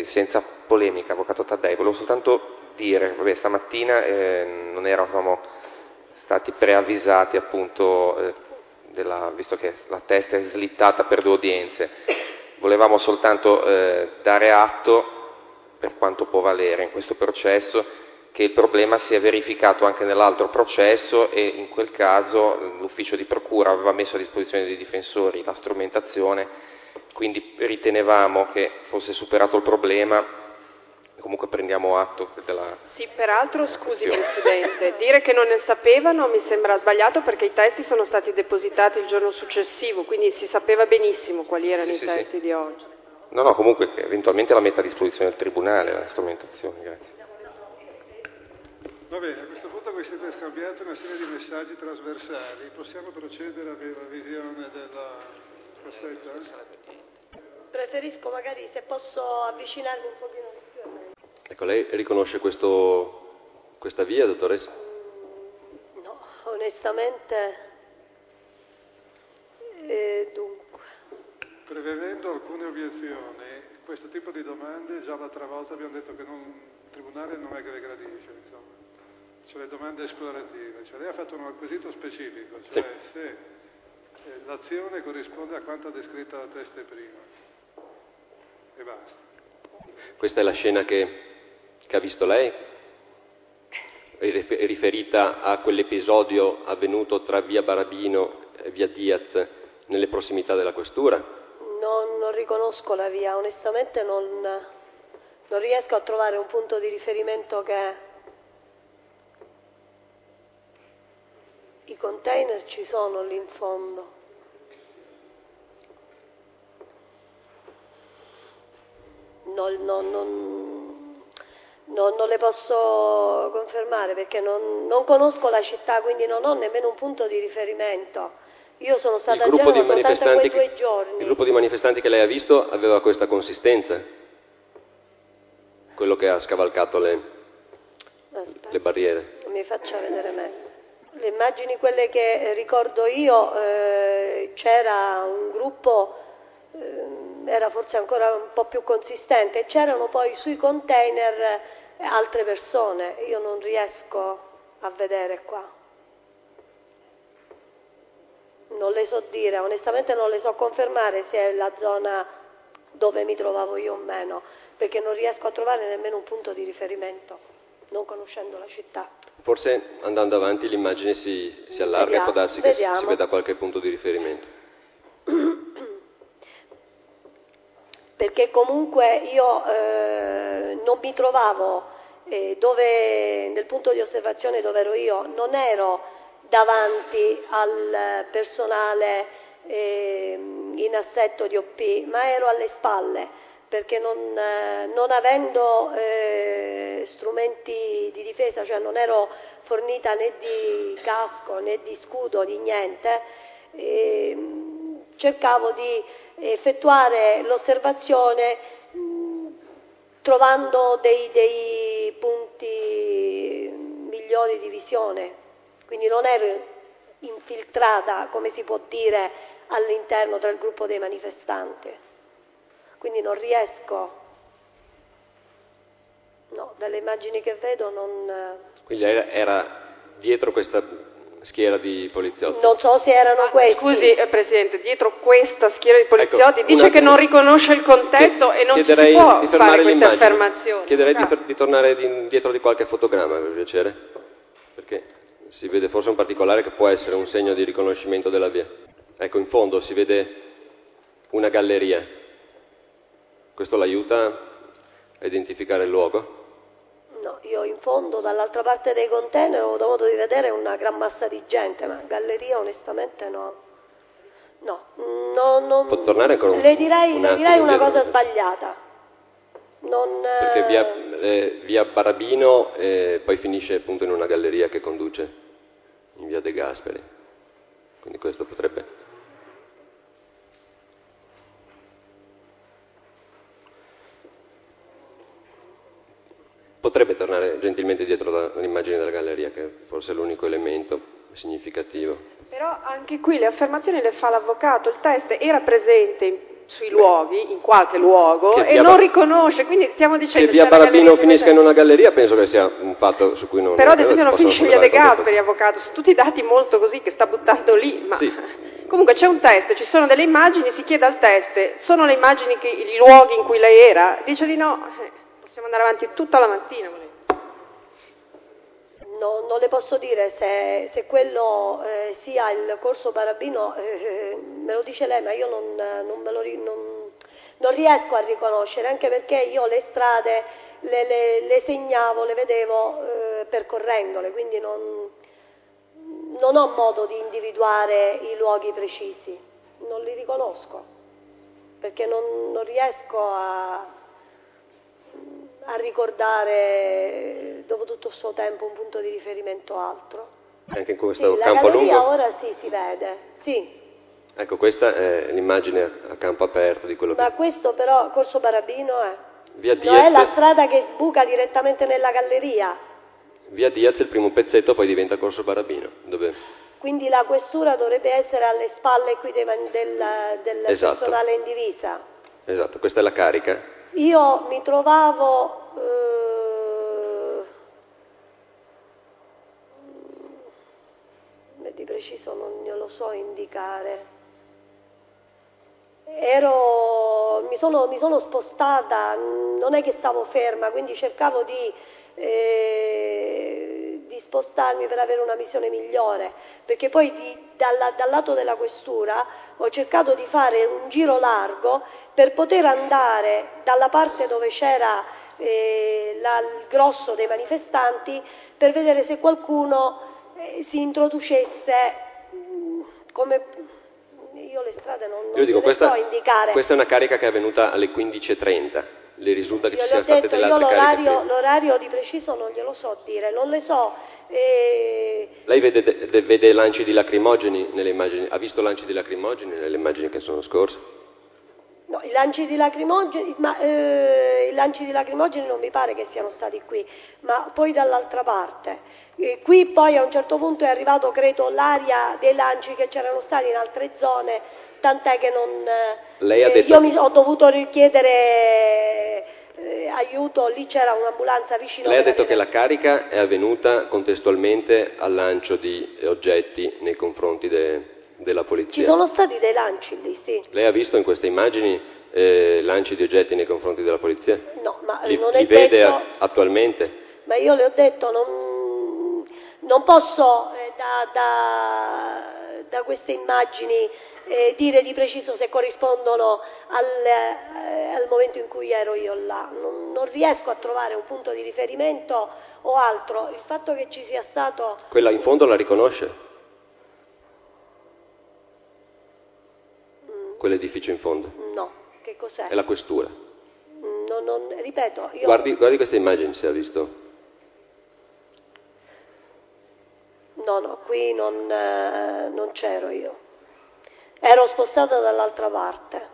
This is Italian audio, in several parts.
così, senza polemica, avvocato Taddei, volevo soltanto dire, vabbè, stamattina non eravamo stati preavvisati appunto, visto che la testa è slittata per 2 udienze, volevamo soltanto dare atto, per quanto può valere in questo processo, che il problema si è verificato anche nell'altro processo e in quel caso l'ufficio di procura aveva messo a disposizione dei difensori la strumentazione, quindi ritenevamo che fosse superato il problema. Comunque prendiamo atto della... Sì, peraltro, scusi Presidente, dire che non ne sapevano mi sembra sbagliato perché i testi sono stati depositati il giorno successivo, quindi si sapeva benissimo quali erano i testi di oggi. No, comunque eventualmente la metta a disposizione del Tribunale la strumentazione, grazie. Va bene, a questo punto voi siete scambiati una serie di messaggi trasversali, possiamo procedere a avere la visione della cassetta? Preferisco magari se posso avvicinarmi un pochino di più a lei. Ecco, lei riconosce questa via, dottoressa? No, onestamente, dunque. Prevedendo alcune obiezioni, questo tipo di domande già l'altra volta abbiamo detto che il Tribunale non è che le gradisce, insomma. Cioè le domande esplorative. Cioè lei ha fatto un quesito specifico, cioè se l'azione corrisponde a quanto ha descritto la testa prima. E basta. Questa è la scena che ha visto lei? È riferita a quell'episodio avvenuto tra via Barabino e via Diaz nelle prossimità della questura? Non riconosco la via, onestamente non riesco a trovare un punto di riferimento che... I container ci sono lì in fondo. Non le posso confermare perché non conosco la città, quindi non ho nemmeno un punto di riferimento. Io sono stata a Genova soltanto quei 2 giorni. Il gruppo di manifestanti che lei ha visto aveva questa consistenza? Quello che ha scavalcato le barriere? Mi faccia vedere meglio. Le immagini, quelle che ricordo io, c'era un gruppo, era forse ancora un po' più consistente, e c'erano poi sui container altre persone. Io non riesco a vedere qua. Non le so dire, onestamente non le so confermare se è la zona dove mi trovavo io o meno, perché non riesco a trovare nemmeno un punto di riferimento, non conoscendo la città. Forse andando avanti l'immagine si allarga e può darsi che si veda qualche punto di riferimento. Perché comunque io non mi trovavo nel punto di osservazione dove ero io, non ero davanti al personale in assetto di OP, ma ero alle spalle, perché non avendo strumenti di difesa, cioè non ero fornita né di casco né di scudo, di niente, cercavo di effettuare l'osservazione trovando dei punti migliori di visione, quindi non ero infiltrata, come si può dire, all'interno del gruppo dei manifestanti. Quindi non riesco, no, dalle immagini che vedo non... Quindi era dietro questa schiera di poliziotti? Non so se erano questi. Scusi Presidente, dietro questa schiera di poliziotti dice che non riconosce il contesto e non ci si può fare queste affermazioni. Chiederei di tornare dietro di qualche fotogramma, per piacere, perché si vede forse un particolare che può essere un segno di riconoscimento della via. Ecco, in fondo si vede una galleria. Questo l'aiuta a identificare il luogo? No, io in fondo dall'altra parte dei container ho avuto modo di vedere una gran massa di gente, ma galleria onestamente no. Non può tornare ancora le direi una cosa sbagliata. Perché via Barabino poi finisce appunto in una galleria che conduce in via De Gasperi. Quindi questo potrebbe... Potrebbe tornare gentilmente dietro all'immagine della galleria, che forse è l'unico elemento significativo. Però anche qui le affermazioni le fa l'avvocato, il test era presente sui luoghi, in qualche luogo, Che e non riconosce, quindi stiamo dicendo che via c'è la Barabbino galleria finisca in una galleria, penso che sia un fatto su cui non... però ad esempio non possono finisce via sollevare De Gasperi, contestazioni. avvocato, sono tutti dati molto così che sta buttando lì, ma Sì. comunque c'è un test, ci sono delle immagini, si chiede al test, sono le immagini, i luoghi in cui lei era? Dice di no, possiamo andare avanti tutta la mattina. No, non le posso dire se quello sia il corso Barabbino, me lo dice lei, ma io non riesco a riconoscere, anche perché io le strade le segnavo, le vedevo percorrendole, quindi non ho modo di individuare i luoghi precisi, non li riconosco, perché non riesco a ricordare dopo tutto il suo tempo un punto di riferimento altro. Anche in questo Sì, la campo galleria lungo? ora sì, si vede, sì. Ecco, questa è l'immagine a campo aperto di quello Ma che... questo però, Corso Barabbino Via no, è la Diaz, strada che sbuca direttamente nella galleria, via Diaz il primo pezzetto, poi diventa Corso Barabbino, dove... quindi la questura dovrebbe essere alle spalle qui del Esatto. personale in divisa. Esatto, questa è la carica. Io mi trovavo di preciso non glielo so indicare. Mi sono spostata, non è che stavo ferma, quindi cercavo di spostarmi per avere una visione migliore, perché poi dal lato della questura ho cercato di fare un giro largo per poter andare dalla parte dove c'era il grosso dei manifestanti, per vedere se qualcuno si introducesse come... Io le strade non le so indicare. Questa è una carica che è avvenuta alle 15:30. Le risulta che ci siano state delle io altre cariche prima. l'orario di preciso non glielo so dire, non le so. Lei vede lanci di lacrimogeni nelle immagini? Ha visto lanci di lacrimogeni nelle immagini che sono scorse? No, i lanci di lacrimogeni non mi pare che siano stati qui, ma poi dall'altra parte. Qui poi a un certo punto è arrivato, credo, l'aria dei lanci che c'erano stati in altre zone, tant'è che non... Lei ha detto... Io ho dovuto richiedere aiuto, lì c'era un'ambulanza vicino. Lei ha detto che la carica è avvenuta contestualmente al lancio di oggetti nei confronti della polizia. Ci sono stati dei lanci lì, sì. Lei ha visto in queste immagini lanci di oggetti nei confronti della polizia? No, ma non è detto... Li vede attualmente? Ma io le ho detto, non posso da queste immagini dire di preciso se corrispondono al momento in cui ero io là. Non riesco a trovare un punto di riferimento o altro. Il fatto che ci sia stato... Quella in fondo la riconosce? Quell'edificio in fondo? No, che cos'è? È la questura. Ripeto, io... Guardi queste immagini se ha visto. No, qui non c'ero io. Ero spostata dall'altra parte.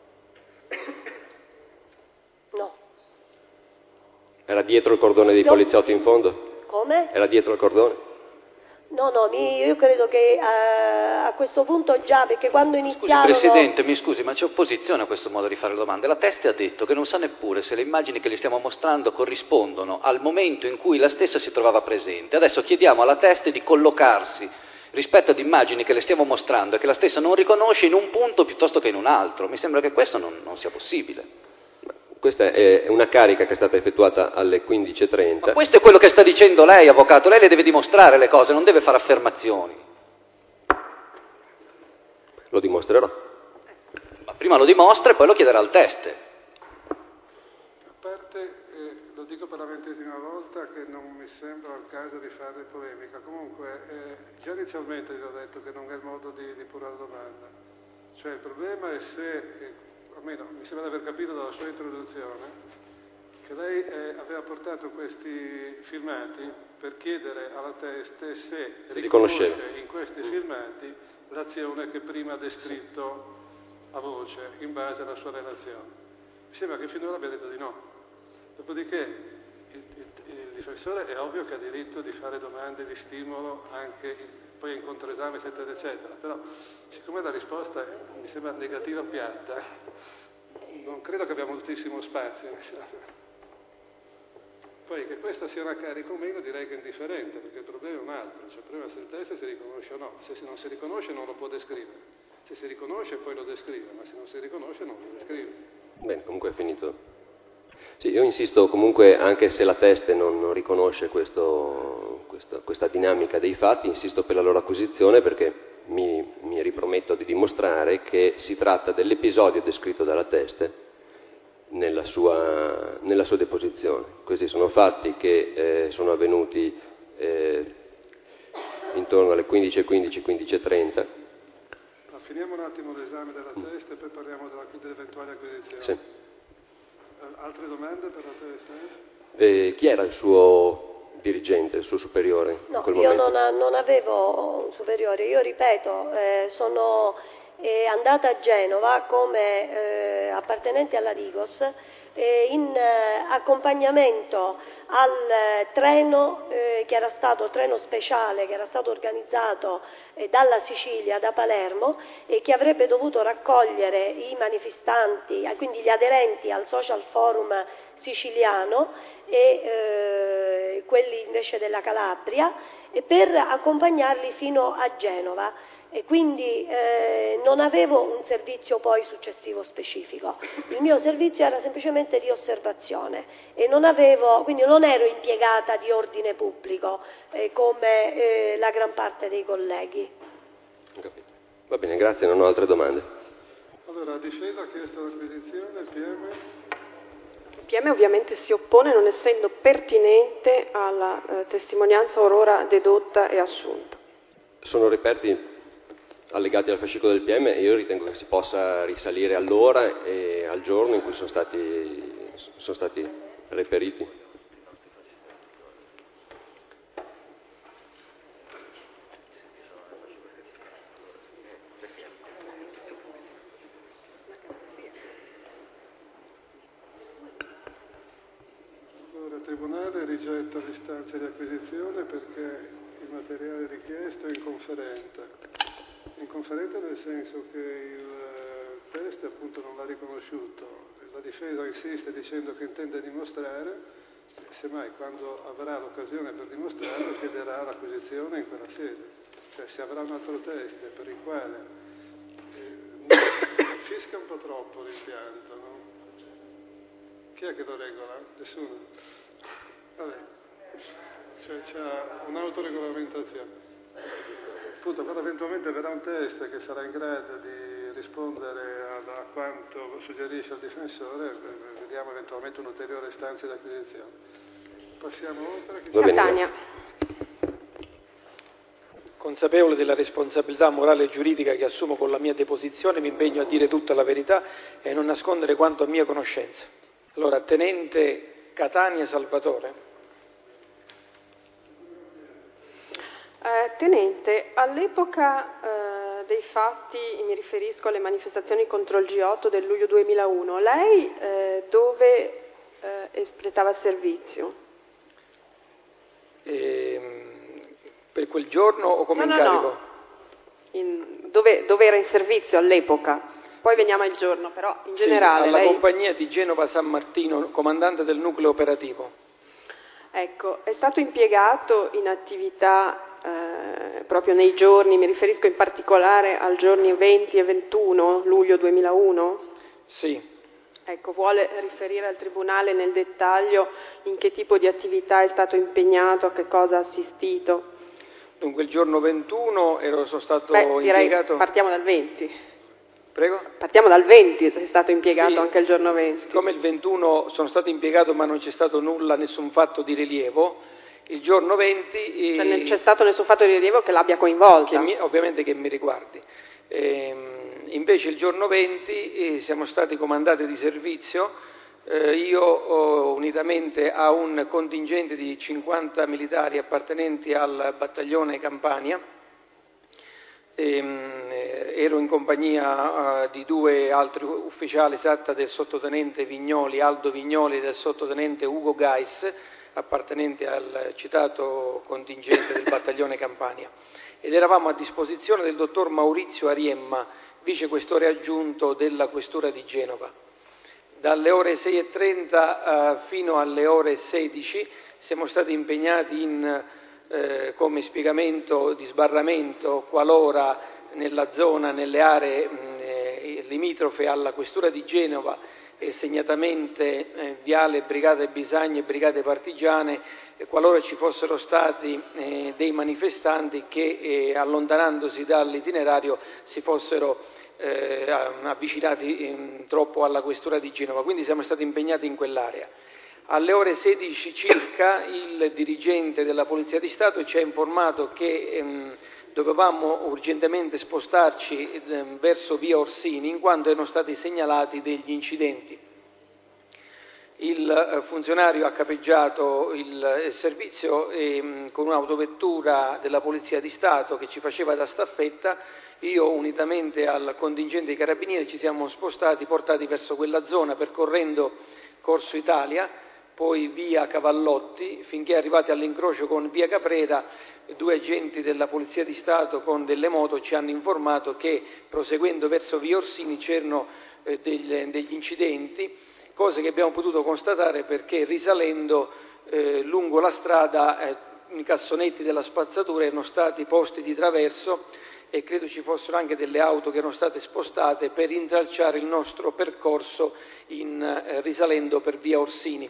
No. Era dietro il cordone dei poliziotti in fondo? Come? Era dietro il cordone? No, io credo che a questo punto già, perché quando iniziarono... Scusi, Presidente, mi scusi, ma c'è opposizione a questo modo di fare domande. La Teste ha detto che non sa neppure se le immagini che le stiamo mostrando corrispondono al momento in cui la stessa si trovava presente. Adesso chiediamo alla Teste di collocarsi rispetto ad immagini che le stiamo mostrando e che la stessa non riconosce in un punto piuttosto che in un altro. Mi sembra che questo non sia possibile. Questa è una carica che è stata effettuata alle 15:30. Ma questo è quello che sta dicendo lei, avvocato. Lei le deve dimostrare le cose, non deve fare affermazioni. Lo dimostrerò. Ma prima lo dimostra e poi lo chiederà al Teste. A parte, lo dico per la 20ª volta, che non mi sembra il caso di fare polemica. Comunque, già inizialmente gli ho detto che non è il modo di porre la domanda. Cioè, il problema è se... almeno mi sembra di aver capito dalla sua introduzione, che lei aveva portato questi filmati per chiedere alla Teste se riconosce in questi filmati l'azione che prima ha descritto a voce in base alla sua relazione. Mi sembra che finora abbia detto di no. Dopodiché il difensore è ovvio che ha diritto di fare domande di stimolo anche poi in controesame, eccetera, eccetera. Però, siccome la risposta mi sembra negativa piatta, non credo che abbiamo moltissimo spazio. Poi che questa sia una carica o meno direi che è indifferente, perché il problema è un altro, cioè il problema è se il testo si riconosce o no. Se non si riconosce non lo può descrivere, se si riconosce poi lo descrive, ma se non si riconosce non lo descrive. Bene, comunque è finito. Sì, io insisto comunque, anche se la teste non riconosce questa dinamica dei fatti, insisto per la loro acquisizione perché mi riprometto di dimostrare che si tratta dell'episodio descritto dalla teste nella sua deposizione. Questi sono fatti che sono avvenuti intorno alle 15:15, 15:30. Ma finiamo un attimo l'esame della testa e poi parliamo dell'eventuale acquisizione. Sì. Altre domande per la testa? Chi era il suo dirigente, il suo superiore? No, in quel io momento? non avevo un superiore, io ripeto, sono andata a Genova come appartenente alla Digos in accompagnamento al treno che era stato treno speciale, che era stato organizzato dalla Sicilia, da Palermo, e che avrebbe dovuto raccogliere i manifestanti, quindi gli aderenti al Social Forum siciliano e quelli invece della Calabria, per accompagnarli fino a Genova. E quindi non avevo un servizio poi successivo specifico, il mio servizio era semplicemente di osservazione e quindi non ero impiegata di ordine pubblico come la gran parte dei colleghi. Ho capito. Va bene, grazie, non ho altre domande. Allora, la difesa ha chiesto l'acquisizione, il PM? Il PM ovviamente si oppone non essendo pertinente alla testimonianza orora dedotta e assunta. Sono reperti allegati al fascicolo del PM e io ritengo che si possa risalire all'ora e al giorno in cui sono stati reperiti. Allora, il Tribunale rigetta l'istanza di acquisizione perché il materiale richiesto è inconferente nel senso che il teste appunto non l'ha riconosciuto, la difesa insiste dicendo che intende dimostrare, semmai quando avrà l'occasione per dimostrarlo chiederà l'acquisizione in quella sede, cioè se avrà un altro teste per il quale fisca un po' troppo l'impianto, no? Chi è che lo regola? Nessuno? Vabbè, cioè c'è un'autoregolamentazione. Appunto, quando eventualmente verrà un test che sarà in grado di rispondere a quanto suggerisce il difensore, vediamo eventualmente un'ulteriore istanza di acquisizione. Passiamo oltre. Catania. Consapevole della responsabilità morale e giuridica che assumo con la mia deposizione, mi impegno a dire tutta la verità e a non nascondere quanto a mia conoscenza. Allora, tenente Catania Salvatore. Tenente, all'epoca dei fatti, mi riferisco alle manifestazioni contro il G8 del luglio 2001, lei dove espletava servizio? Per quel giorno o come incarico? No. Dove era in servizio all'epoca? Poi veniamo al giorno, però in generale. Alla lei... compagnia di Genova San Martino, comandante del nucleo operativo. Ecco, è stato impiegato in attività proprio nei giorni, mi riferisco in particolare al giorni 20 e 21 luglio 2001? Sì. Ecco, vuole riferire al Tribunale nel dettaglio in che tipo di attività è stato impegnato, a che cosa ha assistito? Dunque il giorno 21 sono stato impiegato... Partiamo dal 20. Prego? Partiamo dal 20, è stato impiegato anche il giorno 20. Siccome il 21 sono stato impiegato ma non c'è stato nessun fatto di rilievo, il giorno 20... Cioè non c'è stato nessun fatto di rilievo che l'abbia coinvolta? Ovviamente che mi riguardi. Invece il giorno 20 siamo stati comandati di servizio, io unitamente a un contingente di 50 militari appartenenti al battaglione Campania, ero in compagnia di due altri ufficiali, esatta del sottotenente Vignoli, Aldo Vignoli, e del sottotenente Ugo Gais, appartenenti al citato contingente del battaglione Campania. ed eravamo a disposizione del dottor Maurizio Ariemma, vicequestore aggiunto della Questura di Genova. Dalle ore 6:30 fino alle ore 16 siamo stati impegnati come spiegamento di sbarramento qualora nella zona, nelle aree limitrofe alla Questura di Genova, segnatamente Viale Brigate Bisagni e Brigate Partigiane, qualora ci fossero stati dei manifestanti che allontanandosi dall'itinerario si fossero avvicinati troppo alla Questura di Genova, quindi siamo stati impegnati in quell'area. Alle ore 16 circa il dirigente della Polizia di Stato ci ha informato che dovevamo urgentemente spostarci verso via Orsini in quanto erano stati segnalati degli incidenti. Il funzionario ha capeggiato il servizio con un'autovettura della Polizia di Stato che ci faceva da staffetta. Io, unitamente al contingente dei Carabinieri, ci siamo spostati, portati verso quella zona, percorrendo Corso Italia, poi via Cavallotti, finché arrivati all'incrocio con via Caprera, 2 agenti della Polizia di Stato con delle moto ci hanno informato che, proseguendo verso via Orsini, c'erano degli incidenti, cose che abbiamo potuto constatare perché risalendo lungo la strada i cassonetti della spazzatura erano stati posti di traverso e credo ci fossero anche delle auto che erano state spostate per intralciare il nostro percorso risalendo per via Orsini.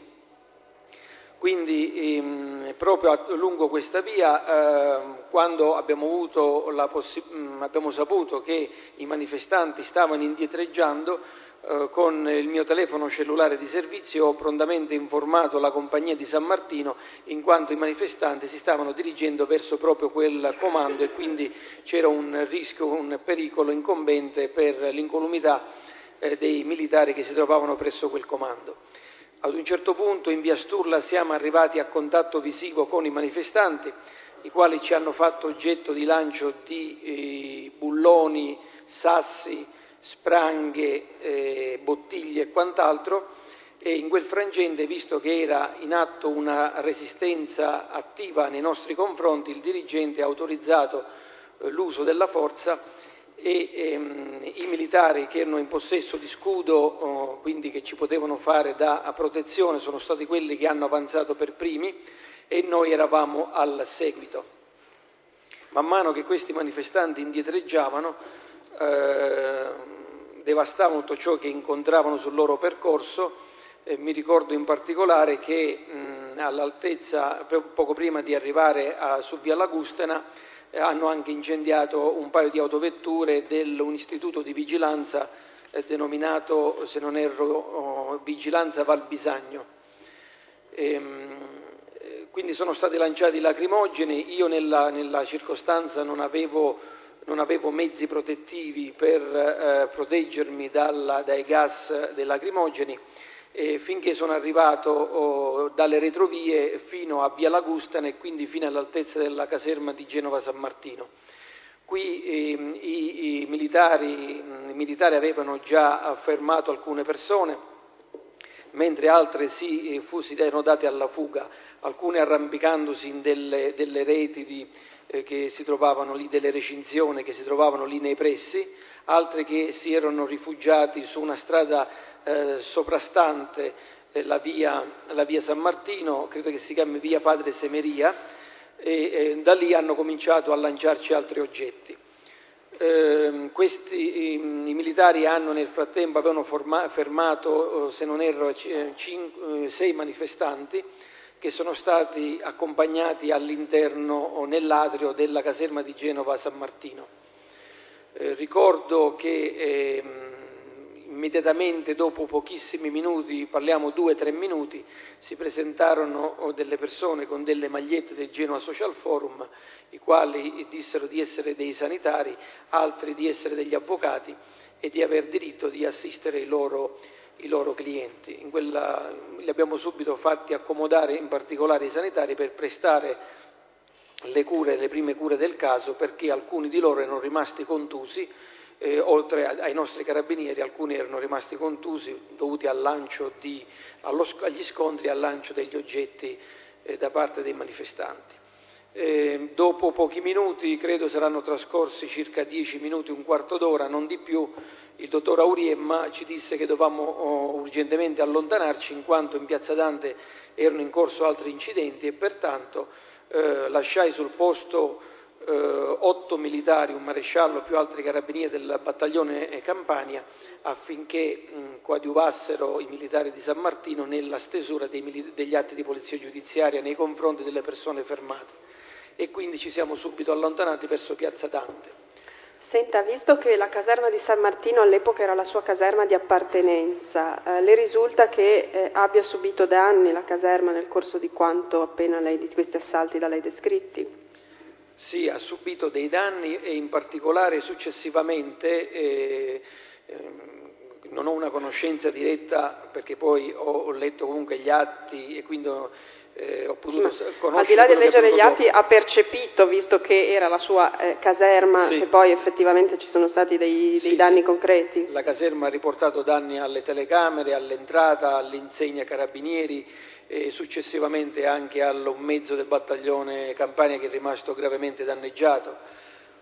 Quindi proprio lungo questa via, quando abbiamo saputo che i manifestanti stavano indietreggiando, con il mio telefono cellulare di servizio ho prontamente informato la compagnia di San Martino, in quanto i manifestanti si stavano dirigendo verso proprio quel comando e quindi c'era un rischio, un pericolo incombente per l'incolumità dei militari che si trovavano presso quel comando. Ad un certo punto in via Sturla siamo arrivati a contatto visivo con i manifestanti, i quali ci hanno fatto oggetto di lancio di bulloni, sassi, spranghe, bottiglie e quant'altro, e in quel frangente, visto che era in atto una resistenza attiva nei nostri confronti, il dirigente ha autorizzato l'uso della forza e i militari che erano in possesso di scudo, quindi che ci potevano fare da protezione, sono stati quelli che hanno avanzato per primi e noi eravamo al seguito. Man mano che questi manifestanti indietreggiavano, devastavano tutto ciò che incontravano sul loro percorso. Mi ricordo in particolare che all'altezza, poco prima di arrivare su via Lagustena, hanno anche incendiato un paio di autovetture un istituto di vigilanza denominato, se non erro, Vigilanza Val Bisagno. Quindi sono stati lanciati lacrimogeni. Io nella circostanza non avevo mezzi protettivi per proteggermi dai gas dei lacrimogeni, finché sono arrivato dalle retrovie fino a via Lagustana e quindi fino all'altezza della caserma di Genova San Martino. Qui i militari avevano già fermato alcune persone, mentre altre si erano date alla fuga, alcune arrampicandosi in delle reti che si trovavano lì, delle recinzioni che si trovavano lì nei pressi, altre che si erano rifugiati su una strada soprastante la via San Martino, credo che si chiami via Padre Semeria, e da lì hanno cominciato a lanciarci altri oggetti. I militari nel frattempo avevano fermato, se non erro, 6 manifestanti che sono stati accompagnati all'interno o nell'atrio della caserma di Genova San Martino. Ricordo che immediatamente dopo pochissimi minuti, parliamo 2-3 minuti, si presentarono delle persone con delle magliette del Genoa Social Forum, i quali dissero di essere dei sanitari, altri di essere degli avvocati e di aver diritto di assistere i loro clienti. Li abbiamo subito fatti accomodare, in particolare i sanitari, per prestare le prime cure del caso, perché alcuni di loro erano rimasti contusi, oltre ai nostri carabinieri alcuni erano rimasti contusi dovuti agli scontri e al lancio degli oggetti da parte dei manifestanti. Dopo pochi minuti, credo saranno trascorsi circa 10 minuti, un quarto d'ora, non di più, il dottor Auriemma ci disse che dovevamo urgentemente allontanarci in quanto in Piazza Dante erano in corso altri incidenti e pertanto lasciai sul posto 8 militari, un maresciallo più altri carabinieri del battaglione Campania affinché coadiuvassero i militari di San Martino nella stesura degli atti di polizia giudiziaria nei confronti delle persone fermate e quindi ci siamo subito allontanati verso Piazza Dante. Senta, visto che la caserma di San Martino all'epoca era la sua caserma di appartenenza, le risulta che abbia subito danni la caserma nel corso di di questi assalti da lei descritti? Sì, ha subito dei danni e in particolare successivamente, non ho una conoscenza diretta perché poi ho letto comunque gli atti e quindi ho potuto conoscere. Al di là di leggere gli atti, ha percepito, visto che era la sua caserma, sì, se poi effettivamente ci sono stati dei danni concreti? La caserma ha riportato danni alle telecamere, all'entrata, all'insegna carabinieri e successivamente anche a un mezzo del battaglione Campania che è rimasto gravemente danneggiato.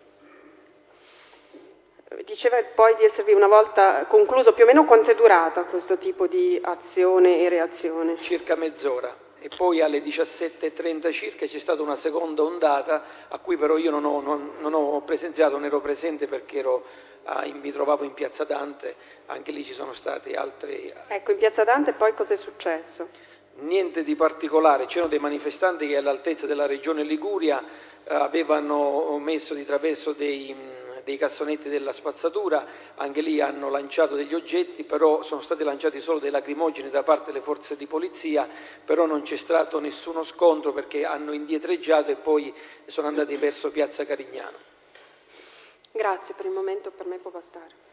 Diceva poi di esservi una volta concluso, più o meno quanto è durata questo tipo di azione e reazione? Circa mezz'ora e poi alle 17:30 circa c'è stata una seconda ondata a cui però io non ho presenziato, non ero presente perché mi trovavo in Piazza Dante, anche lì ci sono stati altri. Ecco, in Piazza Dante poi cosa è successo? Niente di particolare, c'erano dei manifestanti che all'altezza della regione Liguria avevano messo di traverso dei cassonetti della spazzatura, anche lì hanno lanciato degli oggetti, però sono stati lanciati solo dei lacrimogeni da parte delle forze di polizia, però non c'è stato nessuno scontro perché hanno indietreggiato e poi sono andati verso Piazza Carignano. Grazie, per il momento per me può bastare.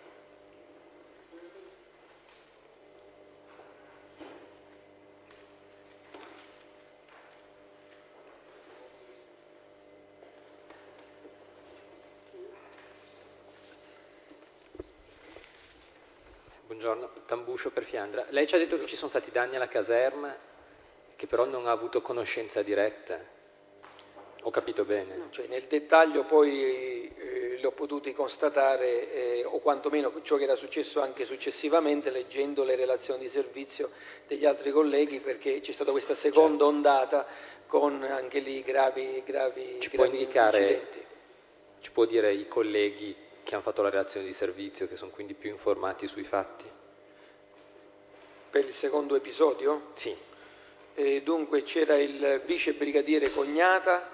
Buongiorno, Tambuscio per Fiandra. Lei ci ha detto che ci sono stati danni alla caserma, che però non ha avuto conoscenza diretta. Ho capito bene? No, cioè nel dettaglio poi li ho potuti constatare, o quantomeno ciò che era successo anche successivamente, leggendo le relazioni di servizio degli altri colleghi, perché c'è stata questa seconda ondata con anche lì gravi incidenti. Ci può dire i colleghi che hanno fatto la relazione di servizio, che sono quindi più informati sui fatti? Per il secondo episodio? Sì. Dunque c'era il vice brigadiere Cognata,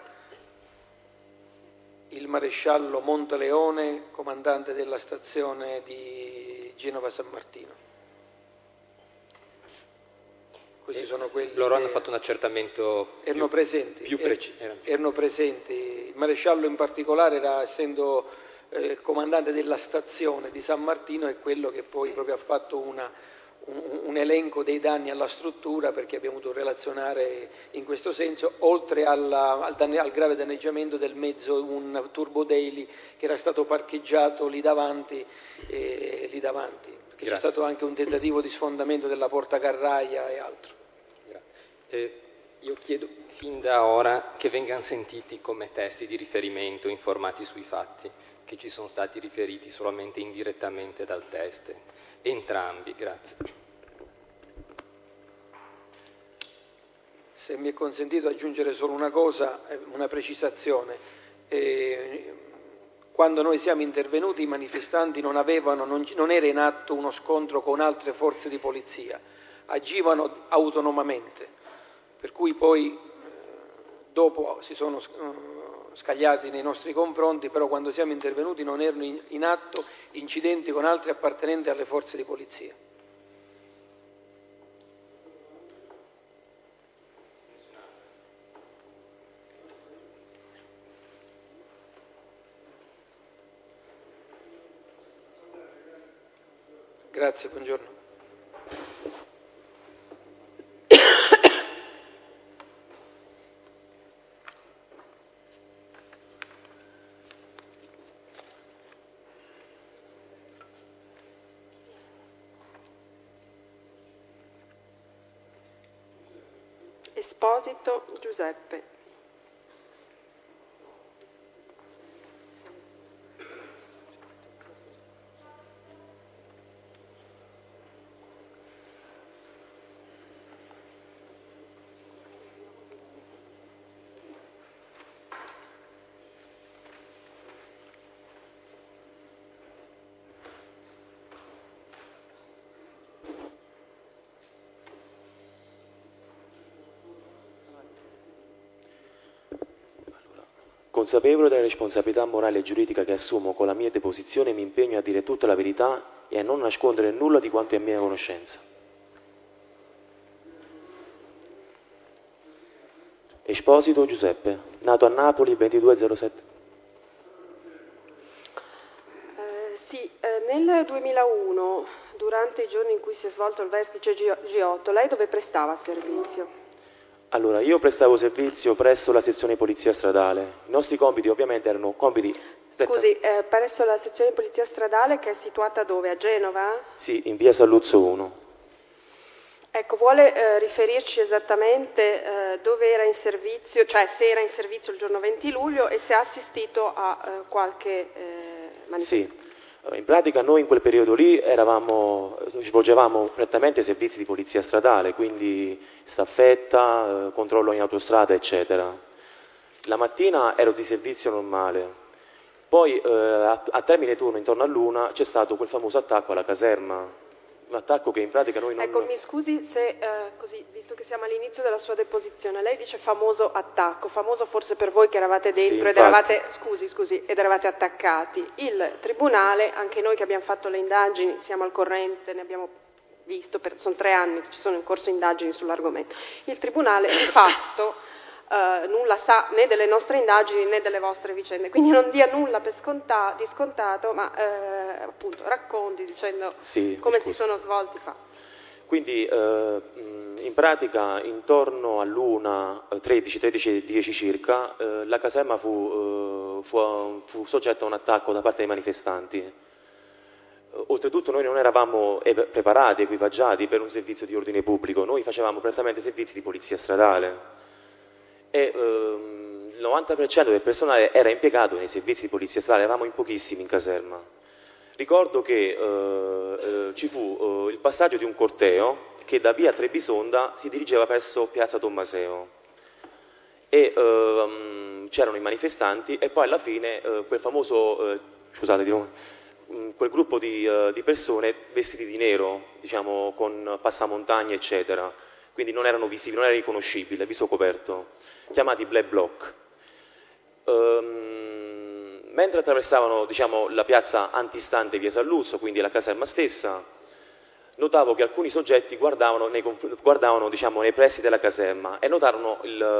il maresciallo Monteleone, comandante della stazione di Genova San Martino. Questi sono quelli. Loro hanno fatto un accertamento erano presenti. Erano presenti. Il maresciallo in particolare essendo il comandante della stazione di San Martino è quello che poi proprio ha fatto un elenco dei danni alla struttura, perché abbiamo dovuto relazionare in questo senso, oltre al grave danneggiamento del mezzo, un turbo daily che era stato parcheggiato lì davanti, perché c'è stato anche un tentativo di sfondamento della porta carraia e altro. Io chiedo fin da ora che vengano sentiti come testi di riferimento informati sui fatti, che ci sono stati riferiti solamente indirettamente dal test. Entrambi, grazie. Se mi è consentito aggiungere solo una cosa, una precisazione. Quando noi siamo intervenuti i manifestanti non era in atto uno scontro con altre forze di polizia, agivano autonomamente, per cui poi dopo si sono scagliati nei nostri confronti, però quando siamo intervenuti non erano in atto incidenti con altri appartenenti alle forze di polizia. Grazie, buongiorno. Esposito Giuseppe. Consapevole della responsabilità morale e giuridica che assumo con la mia deposizione, mi impegno a dire tutta la verità e a non nascondere nulla di quanto è mia conoscenza. Esposito Giuseppe, nato a Napoli il 2207. Nel 2001, durante i giorni in cui si è svolto il vertice G8, lei dove prestava servizio? Allora, io prestavo servizio presso la sezione polizia stradale. I nostri compiti ovviamente erano compiti... Scusi, presso la sezione polizia stradale che è situata dove? A Genova? Sì, in via Salluzzo 1. Ecco, vuole riferirci esattamente dove era in servizio, cioè se era in servizio il giorno 20 luglio e se ha assistito a qualche manifestazione? Sì. In pratica noi in quel periodo lì svolgevamo prettamente servizi di polizia stradale, quindi staffetta, controllo in autostrada, eccetera. La mattina ero di servizio normale, poi a termine turno, intorno all'una, c'è stato quel famoso attacco alla caserma, un attacco che in pratica noi non... Ecco, mi scusi se, così, visto che siamo all'inizio della sua deposizione, lei dice famoso attacco, famoso forse per voi che eravate dentro Sì, ed eravate, ed eravate attaccati. Il Tribunale, anche noi che abbiamo fatto le indagini, siamo al corrente, ne abbiamo visto, sono 3 anni che ci sono in corso indagini sull'argomento. Il Tribunale di fatto nulla sa né delle nostre indagini né delle vostre vicende, quindi non dia nulla per di scontato, ma appunto racconti dicendo come si sono svolti i fatti. Quindi in pratica intorno all'1, 13:10 circa, la caserma fu soggetta a un attacco da parte dei manifestanti. Oltretutto noi non eravamo preparati, equipaggiati per un servizio di ordine pubblico, noi facevamo prettamente servizi di polizia stradale. E il 90% del personale era impiegato nei servizi di polizia stradale, eravamo in pochissimi in caserma. Ricordo che ci fu il passaggio di un corteo che da via Trebisonda si dirigeva verso piazza Tommaseo e c'erano i manifestanti e poi alla fine quel famoso, quel gruppo di persone vestiti di nero, diciamo con passamontagne eccetera, quindi non erano visibili, non era riconoscibile, viso coperto, chiamati Black Bloc. Mentre attraversavano la piazza antistante via Salluzzo, quindi la caserma stessa, notavo che alcuni soggetti guardavano nei pressi della caserma e notarono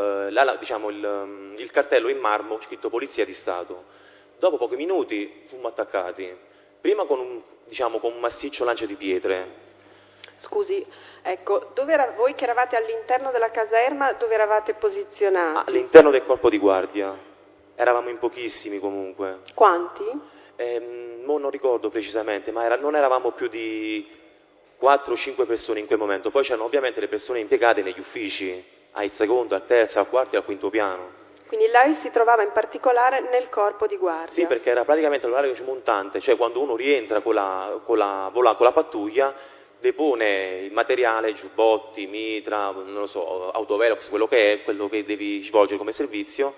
il cartello in marmo scritto Polizia di Stato. Dopo pochi minuti fummo attaccati, prima con un massiccio lancio di pietre. Scusi, ecco, voi che eravate all'interno della caserma, dove eravate posizionati? All'interno del corpo di guardia, eravamo in pochissimi comunque. Quanti? Non ricordo precisamente, ma non eravamo più di 4 o 5 persone in quel momento, poi c'erano ovviamente le persone impiegate negli uffici, al secondo, al terzo, al quarto e al quinto piano. Quindi lei si trovava in particolare nel corpo di guardia? Sì, perché era praticamente l'orario montante, cioè quando uno rientra con la pattuglia, depone il materiale, giubbotti, mitra, non lo so, autovelox, quello che devi svolgere come servizio,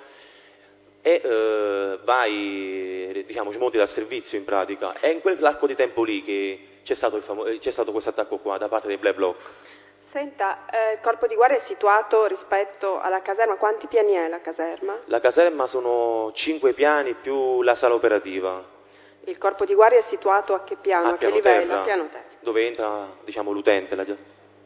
e vai, ci monti dal servizio in pratica. È in quell'arco di tempo lì che c'è stato questo attacco qua da parte dei Black Bloc. Senta, il corpo di guardia è situato rispetto alla caserma, quanti piani è la caserma? La caserma sono 5 piani più la sala operativa. Il corpo di guardia è situato a che piano? A che livello? Terra, a piano terra. Dove entra, l'utente.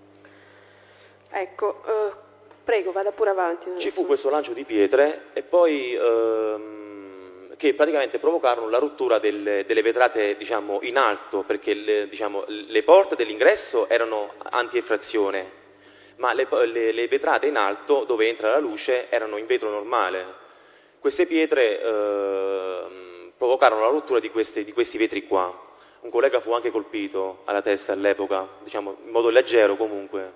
Ecco, prego, vada pure avanti. Ci fu questo lancio di pietre e poi che praticamente provocarono la rottura delle vetrate, in alto, perché le porte dell'ingresso erano anti-effrazione, ma le vetrate in alto, dove entra la luce, erano in vetro normale. Queste pietre provocarono la rottura di questi vetri qua. Un collega fu anche colpito alla testa all'epoca, in modo leggero comunque.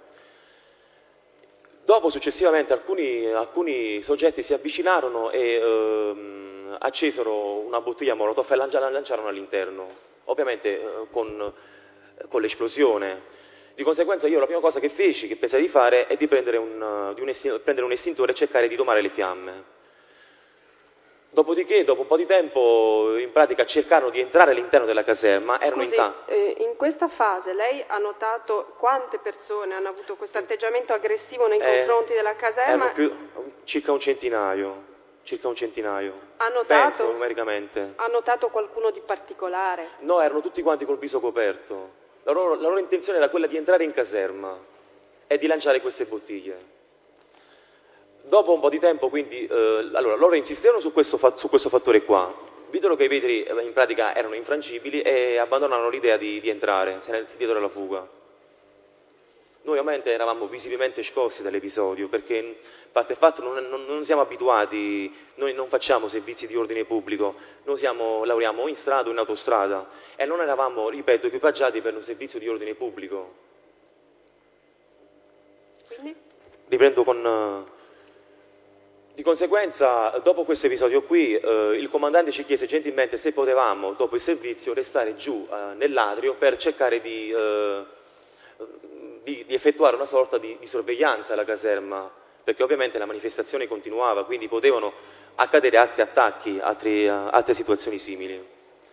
Dopo, successivamente, alcuni soggetti si avvicinarono e accesero una bottiglia Molotov e la lanciarono all'interno, ovviamente con l'esplosione. Di conseguenza io la prima cosa che pensai di fare è di prendere un estintore e cercare di domare le fiamme. Dopodiché, dopo un po' di tempo, in pratica cercarono di entrare all'interno della caserma. Scusi, in questa fase lei ha notato quante persone hanno avuto questo atteggiamento aggressivo nei confronti della caserma? Erano circa un centinaio. circa un centinaio. Penso, numericamente. Ha notato qualcuno di particolare? No, erano tutti quanti col viso coperto. La loro intenzione era quella di entrare in caserma e di lanciare queste bottiglie. Dopo un po' di tempo, quindi, allora, loro insistevano su questo fattore qua, videro che i vetri in pratica erano infrangibili e abbandonarono l'idea di entrare, si diedero alla fuga. Noi ovviamente eravamo visibilmente scossi dall'episodio, perché, a parte il fatto, non siamo abituati, noi non facciamo servizi di ordine pubblico, noi lavoriamo in strada o in autostrada e non eravamo, ripeto, equipaggiati per un servizio di ordine pubblico. Quindi? Riprendo Di conseguenza, dopo questo episodio qui, il comandante ci chiese gentilmente se potevamo, dopo il servizio, restare giù nell'atrio per cercare di effettuare una sorta di sorveglianza alla caserma, perché ovviamente la manifestazione continuava, quindi potevano accadere altri attacchi, altre situazioni simili.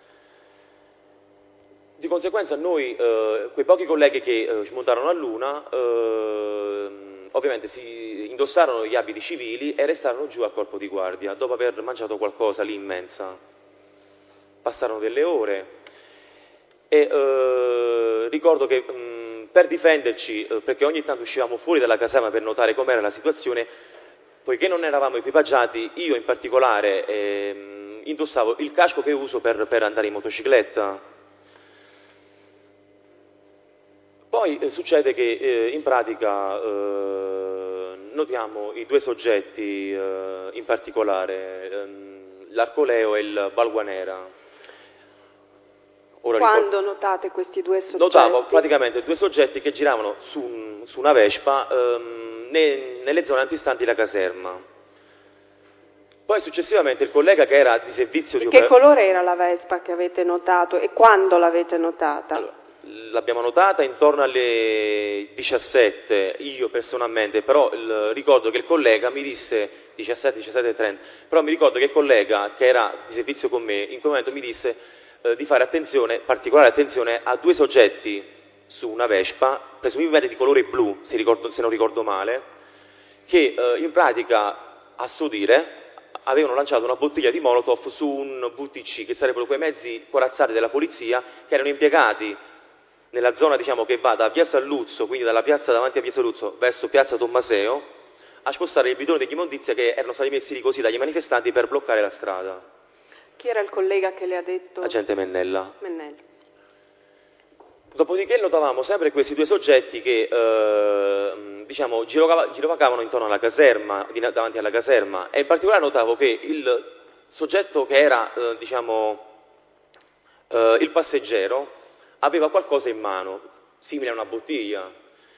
Di conseguenza noi, quei pochi colleghi che ci montarono a Luna, ovviamente si indossarono gli abiti civili e restarono giù al corpo di guardia, dopo aver mangiato qualcosa lì in mensa. Passarono delle ore e ricordo che per difenderci, perché ogni tanto uscivamo fuori dalla caserma per notare com'era la situazione, poiché non eravamo equipaggiati, io in particolare indossavo il casco che uso per andare in motocicletta. Poi succede che in pratica notiamo i due soggetti in particolare, l'Arcoleo e il Balguanera. Quando notate questi due soggetti? Notavo praticamente due soggetti che giravano su una Vespa nelle zone antistanti la caserma. Poi successivamente il collega che era di servizio di Che colore era la Vespa che avete notato e quando l'avete notata? Allora, l'abbiamo notata intorno alle 17, io personalmente, però ricordo che il collega mi disse 17:30, però mi ricordo che il collega che era di servizio con me in quel momento mi disse di fare particolare attenzione a due soggetti su una Vespa, presumibilmente di colore blu, se non ricordo male, che in pratica, a suo dire, avevano lanciato una bottiglia di Molotov su un VTC, che sarebbero quei mezzi corazzati della polizia che erano impiegati nella zona, diciamo, che va da via Salluzzo, quindi dalla piazza davanti a via Salluzzo verso piazza Tommaseo, a spostare il bidone dell'immondizia che erano stati messi lì così dagli manifestanti per bloccare la strada. Chi era il collega che le ha detto? Agente Mennella. Mennella. Dopodiché notavamo sempre questi due soggetti che diciamo, girovagavano intorno alla caserma, davanti alla caserma, e in particolare notavo che il soggetto che era il passeggero aveva qualcosa in mano, simile a una bottiglia.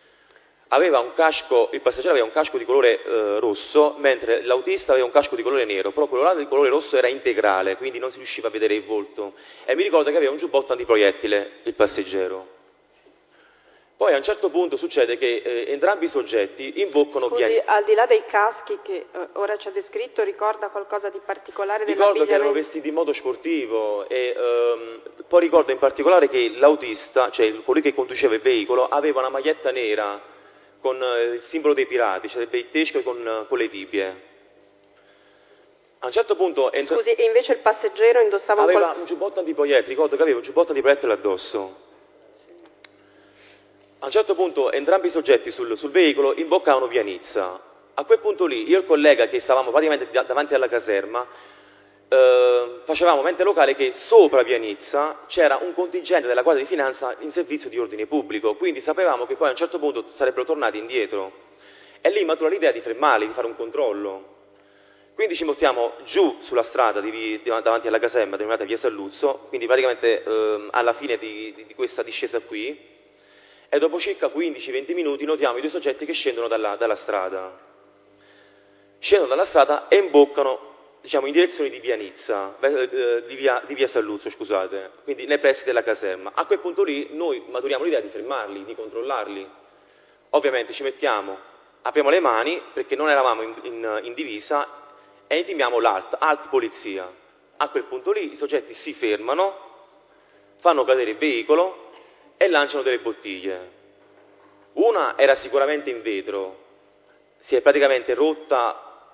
Il passeggero aveva un casco di colore rosso, mentre l'autista aveva un casco di colore nero, però quello là di colore rosso era integrale, quindi non si riusciva a vedere il volto. E mi ricordo che aveva un giubbotto antiproiettile, il passeggero. Poi a un certo punto succede che entrambi i soggetti imboccano Scusi, al di là dei caschi che ora ci ha descritto, ricorda qualcosa di particolare dell'abbigliamento? Ricordo che erano vestiti in modo sportivo e poi ricordo in particolare che l'autista, cioè colui che conduceva il veicolo, aveva una maglietta nera con il simbolo dei pirati, cioè il teschio con le tibie. A un certo punto... Scusi, e invece il passeggero indossava aveva un giubbotto antiproiettile, ricordo che aveva un giubbotto antiproiettile addosso. A un certo punto entrambi i soggetti sul veicolo imboccavano via Nizza. A quel punto lì, io e il collega che stavamo praticamente davanti alla caserma, facevamo mente locale che sopra via Nizza c'era un contingente della Guardia di Finanza in servizio di ordine pubblico, quindi sapevamo che poi a un certo punto sarebbero tornati indietro. E lì maturò l'idea di fermarli, di fare un controllo. Quindi ci mettiamo giù sulla strada davanti alla caserma, denominata via Salluzzo, quindi praticamente alla fine di questa discesa qui, e dopo circa 15-20 minuti notiamo i due soggetti che scendono dalla strada. Scendono dalla strada e imboccano, diciamo, in direzione di via Nizza, di via Salluzzo, scusate, quindi nei pressi della caserma. A quel punto lì noi maturiamo l'idea di fermarli, di controllarli. Ovviamente apriamo le mani, perché non eravamo in divisa, e intimiamo alt polizia. A quel punto lì i soggetti si fermano, fanno cadere il veicolo e lanciano delle bottiglie. Una era sicuramente in vetro, si è praticamente rotta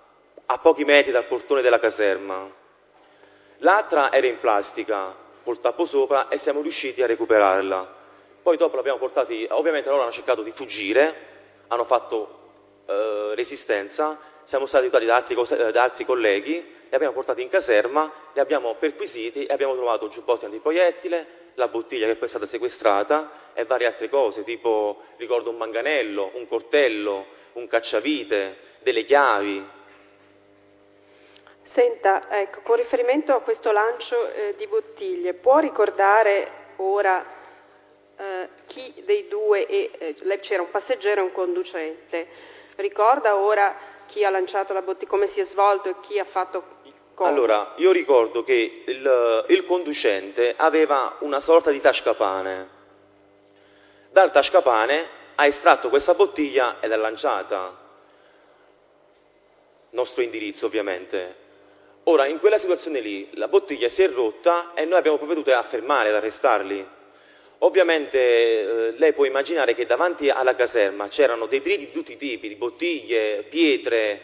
a pochi metri dal portone della caserma. L'altra era in plastica, col tappo sopra, e siamo riusciti a recuperarla. Poi dopo l'abbiamo portati, ovviamente loro hanno cercato di fuggire, hanno fatto resistenza, siamo stati aiutati da altri colleghi, li abbiamo portati in caserma, li abbiamo perquisiti e abbiamo trovato giubbotti antiproiettile, la bottiglia che poi è stata sequestrata e varie altre cose, tipo ricordo un manganello, un coltello, un cacciavite, delle chiavi. Senta, ecco, con riferimento a questo lancio di bottiglie, può ricordare ora chi dei due, c'era un passeggero e un conducente, ricorda ora chi ha lanciato la bottiglia, come si è svolto e chi ha fatto cosa? Allora, io ricordo che il conducente aveva una sorta di tascapane. Dal tascapane ha estratto questa bottiglia ed è lanciata. Nostro indirizzo, ovviamente. Ora, in quella situazione lì, la bottiglia si è rotta e noi abbiamo provveduto a fermare, ad arrestarli. Ovviamente lei può immaginare che davanti alla caserma c'erano detriti di tutti i tipi, di bottiglie, pietre,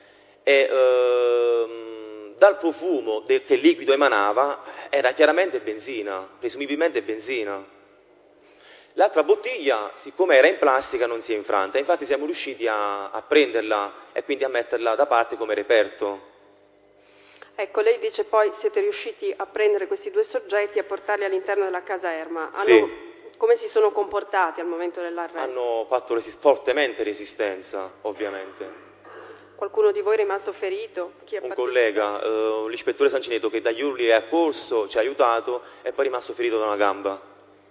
e dal profumo che il liquido emanava era chiaramente benzina, presumibilmente benzina. L'altra bottiglia, siccome era in plastica, non si è infranta, infatti siamo riusciti a prenderla e quindi a metterla da parte come reperto. Ecco, lei dice poi siete riusciti a prendere questi due soggetti e a portarli all'interno della caserma. Sì. Come si sono comportati al momento dell'arresto? Hanno fatto fortemente resistenza, ovviamente. Qualcuno di voi è rimasto ferito? Un collega, l'ispettore Sancineto, che dagli urli è accorso, ci ha aiutato e poi è rimasto ferito da una gamba.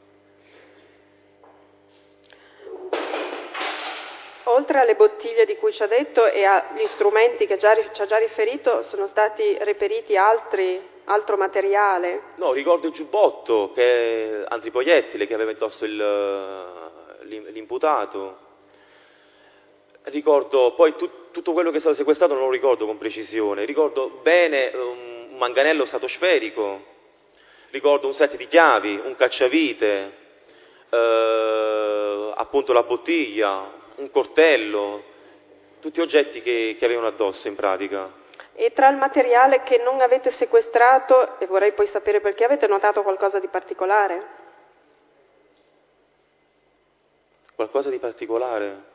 Oltre alle bottiglie di cui ci ha detto e agli strumenti che ci ha già riferito, sono stati reperiti altro materiale? No, ricordo il giubbotto, che antiproiettile che aveva indosso l'imputato. Ricordo poi tutto quello che è stato sequestrato, non lo ricordo con precisione. Ricordo bene un manganello stratosferico, ricordo un set di chiavi, un cacciavite, appunto la bottiglia, un coltello, tutti oggetti che avevano addosso in pratica. E tra il materiale che non avete sequestrato, e vorrei poi sapere perché, avete notato qualcosa di particolare? Qualcosa di particolare?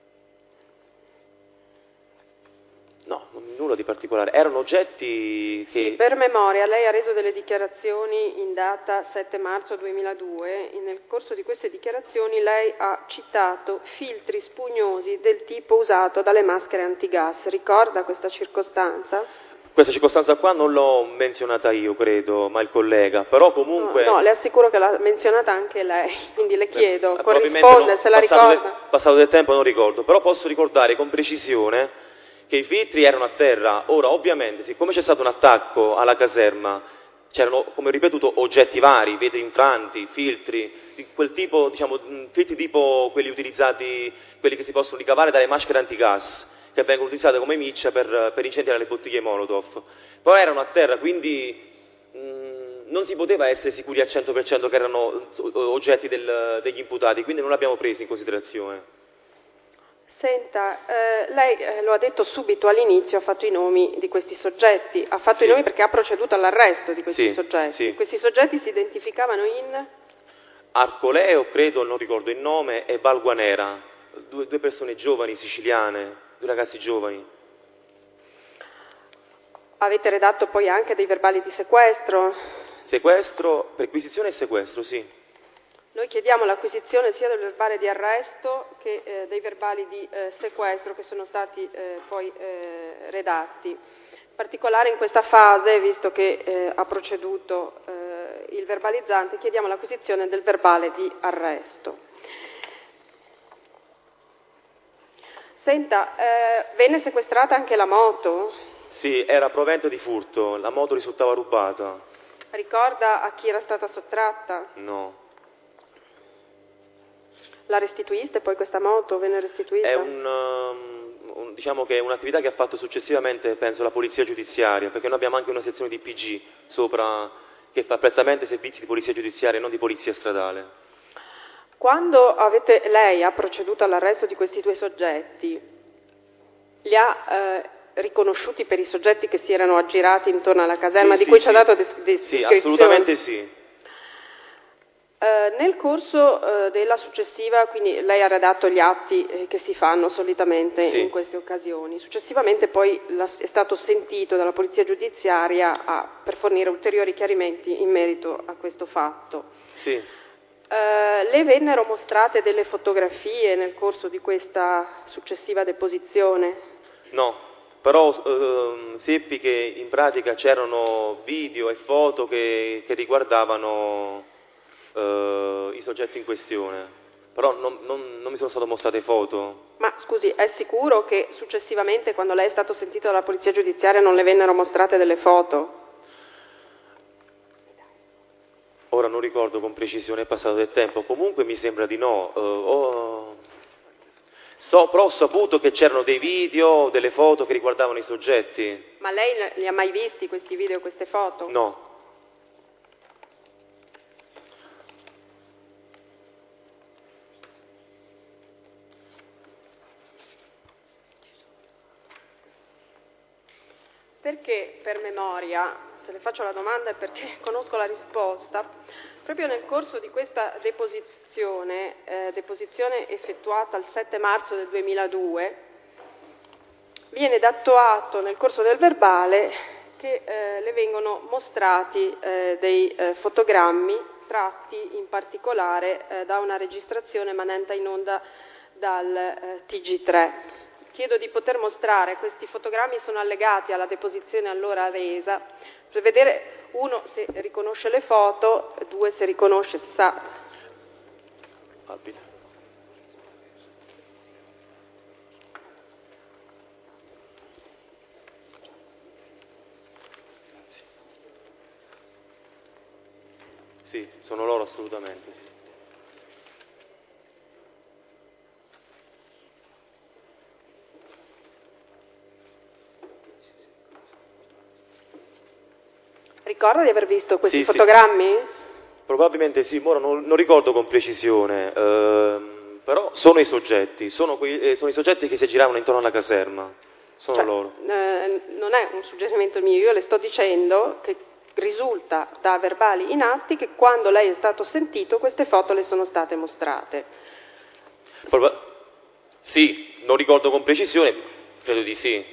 No, nulla di particolare. Erano oggetti che... Sì, per memoria, lei ha reso delle dichiarazioni in data 7 marzo 2002. Nel corso di queste dichiarazioni lei ha citato filtri spugnosi del tipo usato dalle maschere antigas. Ricorda questa circostanza? Questa circostanza qua non l'ho menzionata io, credo, ma il collega, però comunque... No, le assicuro che l'ha menzionata anche lei, quindi le chiedo, corrisponde, se la ricorda? Passato del tempo non ricordo, però posso ricordare con precisione che i filtri erano a terra. Ora, ovviamente, siccome c'è stato un attacco alla caserma, c'erano, come ho ripetuto, oggetti vari, vetri infranti, filtri, di quel tipo, diciamo, filtri tipo quelli utilizzati, quelli che si possono ricavare dalle maschere antigas, che vengono utilizzate come miccia per incendiare le bottiglie Molotov. Però erano a terra, quindi non si poteva essere sicuri al 100% che erano oggetti degli imputati, quindi non li abbiamo presi in considerazione. Senta, lei lo ha detto subito all'inizio, ha fatto i nomi di questi soggetti, ha fatto i nomi perché ha proceduto all'arresto di questi soggetti. Sì. Questi soggetti si identificavano in? Arcoleo, credo, non ricordo il nome, e Valguanera, due persone giovani, siciliane, due ragazzi giovani. Avete redatto poi anche dei verbali di sequestro? Sequestro, perquisizione e sequestro, sì. Noi chiediamo l'acquisizione sia del verbale di arresto che dei verbali di sequestro che sono stati poi redatti. In particolare in questa fase, visto che ha proceduto il verbalizzante, chiediamo l'acquisizione del verbale di arresto. Senta, venne sequestrata anche la moto? Sì, era provento di furto, la moto risultava rubata. Ricorda a chi era stata sottratta? No. La restituiste poi questa moto? Venne restituita? È diciamo che è un'attività che ha fatto successivamente, penso, la polizia giudiziaria, perché noi abbiamo anche una sezione di PG sopra che fa prettamente servizi di polizia giudiziaria e non di polizia stradale. Quando lei ha proceduto all'arresto di questi due soggetti, li ha riconosciuti per i soggetti che si erano aggirati intorno alla caserma, Sì, di cui ci ha dato descrizione? Sì, assolutamente sì. Nel corso della successiva, quindi lei ha redatto gli atti che si fanno solitamente in queste occasioni, successivamente poi è stato sentito dalla Polizia Giudiziaria per fornire ulteriori chiarimenti in merito a questo fatto. Sì. Le vennero mostrate delle fotografie nel corso di questa successiva deposizione? No, però seppi che in pratica c'erano video e foto che riguardavano i soggetti in questione, però non mi sono state mostrate foto. Ma scusi, è sicuro che successivamente, quando lei è stato sentito dalla Polizia Giudiziaria, non le vennero mostrate delle foto? Ora non ricordo con precisione, è passato del tempo, comunque mi sembra di no. Però ho saputo che c'erano dei video, delle foto che riguardavano i soggetti. Ma lei li ha mai visti questi video e queste foto? No. Perché, per memoria, se le faccio la domanda è perché conosco la risposta, proprio nel corso di questa deposizione effettuata il 7 marzo del 2002, viene dato atto nel corso del verbale che le vengono mostrati dei fotogrammi tratti in particolare da una registrazione emanata in onda dal TG3. Chiedo di poter mostrare, questi fotogrammi sono allegati alla deposizione allora resa, per vedere, uno, se riconosce le foto, due, se riconosce, se sa. Sì, sono loro assolutamente, sì. Ricorda di aver visto questi fotogrammi? Sì. Probabilmente sì, ora non ricordo con precisione, però sono i soggetti, sono i soggetti che si aggiravano intorno alla caserma, sono loro. Non è un suggerimento mio, io le sto dicendo che risulta da verbali in atti che quando lei è stato sentito queste foto le sono state mostrate. Sì, non ricordo con precisione, credo di sì.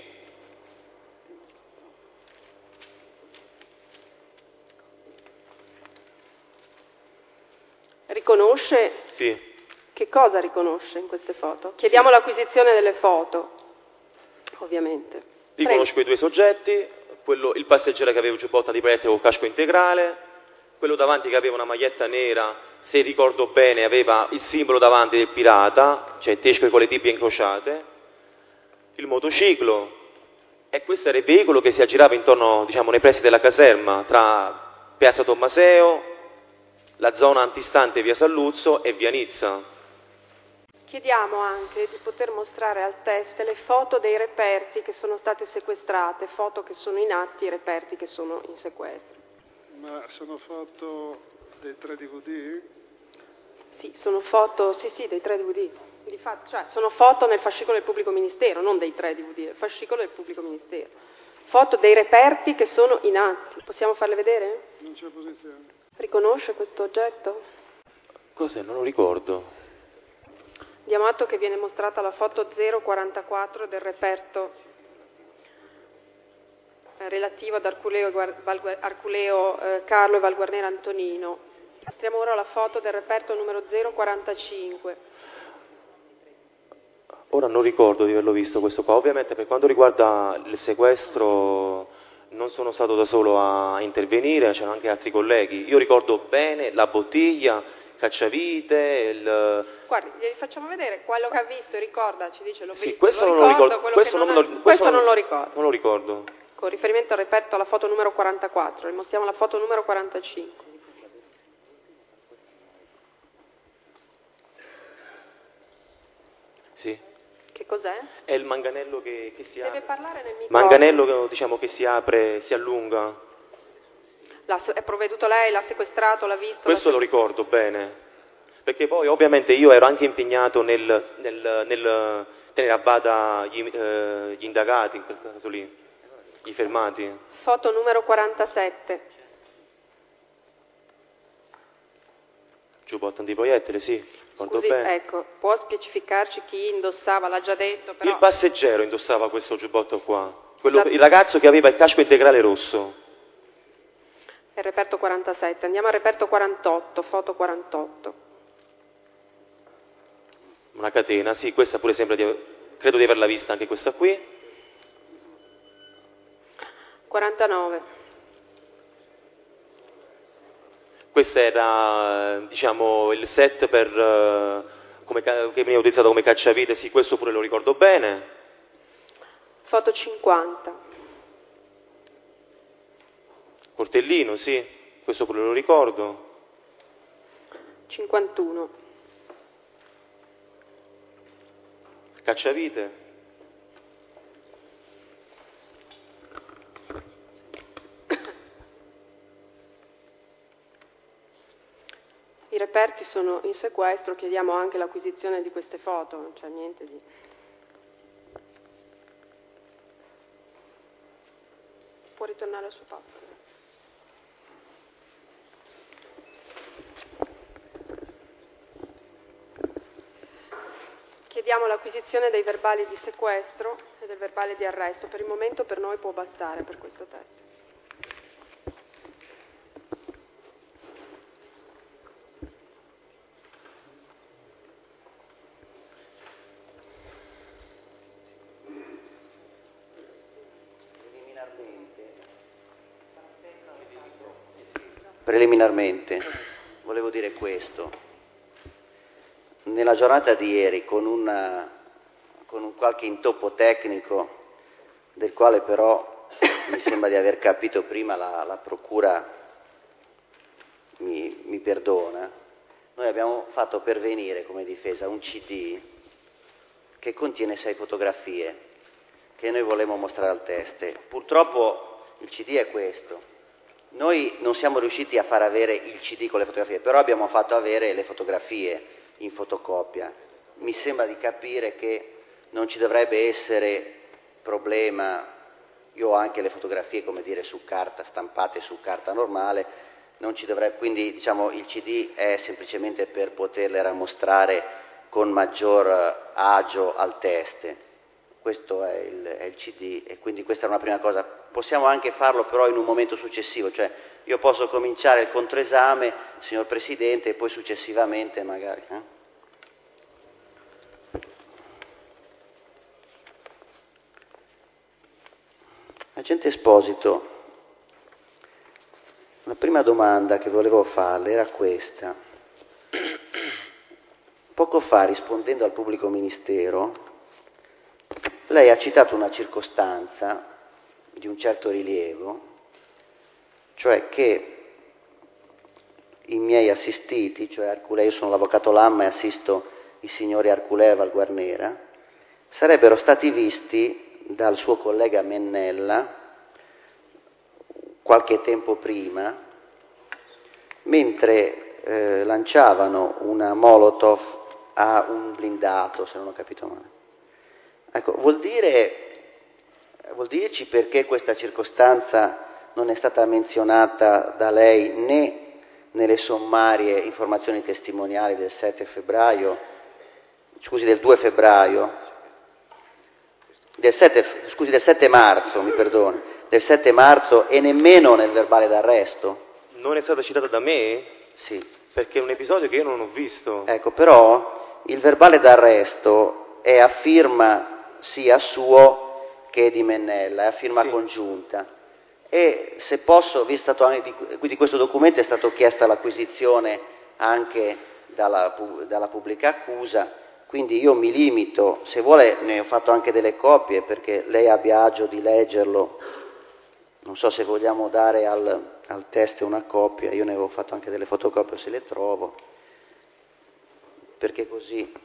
Riconosce? Sì. Che cosa riconosce in queste foto? Chiediamo l'acquisizione delle foto, ovviamente. Riconosco i due soggetti, il passeggero che aveva il giubbotto antiproiettile con casco integrale, quello davanti che aveva una maglietta nera, se ricordo bene aveva il simbolo davanti del pirata, cioè teschio con le tibie incrociate, il motociclo, e questo era il veicolo che si aggirava intorno, diciamo, nei pressi della caserma, tra Piazza Tommaseo, la zona antistante via Salluzzo e via Nizza. Chiediamo anche di poter mostrare al test le foto dei reperti che sono state sequestrate, foto che sono in atti, reperti che sono in sequestro. Ma sono foto dei 3 DVD? Sì, sono foto, sì, dei 3 DVD. Di fatto, cioè, sono foto nel fascicolo del pubblico ministero, non dei 3 DVD, del fascicolo del pubblico ministero. Foto dei reperti che sono in atti. Possiamo farle vedere? Non c'è posizione. Riconosce questo oggetto? Cos'è? Non lo ricordo. Diamo atto che viene mostrata la foto 044 del reperto relativo ad Arculeo Carlo e Valguarnera Antonino. Mostriamo ora la foto del reperto numero 045. Ora non ricordo di averlo visto questo qua, ovviamente per quanto riguarda il sequestro non sono stato da solo a intervenire, c'erano anche altri colleghi. Io ricordo bene la bottiglia, cacciavite, Guardi, gli facciamo vedere quello che ha visto, ricorda, ci dice l'ho visto, questo lo non lo ricordo, ricordo, questo non lo ricordo. Non lo ricordo. Con riferimento al reperto alla foto numero 44, le mostriamo la foto numero 45. Sì. Che cos'è? È il manganello che si apre. Deve parlare nel microfono. Manganello diciamo che si apre, si allunga. È provveduto lei, l'ha sequestrato, l'ha visto? Questo lo ricordo bene, perché poi ovviamente io ero anche impegnato nel tenere a bada gli indagati, in quel caso lì, i fermati. Foto numero 47. Giubbotto antiproiettile, sì, ricordo Scusi, bene. ecco, può specificarci chi indossava, l'ha già detto, però... Il passeggero indossava questo giubbotto qua, il ragazzo che aveva il casco integrale rosso. È il reperto 47, andiamo al reperto 48, foto 48. Una catena, sì, questa pure sembra credo di averla vista anche questa qui. 49. Questo era, diciamo, il set che veniva utilizzato come cacciavite, sì, questo pure lo ricordo bene. Foto 50. Cortellino, sì, questo pure lo ricordo. 51. Cacciavite. I reperti sono in sequestro, chiediamo anche l'acquisizione di queste foto, non c'è niente di... Può ritornare al suo posto, grazie. Chiediamo l'acquisizione dei verbali di sequestro e del verbale di arresto. Per il momento per noi può bastare per questo test. Preliminarmente volevo dire questo. Nella giornata di ieri, con un qualche intoppo tecnico, del quale però mi sembra di aver capito prima la Procura mi perdona, noi abbiamo fatto pervenire come difesa un CD che contiene 6 fotografie che noi volevamo mostrare al teste. Purtroppo il CD è questo. Noi non siamo riusciti a far avere il CD con le fotografie, però abbiamo fatto avere le fotografie in fotocopia. Mi sembra di capire che non ci dovrebbe essere problema. Io ho anche le fotografie, come dire, su carta, stampate su carta normale, non ci dovrebbe, quindi diciamo il CD è semplicemente per poterle mostrare con maggior agio al teste. Questo è il CD e quindi questa è una prima cosa. Possiamo anche farlo però in un momento successivo, cioè io posso cominciare il controesame, signor Presidente, e poi successivamente magari. Agente Esposito, la prima domanda che volevo farle era questa. Poco fa, rispondendo al pubblico ministero, lei ha citato una circostanza di un certo rilievo, cioè che i miei assistiti, cioè Arculè, io sono l'avvocato Lamma e assisto i signori Arculè e Valguarnera, sarebbero stati visti dal suo collega Mennella qualche tempo prima, mentre lanciavano una Molotov a un blindato, se non ho capito male. Ecco, vuol dirci perché questa circostanza non è stata menzionata da lei né nelle sommarie informazioni testimoniali del 2 febbraio, del 7 marzo, mi perdoni, del 7 marzo e nemmeno nel verbale d'arresto? Non è stata citata da me? Sì. Perché è un episodio che io non ho visto. Ecco, però il verbale d'arresto è a firma sia suo che di Mennella, è a firma congiunta. E se posso, di questo documento è stato chiesta l'acquisizione anche dalla pubblica accusa, quindi io mi limito, se vuole ne ho fatto anche delle copie perché lei abbia agio di leggerlo, non so se vogliamo dare al test una copia, io ne avevo fatto anche delle fotocopie se le trovo, perché così...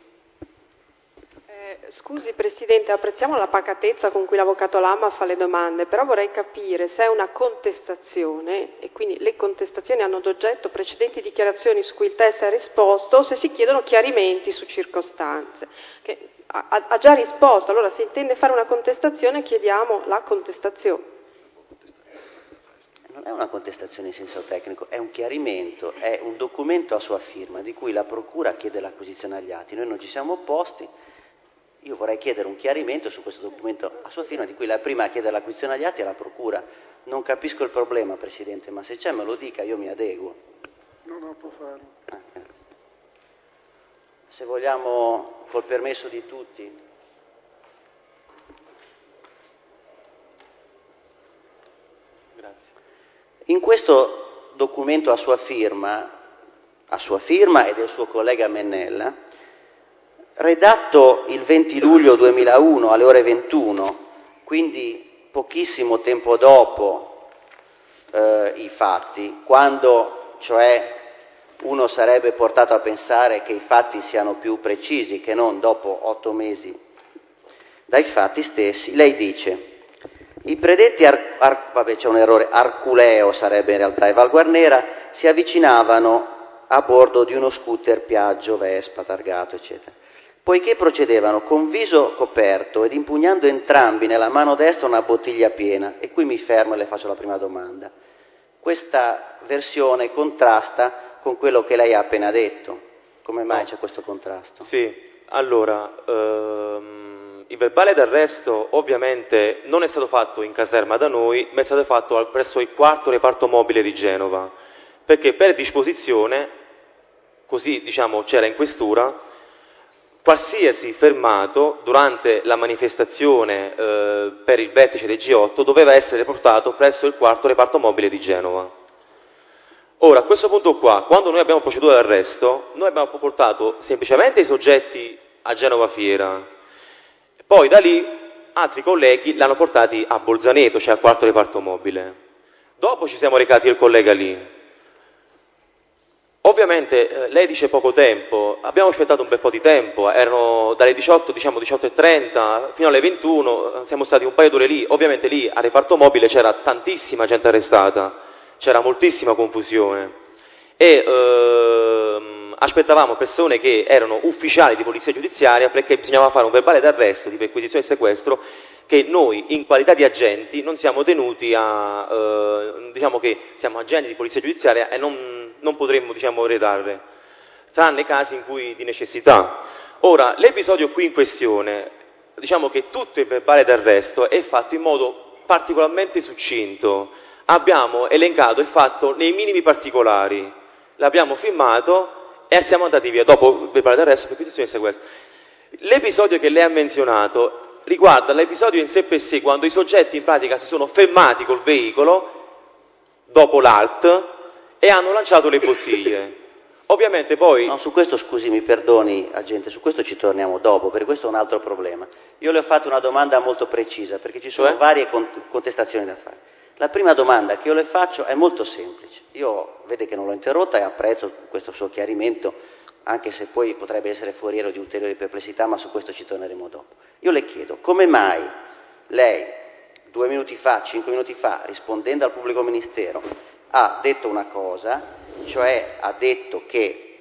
Scusi Presidente, apprezziamo la pacatezza con cui l'avvocato Lamma fa le domande, però vorrei capire se è una contestazione, e quindi le contestazioni hanno ad oggetto precedenti dichiarazioni su cui il test ha risposto, o se si chiedono chiarimenti su circostanze. Che ha già risposto. Allora, se intende fare una contestazione, chiediamo la contestazione. Non è una contestazione in senso tecnico, è un chiarimento, è un documento a sua firma di cui la Procura chiede l'acquisizione agli atti. Noi non ci siamo opposti, io vorrei chiedere un chiarimento su questo documento a sua firma di cui la prima a chiedere l'acquisizione agli atti è la Procura. Non capisco il problema, Presidente, ma se c'è me lo dica, io mi adeguo. No, può farlo. Grazie. Se vogliamo, col permesso di tutti. Grazie. In questo documento a sua firma e del suo collega Mennella, redatto il 20 luglio 2001 alle ore 21, quindi pochissimo tempo dopo i fatti, quando cioè uno sarebbe portato a pensare che i fatti siano più precisi che non dopo 8 mesi dai fatti stessi, lei dice: i predetti c'è un errore, Arculeo sarebbe in realtà, e Valguarnera si avvicinavano a bordo di uno scooter Piaggio, Vespa, targato, eccetera. Poiché procedevano con viso coperto ed impugnando entrambi nella mano destra una bottiglia piena, e qui mi fermo e le faccio la prima domanda. Questa versione contrasta con quello che lei ha appena detto. Come mai c'è questo contrasto? Sì, allora, il verbale d'arresto ovviamente non è stato fatto in caserma da noi, ma è stato fatto presso il 4º reparto mobile di Genova, perché per disposizione, così diciamo c'era in questura, qualsiasi fermato durante la manifestazione per il vertice del G8 doveva essere portato presso il 4º reparto mobile di Genova. Ora, a questo punto qua, quando noi abbiamo proceduto all'arresto, noi abbiamo portato semplicemente i soggetti a Genova Fiera, poi da lì altri colleghi l'hanno portati a Bolzaneto, cioè al 4º reparto mobile. Dopo ci siamo recati il collega lì. Ovviamente lei dice poco tempo, abbiamo aspettato un bel po' di tempo, erano dalle 18, diciamo 18:30 fino alle 21, siamo stati un paio d'ore lì. Ovviamente lì al reparto mobile c'era tantissima gente arrestata, c'era moltissima confusione e aspettavamo persone che erano ufficiali di polizia giudiziaria, perché bisognava fare un verbale d'arresto, di perquisizione e sequestro, che noi in qualità di agenti non siamo tenuti a, diciamo che siamo agenti di polizia giudiziaria e non potremmo, diciamo, redare, tranne casi in cui di necessità. Ora, l'episodio qui in questione, diciamo che tutto il verbale d'arresto è fatto in modo particolarmente succinto. Abbiamo elencato il fatto nei minimi particolari, l'abbiamo firmato e siamo andati via dopo il verbale d'arresto, perquisizione e sequestro. L'episodio che lei ha menzionato riguarda l'episodio in sé per sé, quando i soggetti in pratica si sono fermati col veicolo dopo l'ALT e hanno lanciato le bottiglie. Ovviamente poi... No, su questo, scusi, mi perdoni, agente, su questo ci torniamo dopo, perché questo è un altro problema. Io le ho fatto una domanda molto precisa, perché ci sono varie contestazioni da fare. La prima domanda che io le faccio è molto semplice. Io, vede che non l'ho interrotta e apprezzo questo suo chiarimento, anche se poi potrebbe essere foriero di ulteriori perplessità, ma su questo ci torneremo dopo. Io le chiedo, come mai lei, 2 minuti fa, 5 minuti fa, rispondendo al pubblico ministero, ha detto una cosa, cioè ha detto che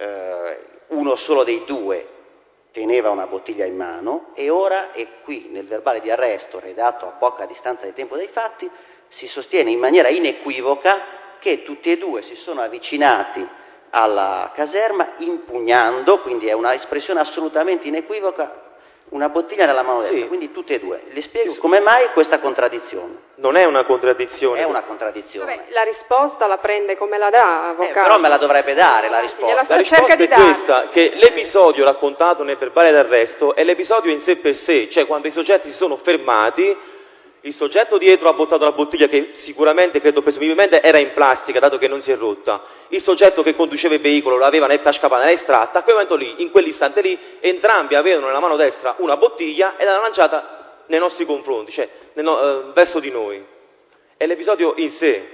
uno solo dei due teneva una bottiglia in mano, e ora, e qui nel verbale di arresto redatto a poca distanza di tempo dai fatti, si sostiene in maniera inequivoca che tutti e due si sono avvicinati alla caserma impugnando, quindi è una espressione assolutamente inequivoca, una bottiglia nella mano destra, quindi tutti e due. Le spiego come mai questa contraddizione. Non è una contraddizione. È una contraddizione. Vabbè, la risposta la prende come la dà, avvocato. Però me la dovrebbe dare la risposta. La risposta è questa, che l'episodio raccontato nel verbale d'arresto è l'episodio in sé per sé, cioè quando i soggetti si sono fermati, il soggetto dietro ha buttato la bottiglia che sicuramente, credo presumibilmente, era in plastica, dato che non si è rotta. Il soggetto che conduceva il veicolo l'aveva nel tascapane estratta. A quel momento lì, in quell'istante lì, entrambi avevano nella mano destra una bottiglia e l'hanno lanciata nei nostri confronti, cioè verso di noi. È l'episodio in sé.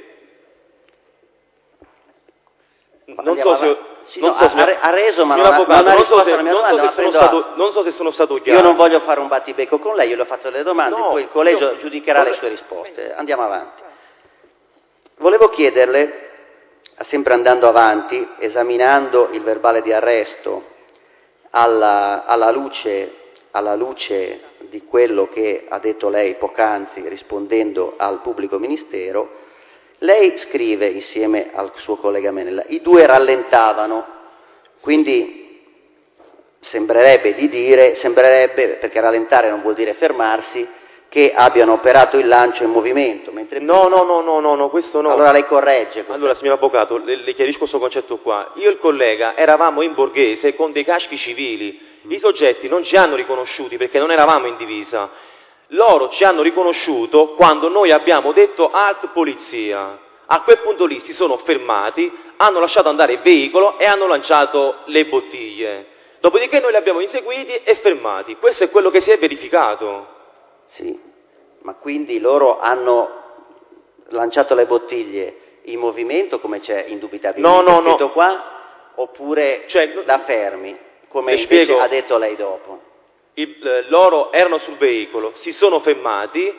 Non so se... ha reso, ma non ha risposto alla mia domanda. Non so se sono stato chiaro. Io non voglio fare un battibecco con lei, io le ho fatto delle domande, poi il collegio giudicherà le sue risposte. Andiamo avanti. Volevo chiederle, sempre andando avanti, esaminando il verbale di arresto alla luce alla luce di quello che ha detto lei poc'anzi rispondendo al pubblico ministero, lei scrive insieme al suo collega Menella, i due rallentavano, quindi sembrerebbe, perché rallentare non vuol dire fermarsi, che abbiano operato il lancio in movimento. Mentre No, questo no. Allora lei corregge. Allora, signor Avvocato, le chiarisco questo concetto qua. Io e il collega eravamo in borghese con dei caschi civili. I soggetti non ci hanno riconosciuti perché non eravamo in divisa. Loro ci hanno riconosciuto quando noi abbiamo detto alt polizia. A quel punto lì si sono fermati, hanno lasciato andare il veicolo e hanno lanciato le bottiglie. Dopodiché noi li abbiamo inseguiti e fermati. Questo è quello che si è verificato. Sì, ma quindi loro hanno lanciato le bottiglie in movimento, come c'è indubitabilmente scritto qua, oppure da fermi, come invece ha detto lei dopo? Loro erano sul veicolo, si sono fermati,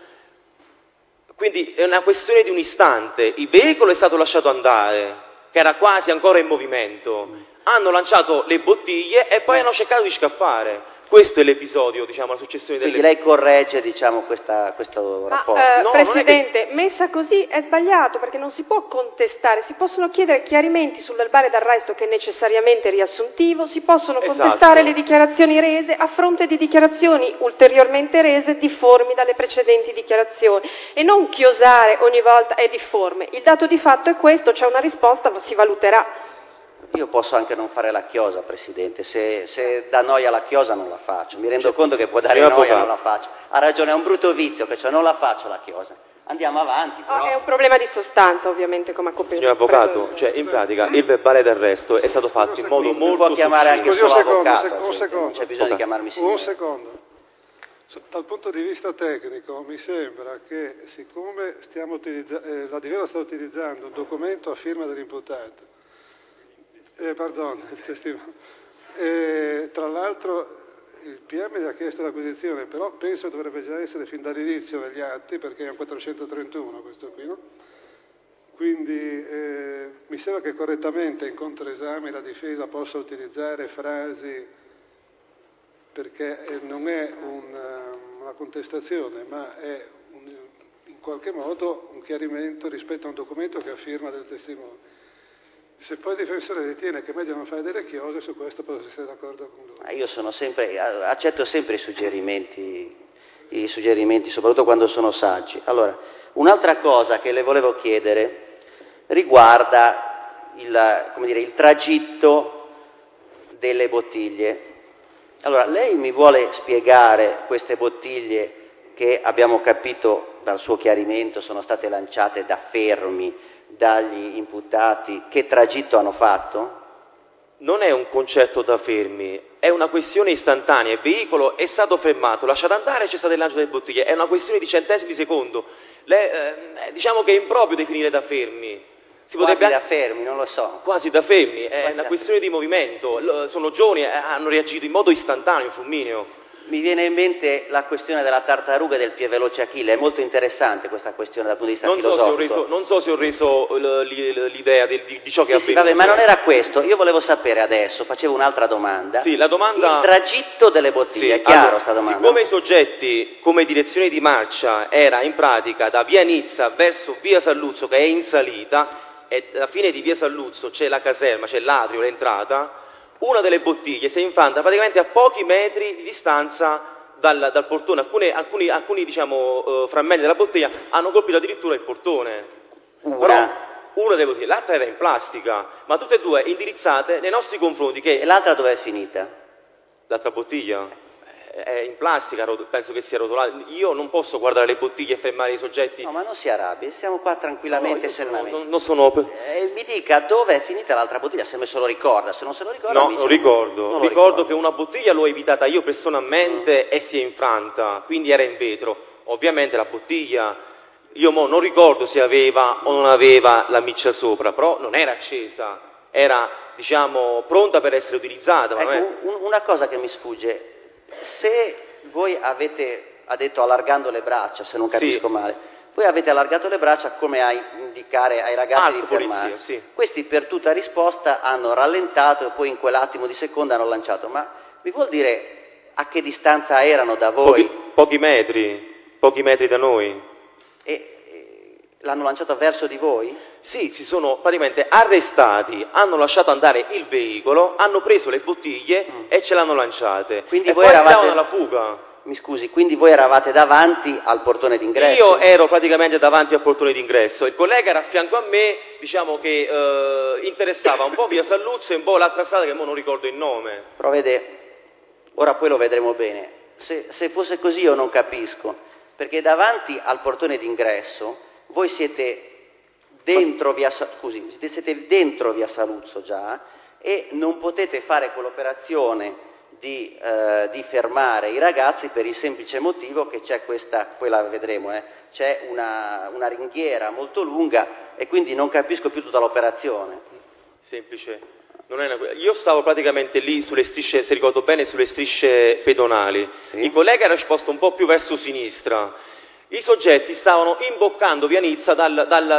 quindi è una questione di un istante. Il veicolo è stato lasciato andare, che era quasi ancora in movimento, hanno lanciato le bottiglie e poi hanno cercato di scappare. Questo è l'episodio, diciamo, la successione delle... Quindi lei corregge, diciamo, questo rapporto. Presidente, messa così è sbagliato, perché non si può contestare, si possono chiedere chiarimenti sul verbale d'arresto che è necessariamente riassuntivo, si possono contestare le dichiarazioni rese a fronte di dichiarazioni ulteriormente rese difformi dalle precedenti dichiarazioni e non chiosare ogni volta è difforme. Il dato di fatto è questo, c'è una risposta, si valuterà. Io posso anche non fare la chiosa, Presidente, se dà noia la chiosa non la faccio, mi rendo conto che può dare noia, non la faccio. Ha ragione, è un brutto vizio, che non la faccio la chiosa. Andiamo avanti. Però... È un problema di sostanza, ovviamente, come ha coperto. Signor Avvocato, in pratica il verbale d'arresto è stato fatto in modo molto può chiamare anche solo avvocato, un secondo. Non c'è bisogno di chiamarmi signore. Un secondo. Dal punto di vista tecnico mi sembra che siccome la difesa sta utilizzando un documento a firma dell'imputato, tra l'altro il PM gli ha chiesto l'acquisizione, però penso dovrebbe già essere fin dall'inizio degli atti, perché è un 431 questo qui, no? Quindi mi sembra che correttamente in controesame la difesa possa utilizzare frasi, perché non è una contestazione, ma è in qualche modo un chiarimento rispetto a un documento che ha firma del testimone. Se poi il difensore ritiene che è meglio non fare delle chiose, su questo posso essere d'accordo con lui. Io accetto sempre i suggerimenti, soprattutto quando sono saggi. Allora, un'altra cosa che le volevo chiedere riguarda il tragitto delle bottiglie. Allora, lei mi vuole spiegare queste bottiglie che abbiamo capito dal suo chiarimento sono state lanciate da fermi, dagli imputati, che tragitto hanno fatto? Non è un concetto da fermi, è una questione istantanea. Il veicolo è stato fermato, lasciato andare e c'è stato il lancio delle bottiglie. È una questione di centesimi di secondo. Diciamo che è improprio definire da fermi. Da fermi, non lo so. Quasi da fermi, è una questione di movimento. Sono giovani, hanno reagito in modo istantaneo, in fulmineo. Mi viene in mente la questione della tartaruga e del più veloce Achille, è molto interessante questa questione dal punto di vista filosofico. Non so se ho reso l'idea di ciò che ha avvenuto. Vabbè, ma non era questo, io volevo sapere adesso, facevo un'altra domanda. Sì, la domanda... Il tragitto delle bottiglie, è chiaro sta domanda? Siccome i soggetti come direzione di marcia era in pratica da via Nizza verso via Salluzzo, che è in salita, e alla fine di via Salluzzo c'è la caserma, c'è l'atrio, l'entrata, una delle bottiglie si è infanta praticamente a pochi metri di distanza dal portone. Alcuni frammenti della bottiglia hanno colpito addirittura il portone. Però una delle bottiglie, l'altra era in plastica, ma tutte e due indirizzate nei nostri confronti. E l'altra dove è finita? L'altra bottiglia? È in plastica, penso che sia rotolata. Io non posso guardare le bottiglie e fermare i soggetti. No, ma non si arrabbi, stiamo qua tranquillamente e serenamente. Non sono... mi dica dove è finita l'altra bottiglia, se me se lo ricorda, se non se lo ricorda... No, lo ricordo. Ricordo che una bottiglia l'ho evitata io personalmente e si è infranta, quindi era in vetro. Ovviamente la bottiglia, io non ricordo se aveva o non aveva la miccia sopra, però non era accesa, era, pronta per essere utilizzata. Ecco, una cosa che mi sfugge... Se voi ha detto allargando le braccia, se non capisco male, voi avete allargato le braccia come a indicare ai ragazzi di fermarsi. Sì. Questi per tutta risposta hanno rallentato e poi in quell'attimo di seconda hanno lanciato. Ma mi vuol dire a che distanza erano da voi? Pochi metri da noi. L'hanno lanciato verso di voi? Sì, si sono praticamente arrestati, hanno lasciato andare il veicolo, hanno preso le bottiglie e ce l'hanno lanciate. Quindi e voi poi eravate andavano alla fuga. Mi scusi, quindi voi eravate davanti al portone d'ingresso? Io ero praticamente davanti al portone d'ingresso, il collega era a fianco a me, diciamo che interessava un po' via Salluzzo e un po' l'altra strada che ora non ricordo il nome. Però vede, ora poi lo vedremo bene, se fosse così io non capisco, perché davanti al portone d'ingresso voi siete dentro via Saluzzo già e non potete fare quell'operazione di fermare i ragazzi per il semplice motivo che c'è poi la vedremo, c'è una ringhiera molto lunga e quindi non capisco più tutta l'operazione. Semplice. Io stavo praticamente lì sulle strisce, se ricordo bene, sulle strisce pedonali. Sì. Il collega era esposto un po' più verso sinistra. I soggetti stavano imboccando via Nizza da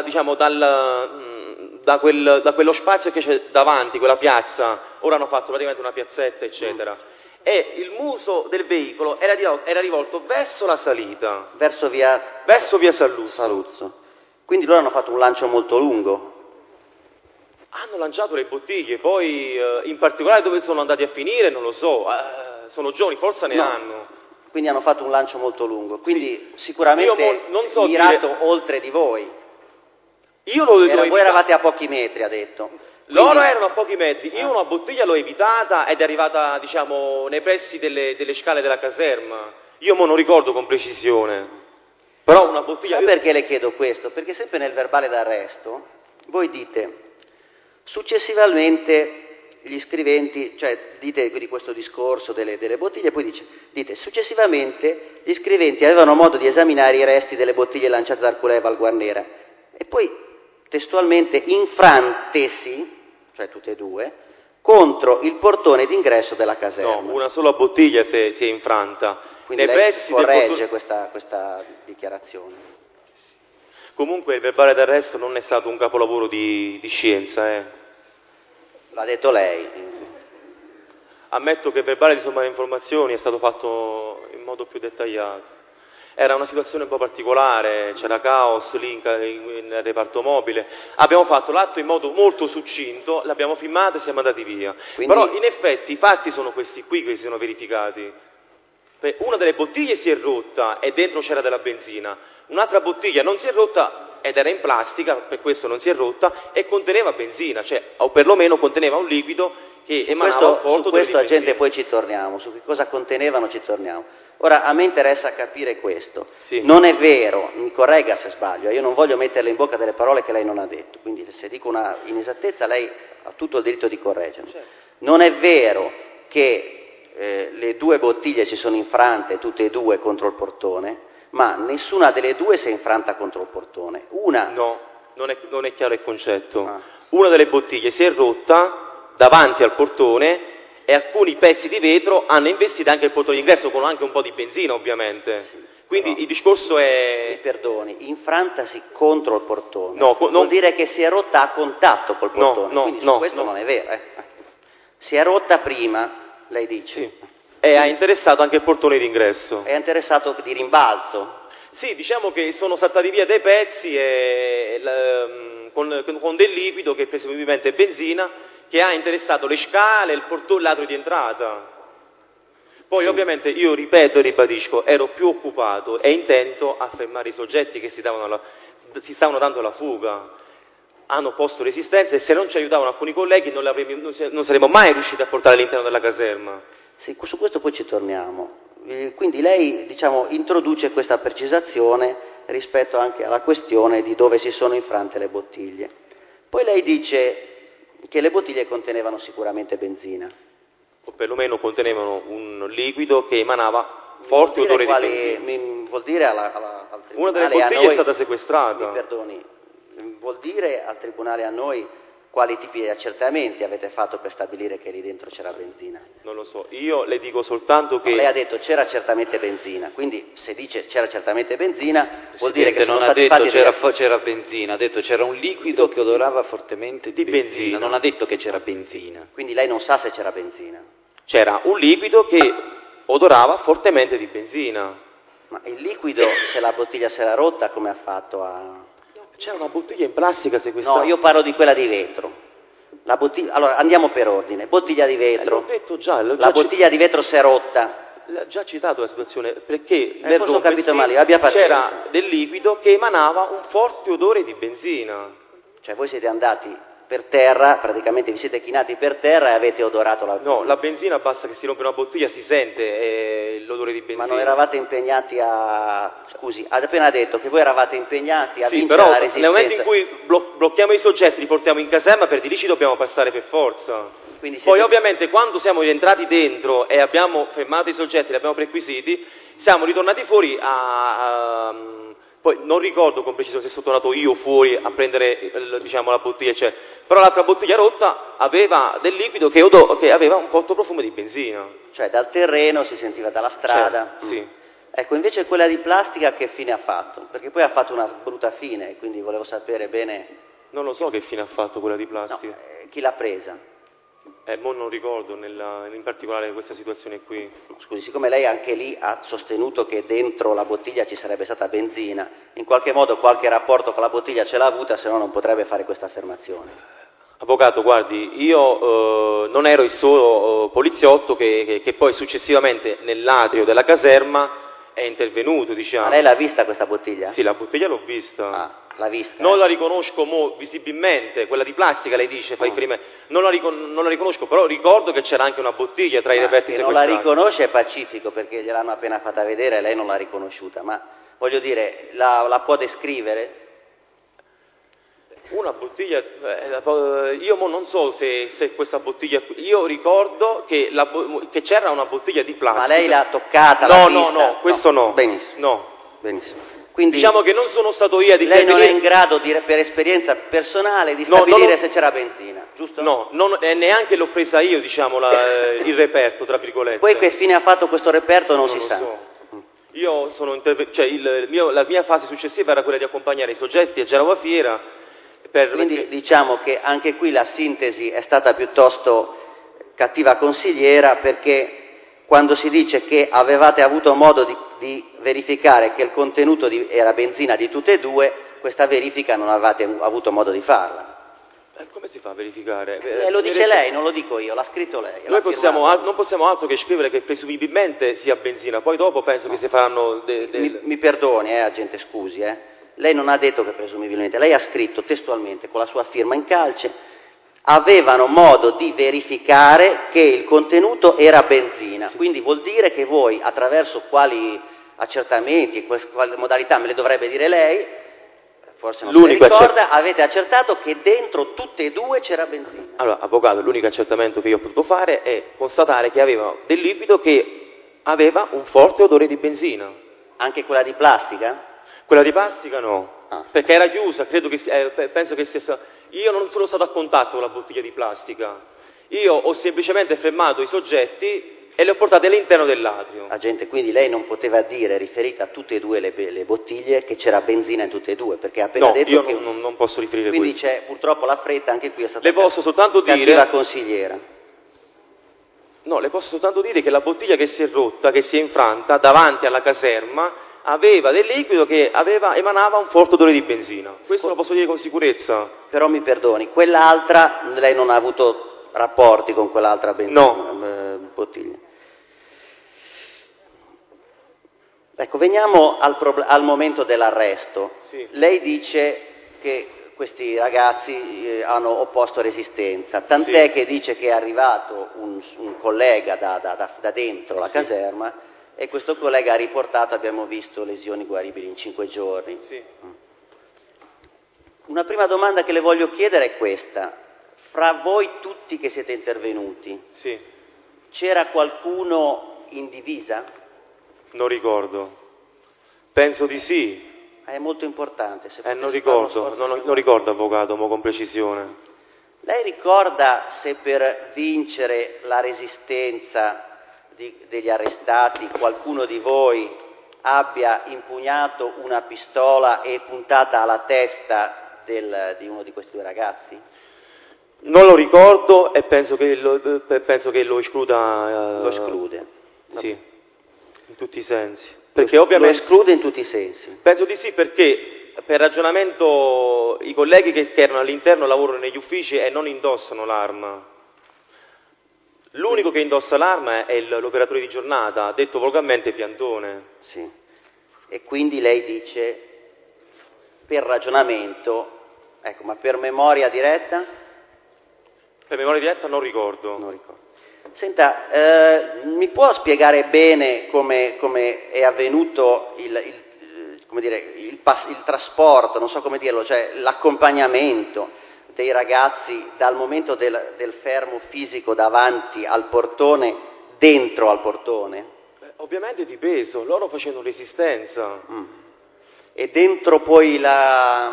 quello spazio che c'è davanti, quella piazza. Ora hanno fatto praticamente una piazzetta, eccetera. E il muso del veicolo era rivolto verso la salita. Verso via Saluzzo. Quindi loro hanno fatto un lancio molto lungo. Hanno lanciato le bottiglie, poi in particolare dove sono andati a finire non lo so, sono giovani, forse ne hanno. Quindi hanno fatto un lancio molto lungo, quindi sì. Sicuramente mirato oltre di voi. Voi eravate a pochi metri, ha detto. Quindi... Loro erano a pochi metri, io una bottiglia l'ho evitata ed è arrivata, diciamo, nei pressi delle scale della caserma. Io non ricordo con precisione, però una bottiglia... Sa perché le chiedo questo? Perché sempre nel verbale d'arresto voi dite... Successivamente gli scriventi, cioè dite di questo discorso delle bottiglie, poi dite successivamente gli scriventi avevano modo di esaminare i resti delle bottiglie lanciate da Arculei e Valguarnera e poi testualmente infrantesi, cioè tutte e due, contro il portone d'ingresso della caserma. No, una sola bottiglia si è infranta. Quindi lei corregge questa dichiarazione. Comunque il verbale d'arresto non è stato un capolavoro di scienza. L'ha detto lei. Ammetto che il verbale di sommarie informazioni è stato fatto in modo più dettagliato. Era una situazione un po' particolare, c'era caos lì nel reparto mobile. Abbiamo fatto l'atto in modo molto succinto, l'abbiamo filmato e siamo andati via. Quindi... Però in effetti i fatti sono questi qui che si sono verificati. Una delle bottiglie si è rotta e dentro c'era della benzina. Un'altra bottiglia non si è rotta ed era in plastica, per questo non si è rotta, e conteneva benzina, cioè, o perlomeno conteneva un liquido che emanava un forte odore di benzina. Su questo, agente, poi ci torniamo, su che cosa contenevano ci torniamo. Ora, a me interessa capire questo. Sì. Non è vero, mi corregga se sbaglio, io non voglio metterle in bocca delle parole che lei non ha detto, quindi se dico una inesattezza lei ha tutto il diritto di correggermi. Certo. Non è vero che le due bottiglie si sono infrante tutte e due contro il portone, ma nessuna delle due si è infranta contro il portone. No, non è chiaro il concetto. Una delle bottiglie si è rotta davanti al portone e alcuni pezzi di vetro hanno investito anche il portone d'ingresso con anche un po' di benzina, ovviamente. Sì, quindi il discorso è... Mi perdoni, infrantasi contro il portone. Vuol dire che si è rotta a contatto col portone. Quindi questo non è vero. Si è rotta prima, lei dice. Sì. E ha interessato anche il portone d'ingresso. È interessato di rimbalzo? Sì, diciamo che sono saltati via dei pezzi con del liquido che presumibilmente è benzina, che ha interessato le scale, il lato di entrata. Poi ovviamente io ripeto e ribadisco, ero più occupato e intento a fermare i soggetti che si stavano dando la fuga. Hanno posto resistenza e se non ci aiutavano alcuni colleghi non saremmo mai riusciti a portare all'interno della caserma. Sì, su questo poi ci torniamo. Quindi lei, introduce questa precisazione rispetto anche alla questione di dove si sono infrante le bottiglie. Poi lei dice che le bottiglie contenevano sicuramente benzina. O perlomeno contenevano un liquido che emanava forte odore di benzina. Vuol dire al tribunale... Una delle bottiglie è stata sequestrata. Mi perdoni, vuol dire al tribunale a noi quali tipi di accertamenti avete fatto per stabilire che lì dentro c'era benzina? Non lo so, io le dico soltanto che... No, lei ha detto c'era certamente benzina, quindi se dice c'era certamente benzina Presidente, vuol dire che non ha detto c'era benzina, ha detto c'era un liquido che odorava fortemente di benzina, non ha detto che c'era benzina. Quindi lei non sa se c'era benzina? C'era un liquido che odorava fortemente di benzina. Ma il liquido, se la bottiglia si era rotta, come ha fatto a... C'era una bottiglia in plastica sequestrata. No, io parlo di quella di vetro. Allora, andiamo per ordine. Bottiglia di vetro. L'ho detto già. La bottiglia di vetro si è rotta. L'ha già citato la situazione, perché forse ho capito male, abbia pazienza. c'era del liquido che emanava un forte odore di benzina. Cioè voi siete andati per terra, praticamente vi siete chinati per terra e avete odorato la... No, la benzina basta che si rompe una bottiglia, si sente l'odore di benzina. Ma non eravate impegnati a... Scusi, ha appena detto che voi eravate impegnati a sì, vincere però la resistenza. nel momento in cui blocchiamo i soggetti, li portiamo in caserma, per di lì ci dobbiamo passare per forza. Poi ovviamente quando siamo rientrati dentro e abbiamo fermato i soggetti, li abbiamo perquisiti, siamo ritornati fuori poi non ricordo con preciso se sono tornato io fuori a prendere diciamo, la bottiglia, però l'altra bottiglia rotta aveva del liquido che aveva un forte profumo di benzina. Cioè dal terreno si sentiva, dalla strada. Sì. Ecco, invece quella di plastica che fine ha fatto? Perché poi ha fatto una brutta fine, quindi volevo sapere bene... Non lo so che fine ha fatto quella di plastica. No, chi l'ha presa? Mo non ricordo in particolare questa situazione qui. Scusi, siccome lei anche lì ha sostenuto che dentro la bottiglia ci sarebbe stata benzina, in qualche modo qualche rapporto con la bottiglia ce l'ha avuta, se no non potrebbe fare questa affermazione. Avvocato, guardi, io non ero il solo poliziotto che poi successivamente nell'atrio della caserma è intervenuto, diciamo. Ma lei l'ha vista questa bottiglia? Sì, la bottiglia l'ho vista. Ah, l'ha vista? Non la riconosco visibilmente, quella di plastica lei dice, fa riferimento. Non la riconosco, però ricordo che c'era anche una bottiglia tra i reperti sequestrati. Non la riconosce è pacifico, perché gliel'hanno appena fatta vedere e lei non l'ha riconosciuta, ma voglio dire, la può descrivere? Una bottiglia, io non so se questa bottiglia, io ricordo che c'era una bottiglia di plastica. Ma lei l'ha toccata, l'ha vista? No, questo no. Benissimo. No. Benissimo. Quindi, diciamo che non sono stato io a lei non è in grado, per esperienza personale, di stabilire se c'era benzina, giusto? No, neanche l'ho presa io, diciamo, il reperto, tra virgolette. Poi che fine ha fatto questo reperto non si sa. So. Io sono la mia fase successiva era quella di accompagnare i soggetti a Genova Fiera. Quindi diciamo che anche qui la sintesi è stata piuttosto cattiva consigliera, perché quando si dice che avevate avuto modo di verificare che il contenuto era benzina di tutte e due, questa verifica non avevate avuto modo di farla. Come si fa a verificare? Lo dice lei, non lo dico io, l'ha scritto lei. Noi non possiamo altro che scrivere che presumibilmente sia benzina, poi dopo penso che si faranno... Mi perdoni, agente, scusi, Lei non ha detto che presumibilmente, lei ha scritto testualmente con la sua firma in calce: avevano modo di verificare che il contenuto era benzina. Sì. Quindi vuol dire che voi, attraverso quali accertamenti e quali modalità, me le dovrebbe dire lei, forse non se ne ricorda, avete accertato che dentro tutte e due c'era benzina. Allora, avvocato, l'unico accertamento che io ho potuto fare è constatare che aveva del liquido che aveva un forte odore di benzina. Anche quella di plastica? Quella di plastica no, perché era chiusa, penso che sia... Io non sono stato a contatto con la bottiglia di plastica, io ho semplicemente fermato i soggetti e li ho portati all'interno dell'atrio. Agente, quindi lei non poteva dire, riferita a tutte e due le bottiglie, che c'era benzina in tutte e due, perché ha appena detto io che... non posso riferire quindi questo. Quindi c'è purtroppo la fretta, anche qui è stata le posso soltanto cattiva consigliera. No, le posso soltanto dire che la bottiglia che si è rotta, che si è infranta davanti alla caserma, aveva del liquido che emanava un forte odore di benzina. Questo lo posso dire con sicurezza. Però mi perdoni, quell'altra, lei non ha avuto rapporti con quell'altra bottiglia? Ecco, veniamo al momento dell'arresto. Sì. Lei dice che questi ragazzi hanno opposto resistenza, tant'è che dice che è arrivato un collega da dentro la caserma, e questo collega ha riportato, abbiamo visto, lesioni guaribili in 5 giorni. Sì. Una prima domanda che le voglio chiedere è questa: fra voi tutti che siete intervenuti, c'era qualcuno in divisa? Non ricordo, penso di sì. È molto importante. Non ricordo, avvocato, con precisione. Lei ricorda se per vincere la resistenza degli arrestati qualcuno di voi abbia impugnato una pistola e puntata alla testa di uno di questi due ragazzi? Non lo ricordo e penso che lo escluda. Lo esclude? Sì. In tutti i sensi. Perché ovviamente... Lo esclude in tutti i sensi. Penso di sì, perché per ragionamento i colleghi che erano all'interno lavorano negli uffici e non indossano l'arma. L'unico che indossa l'arma è l'operatore di giornata, detto volgarmente piantone. Sì. E quindi lei dice, per ragionamento, ecco, ma per memoria diretta? Per memoria diretta non ricordo. Non ricordo. Senta, mi può spiegare bene come è avvenuto il trasporto, non so come dirlo, cioè l'accompagnamento dei ragazzi dal momento del fermo fisico davanti al portone, dentro al portone? Ovviamente di peso, loro facevano resistenza. E dentro poi la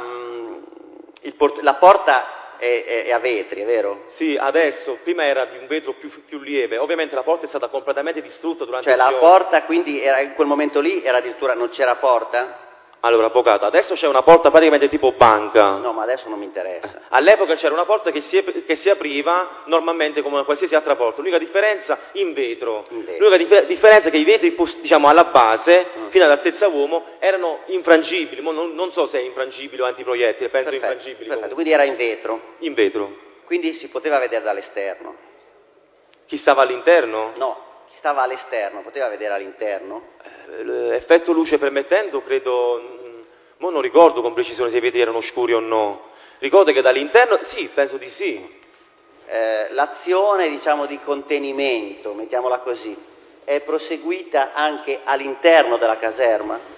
porta è a vetri, è vero? Sì, adesso, prima era di un vetro più lieve, ovviamente la porta è stata completamente distrutta durante il giorno. Cioè la porta quindi in quel momento lì era addirittura, non c'era porta? Allora, avvocato, adesso c'è una porta praticamente tipo banca. No, ma adesso non mi interessa. All'epoca c'era una porta che si apriva normalmente come una qualsiasi altra porta, l'unica differenza in vetro. L'unica differenza è che i vetri, diciamo, alla base, fino all'altezza uomo, erano infrangibili. Non so se è infrangibile o antiproiettile, penso infrangibili. Perfetto, quindi era in vetro? In vetro. Quindi si poteva vedere dall'esterno? Chi stava all'interno? No, chi stava all'esterno, poteva vedere all'interno? Effetto luce permettendo, credo, non ricordo con precisione se i vetri erano scuri o no. Ricordo che dall'interno, sì, penso di sì. L'azione, diciamo, di contenimento, mettiamola così, è proseguita anche all'interno della caserma?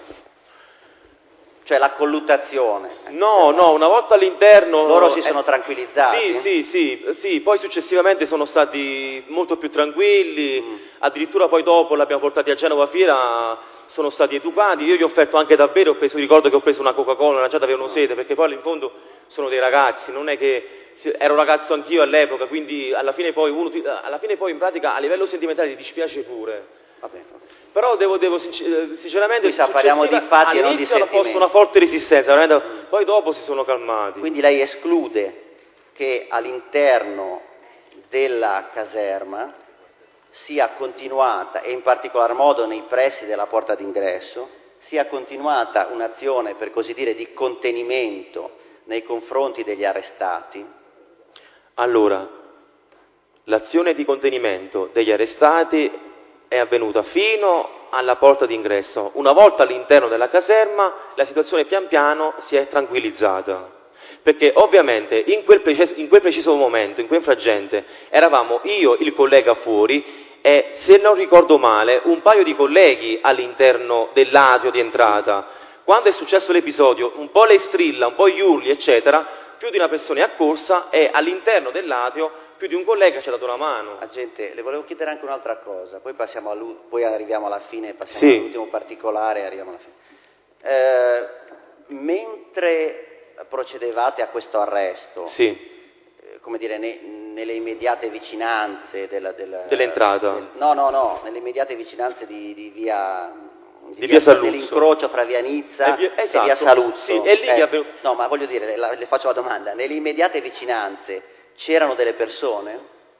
Cioè la colluttazione? No, una volta all'interno... Loro si sono tranquillizzati? Sì, poi successivamente sono stati molto più tranquilli, addirittura poi dopo l'abbiamo portati a Genova Fiera, sono stati educati, io gli ho offerto anche da bere, ricordo che ho preso una Coca-Cola, già avevano sete, perché poi in fondo sono dei ragazzi, non è che... Ero ragazzo anch'io all'epoca, quindi alla fine poi in pratica a livello sentimentale ti dispiace pure. Va bene. Però devo sinceramente... parliamo di fatti e non di sentimenti. Hanno posto una forte resistenza, veramente, poi dopo si sono calmati. Quindi lei esclude che all'interno della caserma sia continuata, e in particolar modo nei pressi della porta d'ingresso, sia continuata un'azione, per così dire, di contenimento nei confronti degli arrestati? Allora, l'azione di contenimento degli arrestati è avvenuta fino alla porta d'ingresso. Una volta all'interno della caserma, la situazione pian piano si è tranquillizzata. Perché ovviamente in quel preciso momento, in quel frangente, eravamo io, il collega fuori, e se non ricordo male, un paio di colleghi all'interno dell'atrio di entrata. Quando è successo l'episodio, un po' lei strilla, un po' gli urli, eccetera, più di una persona è accorsa e all'interno dell'atrio più di un collega ci ha dato la mano. Agente, le volevo chiedere anche un'altra cosa, poi arriviamo alla fine, passiamo all'ultimo particolare e arriviamo alla fine. Mentre procedevate a questo arresto, come dire, nelle immediate vicinanze dell'entrata? Nelle immediate vicinanze di via Saluzzo, dell'incrocio fra via Nizza e via Saluzzo. No, ma voglio dire, le faccio la domanda, nelle immediate vicinanze c'erano delle persone?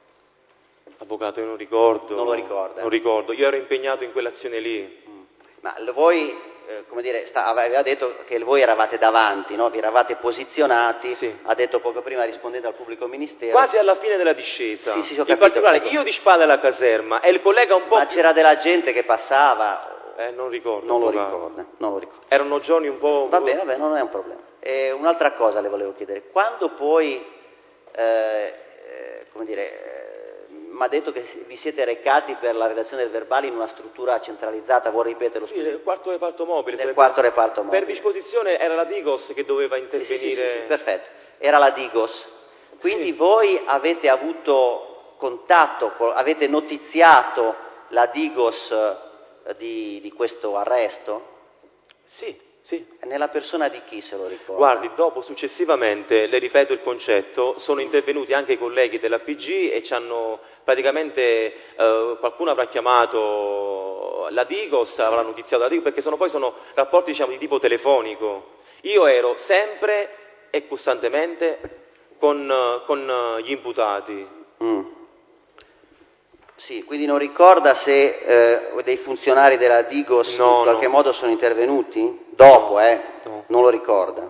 Avvocato, io non ricordo. Non lo ricorda? Non ricordo, io ero impegnato in quell'azione lì. Ma voi, come dire, aveva detto che voi eravate davanti, no? Vi eravate posizionati, ha detto poco prima rispondendo al pubblico ministero. Quasi alla fine della discesa. Sì, ho capito. In particolare io di spalle alla caserma e il collega un po'... Ma c'era della gente che passava? Non ricordo. Non lo ricordo. Erano giorni un po'... Va bene, non è un problema. Un'altra cosa le volevo chiedere. Quando poi, mi ha detto che vi siete recati per la redazione del verbale in una struttura centralizzata, vuoi ripeterlo? Sì, nel quarto reparto mobile. Nel quarto reparto mobile. Per disposizione era la Digos che doveva intervenire. Sì, perfetto. Era la Digos. Quindi voi avete avuto contatto, avete notiziato la Digos di questo arresto? Sì. Nella persona di chi, se lo ricorda? Guardi, dopo successivamente, le ripeto il concetto, sono intervenuti anche i colleghi dell'APG e ci hanno praticamente, qualcuno avrà chiamato la Digos, avrà notiziato la Digos, perché sono rapporti di tipo telefonico. Io ero sempre e costantemente con gli imputati. Sì, quindi non ricorda se dei funzionari della Digos in qualche modo sono intervenuti? Dopo, No. Non lo ricorda.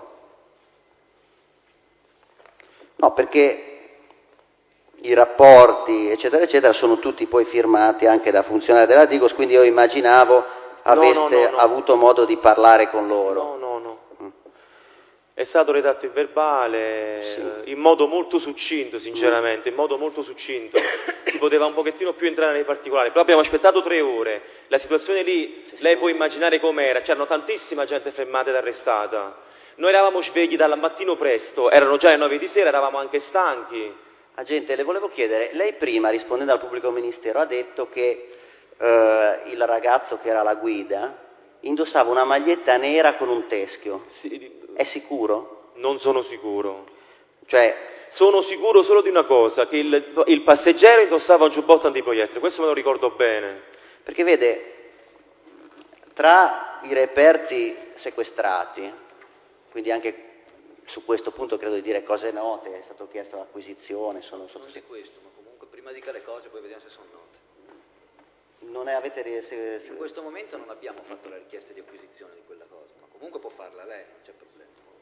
No, perché i rapporti, eccetera, eccetera, sono tutti poi firmati anche da funzionari della Digos, quindi io immaginavo aveste avuto modo di parlare con loro. No. È stato redatto il verbale in modo molto succinto, sinceramente, in modo molto succinto. Si poteva un pochettino più entrare nei particolari, però abbiamo aspettato 3 ore. La situazione lì, lei può immaginare com'era, c'erano tantissima gente fermata ed arrestata. Noi eravamo svegli dal mattino presto, erano già le 9 di sera, eravamo anche stanchi. Agente, le volevo chiedere, lei prima, rispondendo al pubblico ministero, ha detto che il ragazzo che era la guida indossava una maglietta nera con un teschio. Sì. È sicuro? Non sono sicuro. Cioè, sono sicuro solo di una cosa, che il passeggero indossava un giubbotto antiproiettile, questo me lo ricordo bene. Perché vede, tra i reperti sequestrati, quindi anche su questo punto credo di dire cose note, è stato chiesto l'acquisizione, non sequestro, ma comunque prima dica le cose poi vediamo se sono note. Non avete in questo momento non abbiamo fatto la richiesta di acquisizione di quella cosa, ma comunque può farla lei, non c'è problema.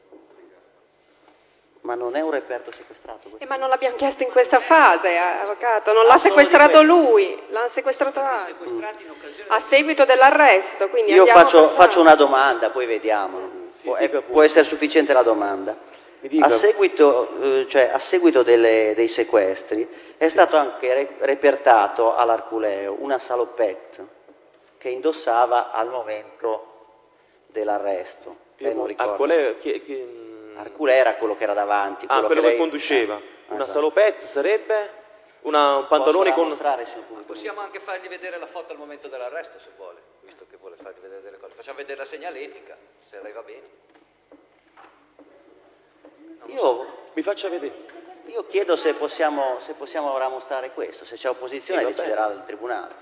Ma non è un reperto sequestrato questo? Ma non l'abbiamo chiesto in questa fase, avvocato, non l'ha sequestrato lui, l'ha sequestrato a seguito dell'arresto. Quindi io faccio una domanda, poi vediamo. Può essere sufficiente la domanda. A seguito dei sequestri è stato anche repertato all'Arculeo una salopette che indossava al momento dell'arresto. Lei non ricorda? Arculeo era quello che era davanti. Quello che conduceva. Una salopette sarebbe? Un pantalone con... Possiamo anche fargli vedere la foto al momento dell'arresto se vuole, visto che vuole fargli vedere delle cose. Facciamo vedere la segnaletica, se lei va bene. Mi faccia vedere. Io chiedo se possiamo ora mostrare questo, se c'è opposizione deciderà il Tribunale.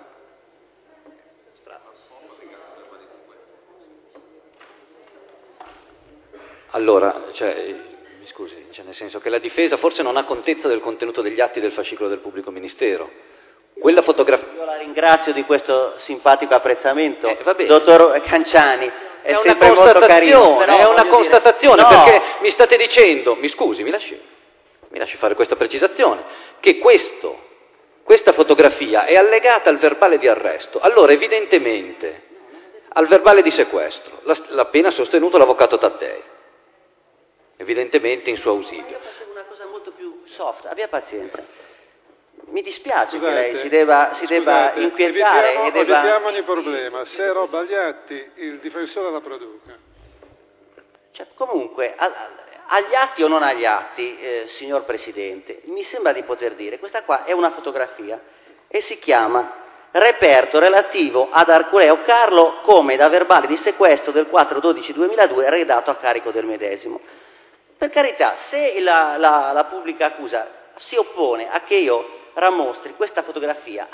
Allora, mi scusi, nel senso che la difesa forse non ha contezza del contenuto degli atti del fascicolo del pubblico ministero. Quella fotografia... Io la ringrazio di questo simpatico apprezzamento, dottor Canciani. È sempre molto carino, però, è una constatazione, perché mi state dicendo, mi scusi, mi lasci fare questa precisazione, che questa fotografia è allegata al verbale di arresto. Allora, evidentemente, al verbale di sequestro l'ha appena sostenuto l'avvocato Taddei, evidentemente in suo ausilio. Io facevo una cosa molto più soft, abbia pazienza. Mi dispiace che lei si debba inquietare. Evitiamo ogni problema. Se è roba agli atti, il difensore la produca. Comunque, agli atti o non agli atti, signor Presidente, mi sembra di poter dire, questa qua è una fotografia e si chiama reperto relativo ad Arculeo Carlo come da verbale di sequestro del 4/12/2002 redatto a carico del medesimo. Per carità, se la pubblica accusa si oppone a che io rammostri questa fotografia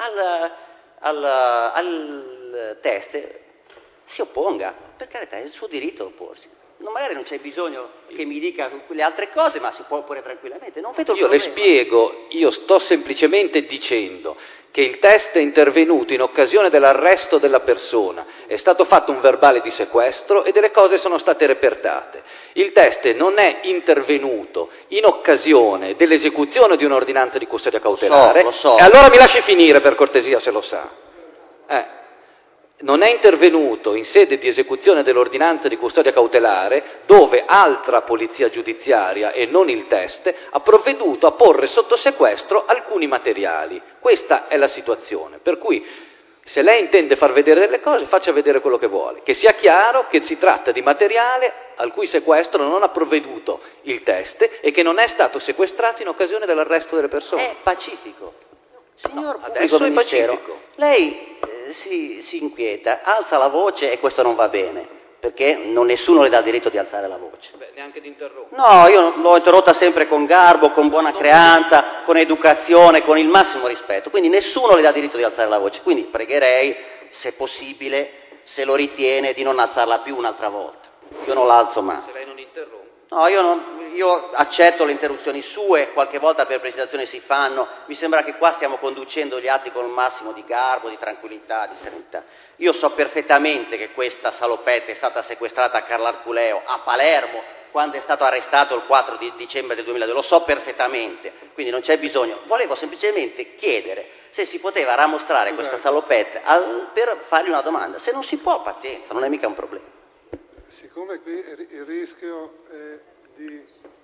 al test, si opponga, per carità è il suo diritto opporsi. Magari non c'è bisogno che mi dica le altre cose, ma si può opporre tranquillamente. Non vedo il problema. Le spiego, io sto semplicemente dicendo che il test è intervenuto in occasione dell'arresto della persona, è stato fatto un verbale di sequestro e delle cose sono state repertate. Il test non è intervenuto in occasione dell'esecuzione di un'ordinanza di custodia cautelare. Lo so. E allora mi lasci finire per cortesia se lo sa. Non è intervenuto in sede di esecuzione dell'ordinanza di custodia cautelare dove altra polizia giudiziaria e non il test ha provveduto a porre sotto sequestro alcuni materiali. Questa è la situazione, per cui se lei intende far vedere delle cose faccia vedere quello che vuole, che sia chiaro che si tratta di materiale al cui sequestro non ha provveduto il test e che non è stato sequestrato in occasione dell'arresto delle persone. È pacifico. Signor adesso è pacifico. Lei si inquieta, alza la voce e questo non va bene, perché nessuno le dà il diritto di alzare la voce. Neanche di interrompere. No, io l'ho interrotta sempre con garbo, con buona creanza, con educazione, con il massimo rispetto, quindi nessuno le dà il diritto di alzare la voce, quindi pregherei, se possibile, se lo ritiene, di non alzarla più un'altra volta. Io non la alzo mai. Se lei non interrompe. No, io io accetto le interruzioni sue, qualche volta per precisazioni si fanno, mi sembra che qua stiamo conducendo gli atti con il massimo di garbo, di tranquillità, di serenità. Io so perfettamente che questa salopetta è stata sequestrata a Carlarculeo, a Palermo, quando è stato arrestato il 4 di dicembre del 2002, lo so perfettamente, quindi non c'è bisogno. Volevo semplicemente chiedere se si poteva rammostrare questa salopetta per fargli una domanda. Se non si può, pazienza, non è mica un problema. Siccome qui il rischio è di...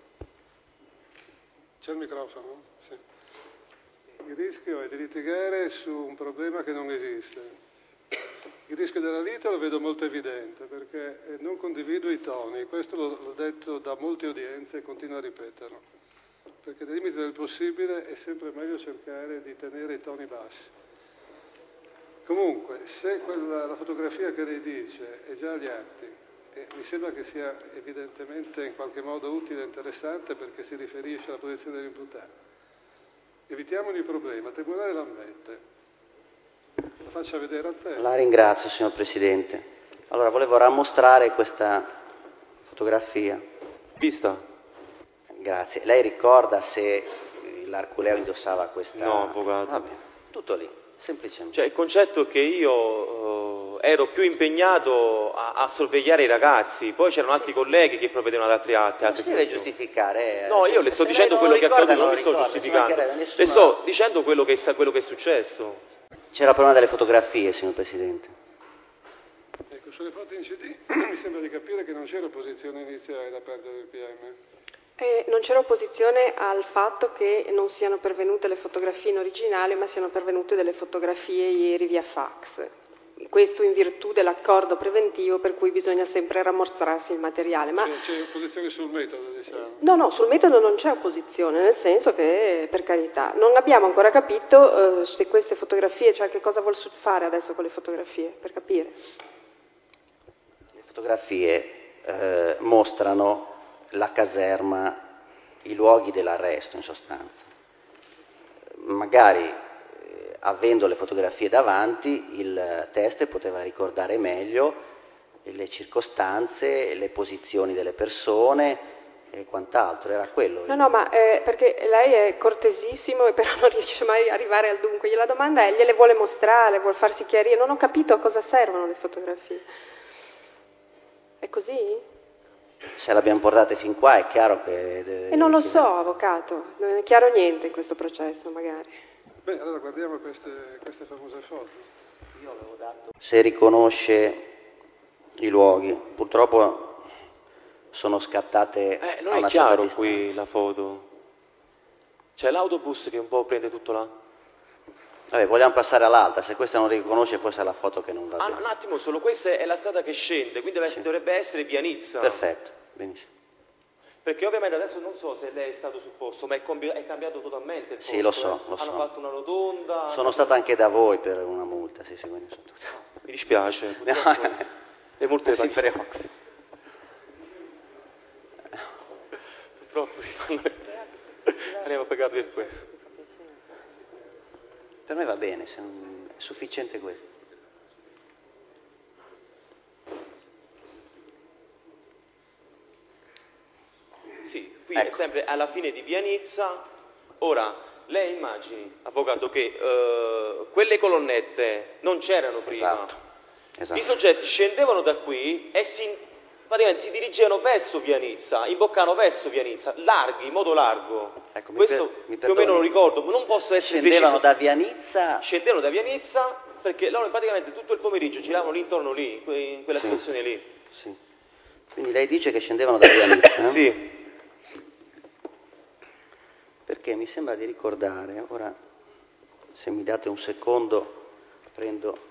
C'è il microfono? Sì. Il rischio è di litigare su un problema che non esiste. Il rischio della lite lo vedo molto evidente, perché non condivido i toni, questo l'ho detto da molte udienze e continuo a ripeterlo, perché nei limiti del possibile è sempre meglio cercare di tenere i toni bassi. Comunque, se la fotografia che lei dice è già agli atti, mi sembra che sia evidentemente in qualche modo utile e interessante perché si riferisce alla posizione dell'imputato. Evitiamogli il problema, il Tribunale l'ammette. Lo faccia vedere a te. La ringrazio, signor Presidente. Allora, volevo rammostrare questa fotografia. Vista? Grazie. Lei ricorda se l'Arculeo indossava questa... No, avvocato. Va bene, tutto lì, semplicemente. Cioè, il concetto è che io ero più impegnato a sorvegliare i ragazzi, poi c'erano altri colleghi che provvedevano ad altri atti. Non si deve giustificare. No, io le sto dicendo quello che è accaduto, non mi sto giustificando. Le sto dicendo quello che è successo. C'era il problema delle fotografie, signor Presidente. Ecco, sulle foto in CD mi sembra di capire che non c'era opposizione iniziale da parte del PM. Non c'era opposizione al fatto che non siano pervenute le fotografie in originale, ma siano pervenute delle fotografie ieri via fax. Questo in virtù dell'accordo preventivo per cui bisogna sempre rammostrarsi il materiale. Ma... C'è opposizione sul metodo, diciamo? No, sul metodo non c'è opposizione, nel senso che, per carità, non abbiamo ancora capito se queste fotografie, cioè che cosa vuol fare adesso con le fotografie, per capire. Le fotografie mostrano la caserma, i luoghi dell'arresto in sostanza. Magari avendo le fotografie davanti il teste poteva ricordare meglio le circostanze, le posizioni delle persone e quant'altro, era quello. No, ma perché lei è cortesissimo e però non riesce mai a arrivare al dunque. La domanda è, gliele vuole mostrare, vuole farsi chiarire, non ho capito a cosa servono le fotografie. È così? Se l'abbiamo portate fin qua è chiaro che... E non lo so, avvocato, non è chiaro niente in questo processo, magari. Beh, allora guardiamo queste famose foto. Io avevo dato... Se riconosce i luoghi, purtroppo sono scattate non a una è chiaro certa qui distanza. la foto. C'è l'autobus che un po' prende tutto là. Vabbè, vogliamo passare all'altra, se questa non riconosce forse è la foto che non va bene. Un attimo solo, questa è la strada che scende, quindi dovrebbe essere via Nizza. Perfetto, benissimo. Perché ovviamente adesso non so se lei è stato sul posto, ma è cambiato totalmente il posto. Sì, lo so. Hanno fatto una rotonda. Sono stato anche da voi per una multa, sì, quindi sono tutto. Mi dispiace. Le multe si preoccupi. Purtroppo si fanno andiamo a pagare per questo. Per me va bene, è sufficiente questo. Sì, qui è sempre alla fine di via Nizza. Ora, lei immagini, avvocato, che quelle colonnette non c'erano prima. Esatto. I soggetti scendevano da qui e praticamente si dirigevano verso via Nizza, imboccavano verso via Nizza, in modo largo. Ecco, questo più o meno lo ricordo, non posso essere Scendevano preciso. da via Nizza? Scendevano da via Nizza perché loro praticamente tutto il pomeriggio giravano intorno lì, in quella situazione lì. Sì. Quindi lei dice che scendevano da via Nizza? Sì. Perché mi sembra di ricordare, ora se mi date un secondo prendo...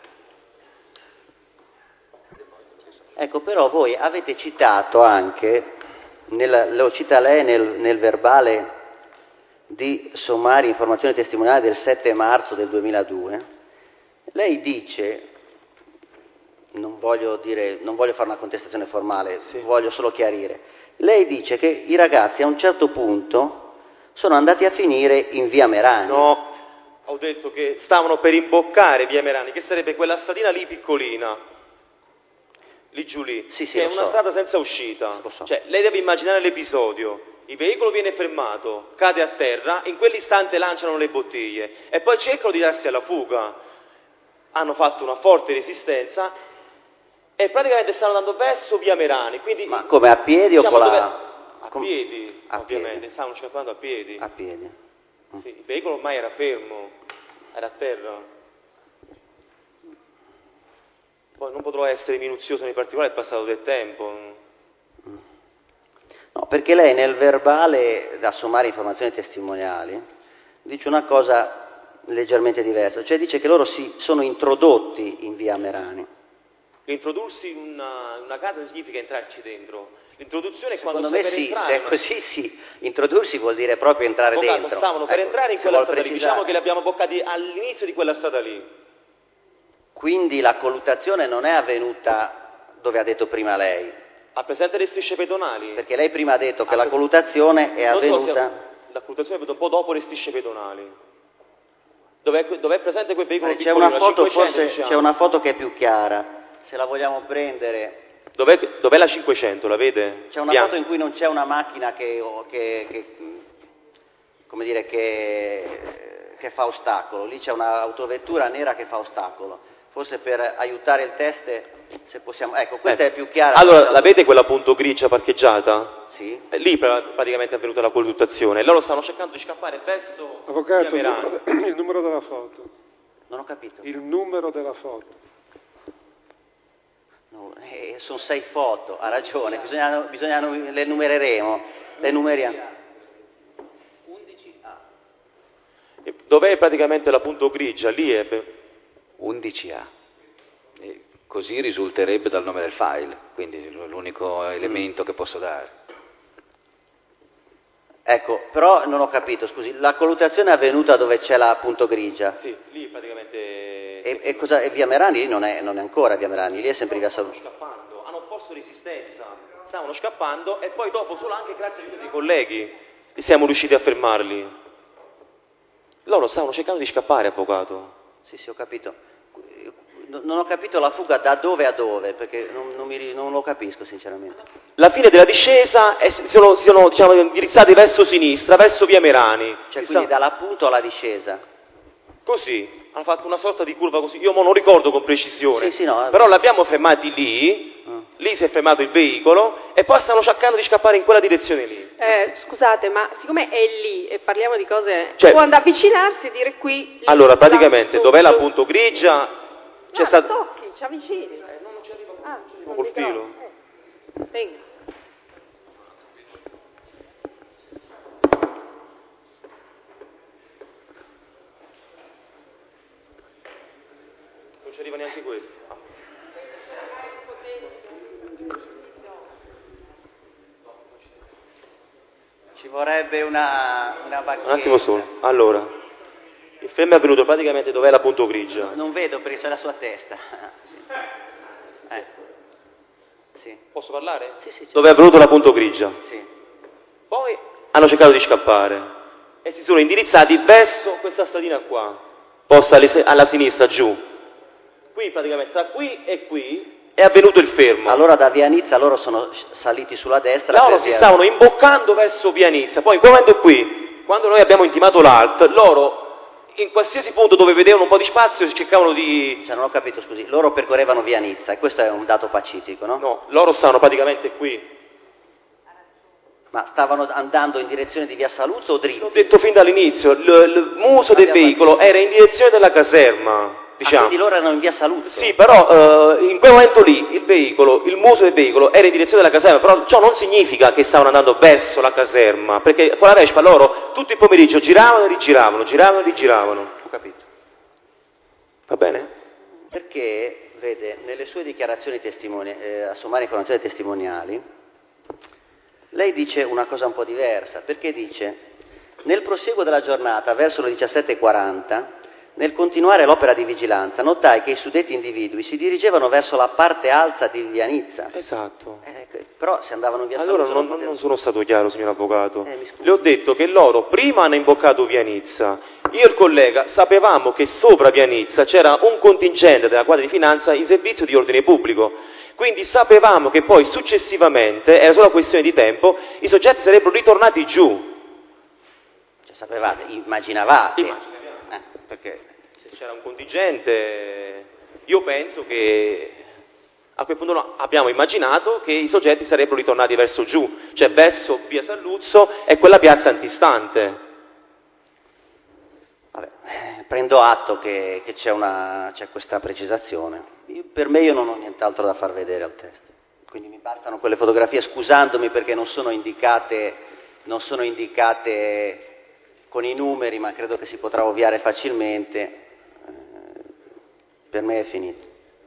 Ecco, però voi avete citato anche, lo cita lei nel verbale di sommaria informazione testimoniale del 7 marzo del 2002, lei dice, non voglio fare una contestazione formale, voglio solo chiarire, lei dice che i ragazzi a un certo punto sono andati a finire in via Merani. No, ho detto che stavano per imboccare via Merani, che sarebbe quella stradina lì piccolina. lì giù lì, Sì, che è una strada senza uscita. Lo so. Cioè, lei deve immaginare l'episodio. Il veicolo viene fermato, cade a terra, in quell'istante lanciano le bottiglie e poi cercano di darsi alla fuga. Hanno fatto una forte resistenza e praticamente stanno andando verso via Merani. Quindi, Ma come, a piedi o con la... A piedi, a ovviamente, piedi. stavano scappando a piedi. A piedi. Sì, il veicolo ormai era fermo, era a terra. Poi non potrò essere minuzioso nei particolari, è passato del tempo. No, perché lei nel verbale da sommare informazioni testimoniali dice una cosa leggermente diversa, cioè dice che loro si sono introdotti in via Merani. Introdursi in una casa significa entrarci dentro. L'introduzione è Secondo quando me stai per sì, entrare. se è così sì, introdursi vuol dire proprio entrare Avvocato, dentro. stavano per Ecco, entrare in se quella vuol strada lì, precisare. diciamo che li abbiamo boccati all'inizio di quella strada lì. Quindi la colluttazione non è avvenuta dove ha detto prima lei, Ha presente le strisce pedonali? perché lei prima ha detto che la colluttazione è Non so se avvenuta... la colluttazione è avvenuta un po' dopo le strisce pedonali. Dov'è presente quel veicolo C'è piccolino, una foto, 500, forse diciamo. c'è una foto che è più chiara, se la vogliamo prendere. Dov'è la 500, la vede? C'è una foto in cui non c'è una macchina come dire, che fa ostacolo, lì c'è un'autovettura nera che fa ostacolo, forse per aiutare il test, se possiamo... Ecco, questa è più chiara. Allora, la vede quella punto grigia parcheggiata? Sì. Lì praticamente è avvenuta la colluttazione. Loro stanno cercando di scappare verso Avvocato, via Merani. il numero della foto. Non ho capito. Il numero della foto. No, sono 6 foto, ha ragione, le numereremo, le numeriamo. Dov'è praticamente la punto grigia? Lì è... 11A. E così risulterebbe dal nome del file, quindi l'unico elemento che posso dare. Ecco, però non ho capito, scusi, la colluttazione è avvenuta dove c'è la punto grigia? Sì, lì praticamente... E cosa, e via Merani? Lì non è ancora via Merani, lì è sempre via Salute. Scappando, hanno opposto resistenza, stavano scappando e poi dopo solo anche grazie all'aiuto dei colleghi siamo riusciti a fermarli. Loro stavano cercando di scappare, avvocato. Sì, ho capito. Non ho capito la fuga da dove a dove, perché non lo capisco sinceramente. La fine della discesa sono diciamo, indirizzati verso sinistra, verso via Merani. Cioè quindi dall'appunto alla discesa. Così, hanno fatto una sorta di curva così, io non ricordo con precisione, Sì, no, però l'abbiamo fermati lì si è fermato il veicolo e poi stanno cercando di scappare in quella direzione lì. Scusate, ma siccome è lì e parliamo di cose... Cioè, può andare avvicinarsi e dire qui... Lì, allora, praticamente, là, dov'è la sotto. punto grigia? C'è No, stato... tocchi, ci avvicini. Non ci arrivo col filo. Tenga. Non ci arriva neanche questo. Ci vorrebbe una bacchetta. Un attimo solo. Allora, il film è avvenuto praticamente dov'è la punto grigia. Non vedo perché c'è la sua testa. Sì. Posso parlare? Sì. Dove è avvenuto la punto grigia. Sì. Poi hanno cercato di scappare e si sono indirizzati verso questa stradina qua, posta alla sinistra giù. Qui praticamente, tra qui e qui, è avvenuto il fermo. Allora da via Nizza loro sono saliti sulla destra. Loro si stavano imboccando verso via Nizza, poi in quel momento qui, quando noi abbiamo intimato l'ALT, loro in qualsiasi punto dove vedevano un po' di spazio cercavano di... Cioè non ho capito, scusi, loro percorrevano via Nizza e questo è un dato pacifico, no? No, loro stavano praticamente qui. Ma stavano andando in direzione di via Saluzzo o dritti? L'ho detto fin dall'inizio, il muso del veicolo era in direzione della caserma, diciamo. Quindi loro erano in via Saluzzo? Sì, però in quel momento lì il muso del veicolo era in direzione della caserma, però ciò non significa che stavano andando verso la caserma, perché con la Vespa loro tutto il pomeriggio giravano e rigiravano, giravano e rigiravano. Ho capito. Va bene? Perché, vede, nelle sue dichiarazioni a sommare informazioni testimoniali, lei dice una cosa un po' diversa, perché dice, nel prosieguo della giornata, verso le 17:40, Nel continuare l'opera di vigilanza, notai che i suddetti individui si dirigevano verso la parte alta di via Nizza. Esatto. Però se andavano via Allora Saluzzo... non sono stato chiaro, signor Avvocato. Mi scusi. Le ho detto che loro prima hanno imboccato via Nizza. Io e il collega sapevamo che sopra via Nizza c'era un contingente della Guardia di Finanza in servizio di ordine pubblico. Quindi sapevamo che poi successivamente, era solo una questione di tempo, i soggetti sarebbero ritornati giù. Cioè, sapevate, immaginavate. Perché se c'era un contingente, io penso che a quel punto no, abbiamo immaginato che i soggetti sarebbero ritornati verso giù, cioè verso via Saluzzo e quella piazza antistante. Vabbè, prendo atto che c'è questa precisazione. Per me io non ho nient'altro da far vedere al test, quindi mi bastano quelle fotografie, scusandomi perché non sono indicate con i numeri, ma credo che si potrà ovviare facilmente. Per me è finito.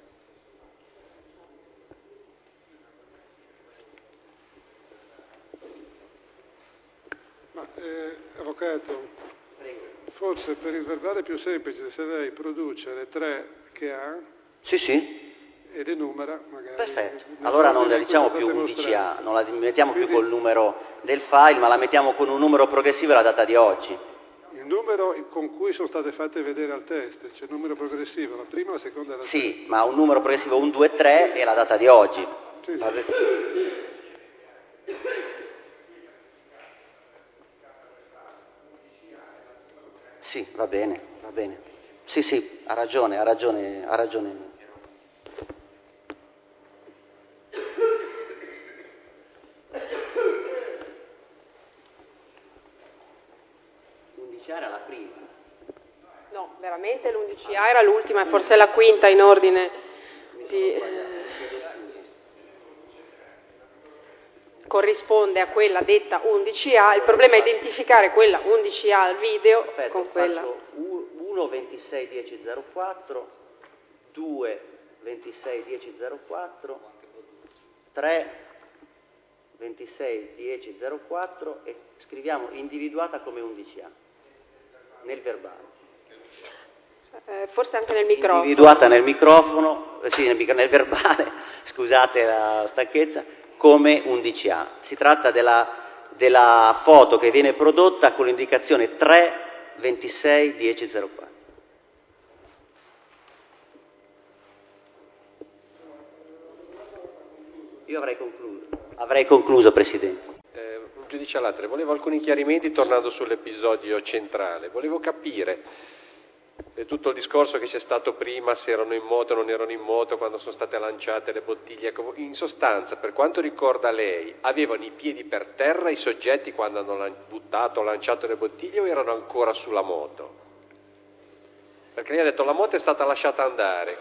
Ma, Avvocato, forse per il verbale più semplice, se lei produce le 3 che ha... Sì. E le numera, magari. Perfetto. Allora non la diciamo più 11A, non la mettiamo più col numero del file, ma la mettiamo con un numero progressivo e la data di oggi. Il numero con cui sono state fatte vedere al test, cioè il numero progressivo, la prima, la seconda e la terza. Sì, ma un numero progressivo 1, 2, 3 e la data di oggi. Sì. Sì, va bene. Sì, ha ragione. Era la prima. No, veramente l'11A era l'ultima, forse la quinta in ordine di... corrisponde a quella detta 11A, il problema è identificare quella 11A al video. Aspetta, con quella. 1 26 10 04, 2 26 10 04, 3 26 10 04 e scriviamo individuata come 11A nel verbale. Forse anche nel microfono. Individuata nel microfono, sì, nel verbale, scusate la stanchezza, come 11A. Si tratta della foto che viene prodotta con l'indicazione 3 26 10 04. Io avrei concluso, Presidente. Giudice Alatre, volevo alcuni chiarimenti tornando sull'episodio centrale. Volevo capire tutto il discorso che c'è stato prima, se erano in moto o non erano in moto, quando sono state lanciate le bottiglie. In sostanza, per quanto ricorda lei, avevano i piedi per terra i soggetti quando hanno buttato o lanciato le bottiglie o erano ancora sulla moto? Perché lei ha detto la moto è stata lasciata andare.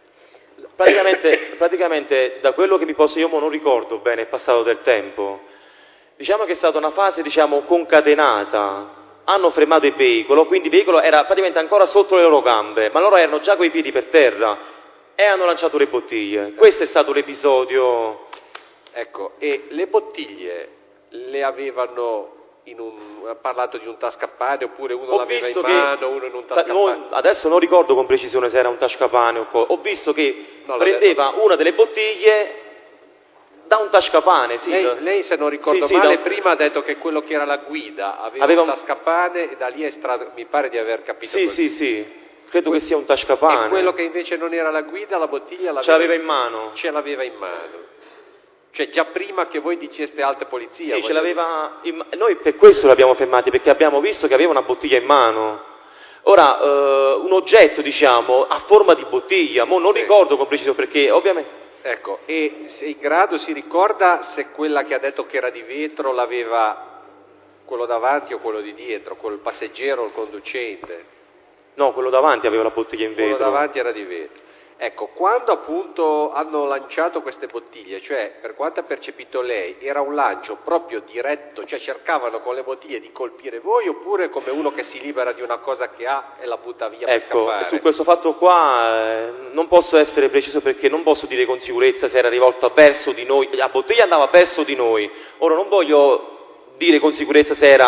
Praticamente da quello che io non ricordo bene, è passato del tempo. Diciamo che è stata una fase, concatenata. Hanno fermato il veicolo, quindi il veicolo era praticamente ancora sotto le loro gambe, ma loro erano già coi piedi per terra e hanno lanciato le bottiglie. Questo è stato l'episodio. Ecco, e le bottiglie le avevano ha parlato di un tascapane oppure uno l'aveva in mano, uno in un tascapane? Adesso non ricordo con precisione se era un tascapane o cosa. Ho visto che prendeva una delle bottiglie da un tascapane, sì. Lei se non ricordo male, prima ha detto che quello che era la guida aveva un tascapane e da lì è estratto, mi pare di aver capito. Sì, credo che sia un tascapane. E quello che invece non era la guida, la bottiglia ce l'aveva in mano. Ce l'aveva in mano. Cioè già prima che voi diceste alta polizia. Sì, ce l'aveva noi per questo l'abbiamo fermati, perché abbiamo visto che aveva una bottiglia in mano. Ora, un oggetto, a forma di bottiglia, non ricordo con precisione perché ovviamente... Ecco, e se in grado si ricorda se quella che ha detto che era di vetro l'aveva quello davanti o quello di dietro, col passeggero o il conducente? No, quello davanti aveva la bottiglia in vetro. Quello davanti era di vetro. Ecco, quando appunto hanno lanciato queste bottiglie, cioè per quanto ha percepito lei, era un lancio proprio diretto, cioè cercavano con le bottiglie di colpire voi oppure come uno che si libera di una cosa che ha e la butta via per scappare? Su questo fatto qua non posso essere preciso perché non posso dire con sicurezza se era rivolta verso di noi, la bottiglia andava verso di noi, ora non voglio dire con sicurezza se era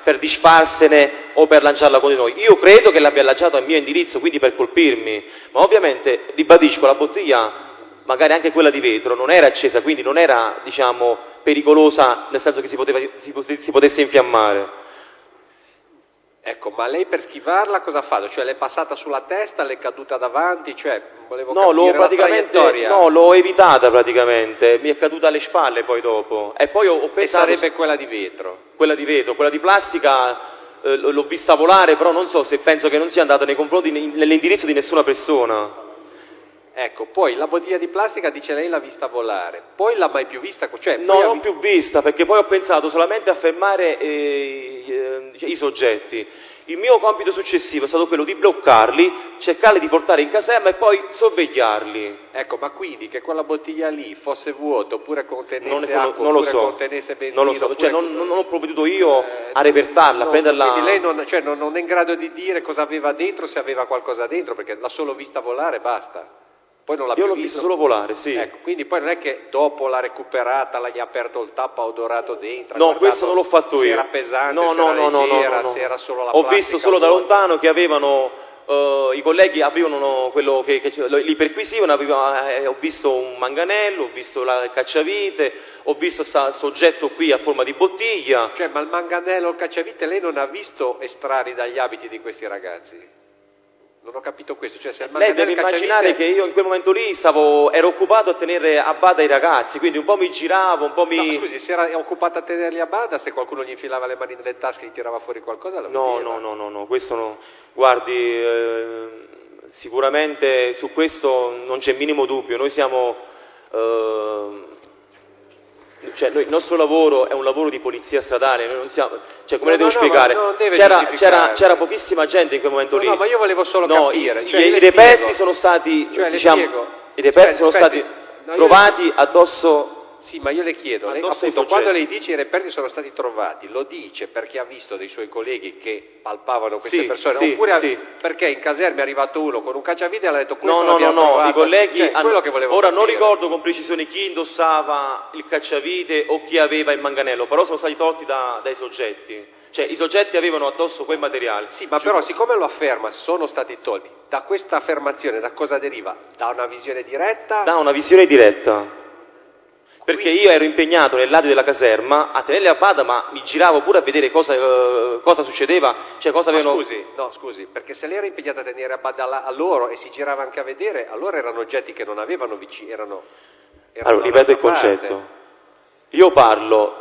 per disfarsene o per lanciarla contro di noi. Io credo che l'abbia lanciato al mio indirizzo, quindi per colpirmi, ma ovviamente, ribadisco, la bottiglia, magari anche quella di vetro, non era accesa, quindi non era, diciamo, pericolosa, nel senso che si potesse infiammare. Ecco, ma lei per schivarla cosa ha fatto? Cioè, le è passata sulla testa, le è caduta davanti? Cioè, volevo capire l'ho evitata praticamente, mi è caduta alle spalle poi dopo. E poi ho pensato... E sarebbe quella di vetro? Quella di vetro, quella di plastica l'ho vista volare, però non so se penso che non sia andata nei confronti, nell'indirizzo di nessuna persona. Ecco, poi la bottiglia di plastica dice lei l'ha vista volare, poi l'ha mai più vista? Cioè, no, non più vista, perché poi ho pensato solamente a fermare i soggetti. Il mio compito successivo è stato quello di bloccarli, cercarli di portare in caserma e poi sorvegliarli. Ecco, ma quindi che quella bottiglia lì fosse vuota oppure contenesse acqua, non lo oppure so. contenesse benzina... Non lo so, cioè, non ho provveduto io a repertarla, a prenderla... Quindi lei non è in grado di dire cosa aveva dentro, se aveva qualcosa dentro, perché l'ha solo vista volare e basta. Poi non l'ha Io più l'ho visto solo volare, sì. Ecco, quindi poi non è che dopo l'ha recuperata, gli ha aperto il tappo, ha odorato dentro. No, questo non l'ho fatto io. Se era pesante, no, se era leggera, no. se era solo la Ho plastica. visto solo da lontano che avevano, i colleghi avevano quello che li perquisivano, ho visto un manganello, ho visto il cacciavite, ho visto questo oggetto qui a forma di bottiglia. Cioè, ma il manganello, il cacciavite, lei non ha visto estrarli dagli abiti di questi ragazzi? Non ho capito questo, cioè se il lei deve immaginare che io in quel momento lì ero occupato a tenere a bada i ragazzi, quindi un po' mi giravo, un po' mi... No, scusi, se era occupato a tenerli a bada, se qualcuno gli infilava le mani nelle tasche e gli tirava fuori qualcosa, la vedeva. No, questo no. Guardi, sicuramente su questo non c'è minimo dubbio, noi siamo... Cioè, il nostro lavoro è un lavoro di polizia stradale, noi non siamo, cioè, come le devo spiegare? C'era pochissima gente in quel momento lì. No, ma io volevo solo capire. I reperti sono stati, trovati addosso. Sì, ma io le chiedo, appunto, quando lei dice i reperti sono stati trovati, lo dice perché ha visto dei suoi colleghi che palpavano queste persone, oppure perché in caserma è arrivato uno con un cacciavite e ha detto questo l'abbiamo trovato? I colleghi quello che volevo ora capire. Non ricordo con precisione chi indossava il cacciavite o chi aveva il manganello, però sono stati tolti dai soggetti. Cioè, i soggetti avevano addosso quel materiale. Sì, ma però siccome lo afferma, sono stati tolti, da questa affermazione da cosa deriva? Da una visione diretta? Da una visione diretta. Perché io ero impegnato nell'area della caserma a tenerli a bada, ma mi giravo pure a vedere cosa succedeva, cioè cosa avevano... Scusi, perché se lei era impegnata a tenere a bada a loro e si girava anche a vedere, allora erano oggetti che non avevano vicini, erano allora, ripeto il concetto. Io parlo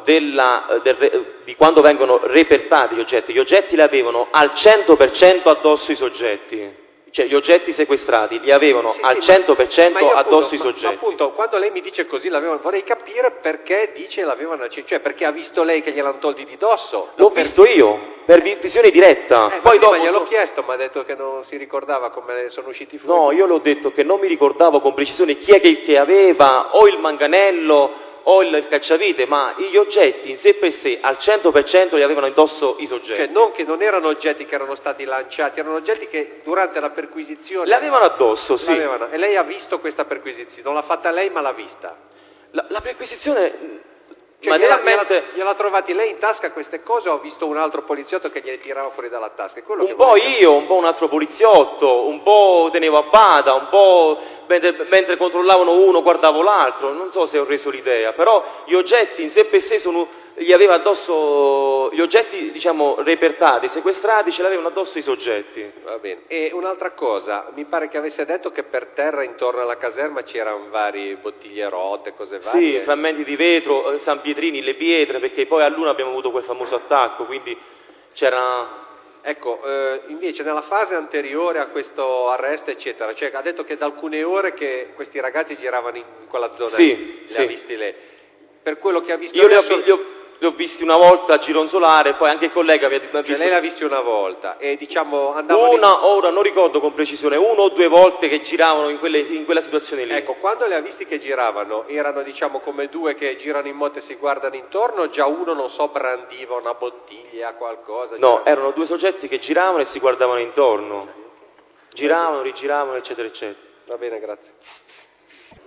di quando vengono repertati gli oggetti li avevano al 100% addosso i soggetti. Cioè, gli oggetti sequestrati li avevano al 100% addosso i soggetti. Ma appunto, quando lei mi dice così, vorrei capire perché dice l'avevano, cioè perché ha visto lei che gliel'hanno tolti di dosso? L'ho visto io, per visione diretta. Poi dopo gliel'ho chiesto, ma ha detto che non si ricordava come sono usciti fuori. No, io l'ho detto che non mi ricordavo con precisione chi è che aveva o il manganello o il cacciavite, ma gli oggetti in sé per sé al 100% li avevano indosso i soggetti. Cioè non che non erano oggetti che erano stati lanciati, erano oggetti che durante la perquisizione... Li avevano addosso, sì. E lei ha visto questa perquisizione? Non l'ha fatta lei, ma l'ha vista? La perquisizione... Cioè, gliela trovati lei in tasca queste cose o ho visto un altro poliziotto che gliele tirava fuori dalla tasca? Un po' io, un po' un altro poliziotto, un po' tenevo a bada, un po' mentre controllavano uno guardavo l'altro, non so se ho reso l'idea, però gli oggetti in sé per sé gli aveva addosso, gli oggetti diciamo repertati, sequestrati, ce l'avevano addosso i soggetti. Va bene. E un'altra cosa, mi pare che avesse detto che per terra intorno alla caserma c'erano varie bottiglie rotte, cose varie. Sì, frammenti di vetro, San Pietrini, le pietre, perché poi a Luna abbiamo avuto quel famoso attacco, quindi c'era... Ecco, invece nella fase anteriore a questo arresto, eccetera, cioè ha detto che da alcune ore che questi ragazzi giravano in quella zona, sì, li ha visti lei. Per quello che ha visto io li ho visti una volta a gironzolare, poi anche il collega mi ha visto... Cioè lei li ha visti una volta e diciamo andavano... Ora non ricordo con precisione, 1 o 2 volte che giravano in quella situazione lì. Ecco, quando li ha visti che giravano, erano diciamo come due che girano in moto e si guardano intorno, o già uno, non so, brandiva una bottiglia, qualcosa? No, erano 2 soggetti che giravano e si guardavano intorno. Giravano, rigiravano, eccetera, eccetera. Va bene, grazie.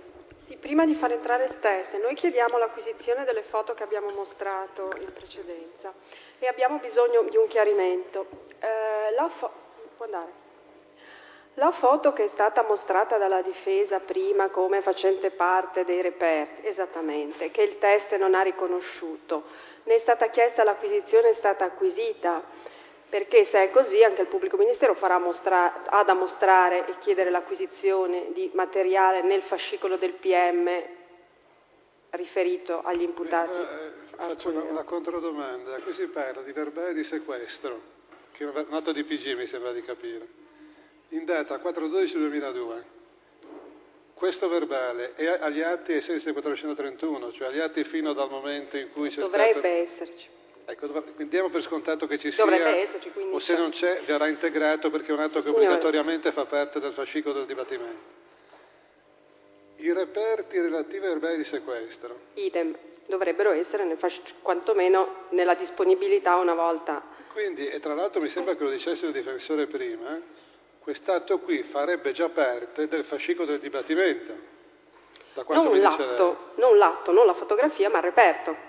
Sì, prima di far entrare il test, noi chiediamo l'acquisizione delle foto che abbiamo mostrato in precedenza e abbiamo bisogno di un chiarimento. Può andare. La foto che è stata mostrata dalla difesa prima come facente parte dei reperti, esattamente, che il test non ha riconosciuto, ne è stata chiesta l'acquisizione, è stata acquisita, perché se è così anche il pubblico ministero ha da mostrare e chiedere l'acquisizione di materiale nel fascicolo del PM riferito agli imputati. Faccio una controdomanda. Qui si parla di verbale di sequestro, che è un atto di PG, mi sembra di capire, in data 4/12/2002. Questo verbale è agli atti ai sensi del 431, cioè agli atti fino dal momento in cui c'è Dovrebbe esserci. Ecco, diamo per scontato che ci Dovrebbe sia, esserci, quindi o se non c'è verrà integrato perché è un atto che obbligatoriamente fa parte del fascicolo del dibattimento. I reperti relativi ai verbali di sequestro. Idem, dovrebbero essere quantomeno nella disponibilità una volta. Quindi, e tra l'altro mi sembra che lo dicesse il difensore prima, quest'atto qui farebbe già parte del fascicolo del dibattimento. Da quanto non l'atto, non la fotografia, ma il reperto.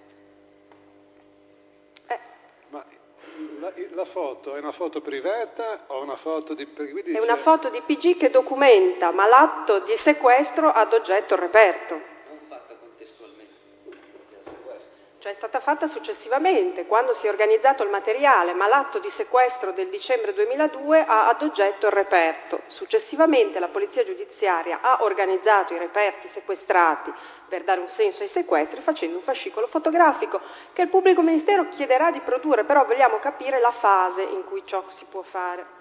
Ma la foto è una foto privata o una foto di... È una foto di PG che documenta, ma l'atto di sequestro ad oggetto il reperto. Non fatta contestualmente. Cioè è stata fatta successivamente, quando si è organizzato il materiale, ma l'atto di sequestro del dicembre 2002 ha ad oggetto il reperto. Successivamente la Polizia Giudiziaria ha organizzato i reperti sequestrati per dare un senso ai sequestri facendo un fascicolo fotografico che il pubblico ministero chiederà di produrre, però vogliamo capire la fase in cui ciò si può fare.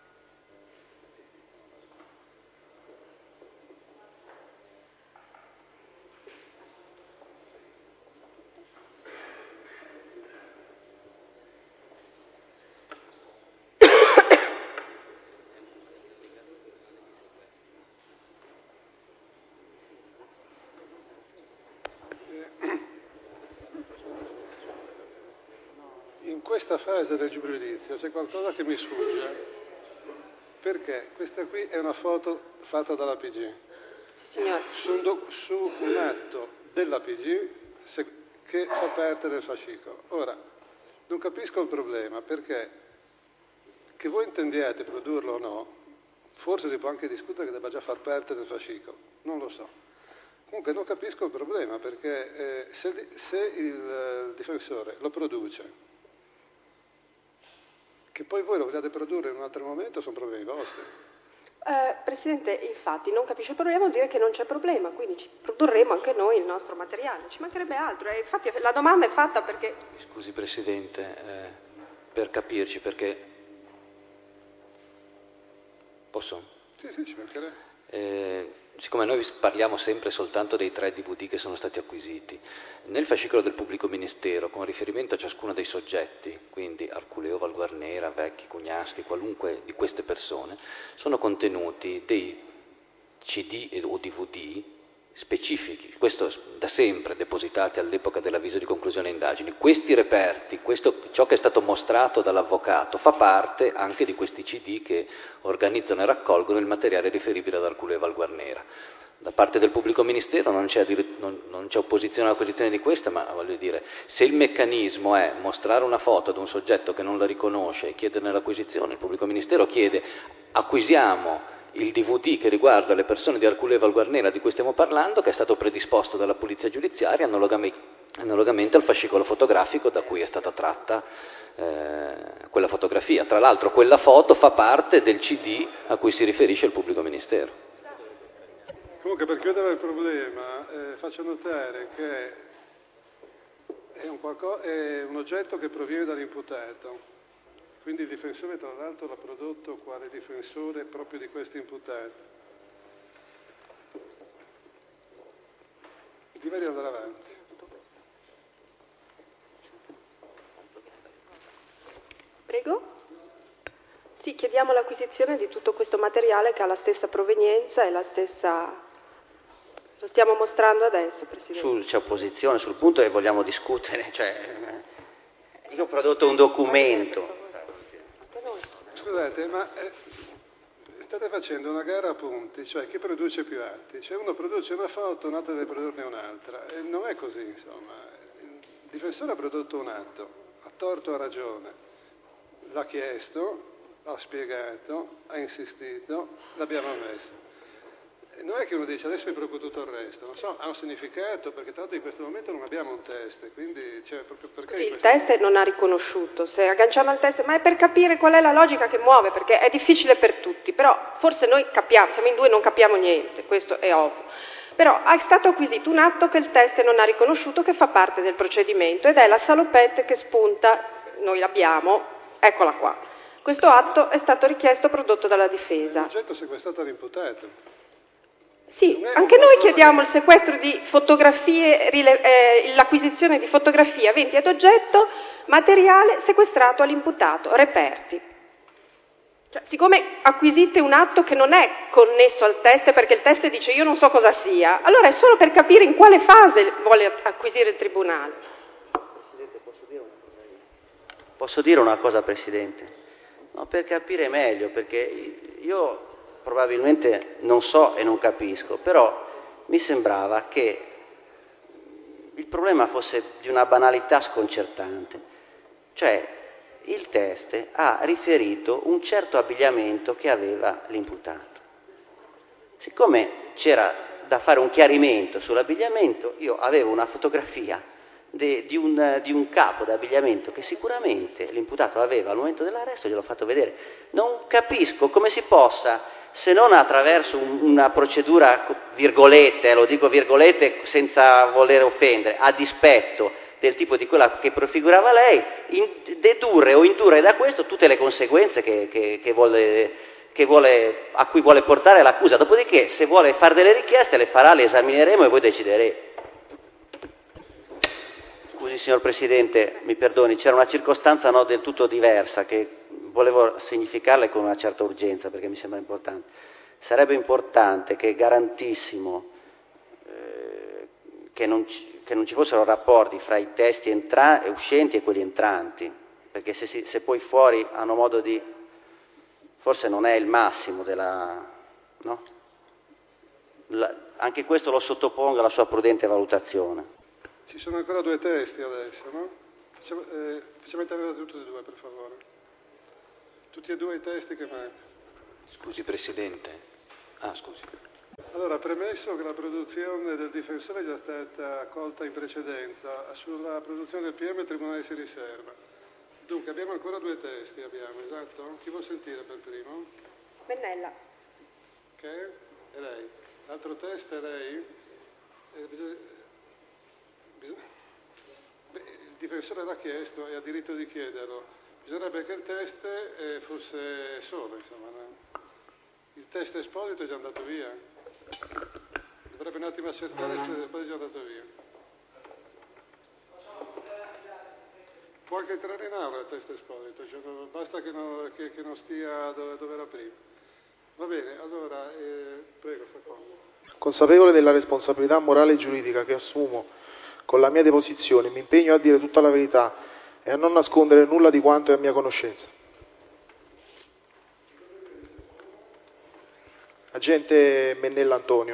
In questa fase del giudizio c'è qualcosa che mi sfugge, perché questa qui è una foto fatta dalla PG su un atto della PG che fa parte del fascicolo. Ora, non capisco il problema, perché che voi intendiate produrlo o no, forse si può anche discutere che debba già far parte del fascicolo, non lo so. Comunque non capisco il problema, perché se il difensore lo produce, che poi voi lo vogliate produrre in un altro momento, sono problemi vostri. Presidente, infatti non capisce il problema, vuol dire che non c'è problema, quindi ci produrremo anche noi il nostro materiale, ci mancherebbe altro. Infatti la domanda è fatta perché... Scusi Presidente, per capirci, perché... Posso? Sì, ci mancherebbe. Siccome noi parliamo sempre soltanto dei 3 DVD che sono stati acquisiti, nel fascicolo del pubblico ministero, con riferimento a ciascuno dei soggetti, quindi Arculeo, Valguarnera, Vecchi, Cugnaschi, qualunque di queste persone, sono contenuti dei CD o DVD specifici, questo da sempre depositati all'epoca dell'avviso di conclusione indagini. Questi reperti, ciò che è stato mostrato dall'avvocato, fa parte anche di questi CD che organizzano e raccolgono il materiale riferibile ad Arculeo e Valguarnera. Da parte del pubblico ministero non c'è opposizione all'acquisizione di questa, ma voglio dire, se il meccanismo è mostrare una foto ad un soggetto che non la riconosce e chiederne l'acquisizione, il pubblico ministero chiede acquisiamo il DVD che riguarda le persone di Arculeo e Valguarnera di cui stiamo parlando, che è stato predisposto dalla Polizia Giudiziaria analogamente al fascicolo fotografico da cui è stata tratta quella fotografia. Tra l'altro quella foto fa parte del CD a cui si riferisce il pubblico ministero. Comunque, per chiudere il problema, faccio notare che è un oggetto che proviene dall'imputato. Quindi il difensore tra l'altro l'ha prodotto quale difensore proprio di questi imputati. Direi di andare avanti. Prego? Sì, chiediamo l'acquisizione di tutto questo materiale che ha la stessa provenienza e la stessa... Lo stiamo mostrando adesso, Presidente. C'è opposizione sul punto e vogliamo discutere. Io ho prodotto un documento. Scusate, ma State facendo una gara a punti, cioè chi produce più atti. Cioè uno produce una foto, un altro deve produrne un'altra. E non è così, insomma. Il difensore ha prodotto un atto, ha torto, ha ragione. L'ha chiesto, ha spiegato, ha insistito, l'abbiamo messo. Non è che uno dice adesso mi preoccupa tutto il resto, non so, ha un significato, perché tanto in questo momento non abbiamo un test, quindi cioè, proprio perché... Sì, il test non ha riconosciuto, se agganciamo al test, ma è per capire qual è la logica che muove, perché è difficile per tutti, però forse noi capiamo, siamo in due e non capiamo niente, questo è ovvio. Però è stato acquisito un atto che il test non ha riconosciuto, che fa parte del procedimento, ed è la salopette che spunta, noi l'abbiamo, eccola qua. Questo atto è stato richiesto prodotto dalla difesa. L'oggetto sequestrato all'imputato. Sì, anche noi chiediamo il sequestro di fotografie, l'acquisizione di fotografie aventi ad oggetto materiale sequestrato all'imputato, reperti. Cioè, siccome acquisite un atto che non è connesso al test perché il test dice io non so cosa sia, allora è solo per capire in quale fase vuole acquisire il Tribunale. Presidente, posso dire una cosa, Presidente? No, per capire meglio, perché io probabilmente non so e non capisco, però mi sembrava che il problema fosse di una banalità sconcertante. Cioè, il test ha riferito un certo abbigliamento che aveva l'imputato. Siccome c'era da fare un chiarimento sull'abbigliamento, io avevo una fotografia di un capo d'abbigliamento che sicuramente l'imputato aveva al momento dell'arresto, gliel'ho fatto vedere. Non capisco come si possa, se non attraverso una procedura, virgolette, lo dico virgolette senza voler offendere, a dispetto del tipo di quella che prefigurava lei, dedurre o indurre da questo tutte le conseguenze a cui vuole portare l'accusa. Dopodiché, se vuole fare delle richieste, le farà, le esamineremo e voi deciderete. Scusi, signor Presidente, mi perdoni, c'era una circostanza del tutto diversa che volevo significarle con una certa urgenza perché mi sembra importante. Sarebbe importante che garantissimo che non ci fossero rapporti fra i testi uscenti e quelli entranti, perché se poi fuori hanno modo di... forse non è il massimo della... no? Anche questo lo sottopongo alla sua prudente valutazione. Ci sono ancora due testi adesso, no? Facciamo intervenire tutti e due, per favore. Tutti e due i testi che mancano. Scusi, Presidente. Scusi. Allora, premesso che la produzione del difensore è già stata accolta in precedenza, sulla produzione del PM il Tribunale si riserva. Dunque, abbiamo ancora due testi, esatto? Chi vuol sentire per primo? Pennella. Ok, è lei. L'altro test è lei? Il difensore l'ha chiesto e ha diritto di chiederlo. Bisognerebbe che il test fosse solo, insomma. No? Il test Esposito è già andato via. Dovrebbe un attimo accertare se Esposito è già andato via. Può anche entrare in aula il test Esposito, cioè basta che non stia dove era prima. Va bene, allora, prego, Falcone. Consapevole della responsabilità morale e giuridica che assumo con la mia deposizione, mi impegno a dire tutta la verità e a non nascondere nulla di quanto è a mia conoscenza. Agente Mennella Antonio.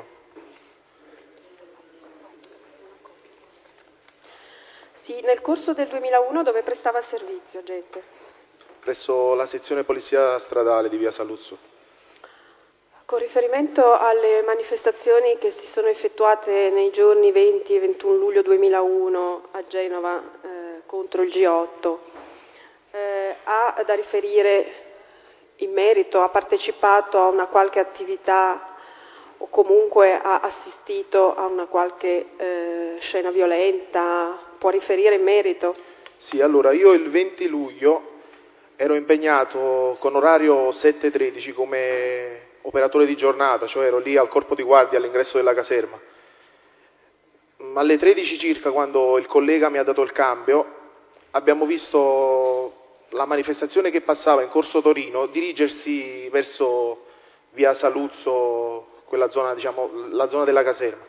Sì, nel corso del 2001 dove prestava servizio, agente? Presso la sezione polizia stradale di via Saluzzo. Con riferimento alle manifestazioni che si sono effettuate nei giorni 20 e 21 luglio 2001 a Genova contro il G8, ha da riferire in merito, ha partecipato a una qualche attività o comunque ha assistito a una qualche scena violenta? Può riferire in merito? Sì, allora io il 20 luglio ero impegnato con orario 7:13 come operatore di giornata, cioè ero lì al corpo di guardia all'ingresso della caserma. Alle 13 circa, quando il collega mi ha dato il cambio, abbiamo visto la manifestazione che passava in Corso Torino dirigersi verso via Saluzzo, quella zona, diciamo, la zona della caserma.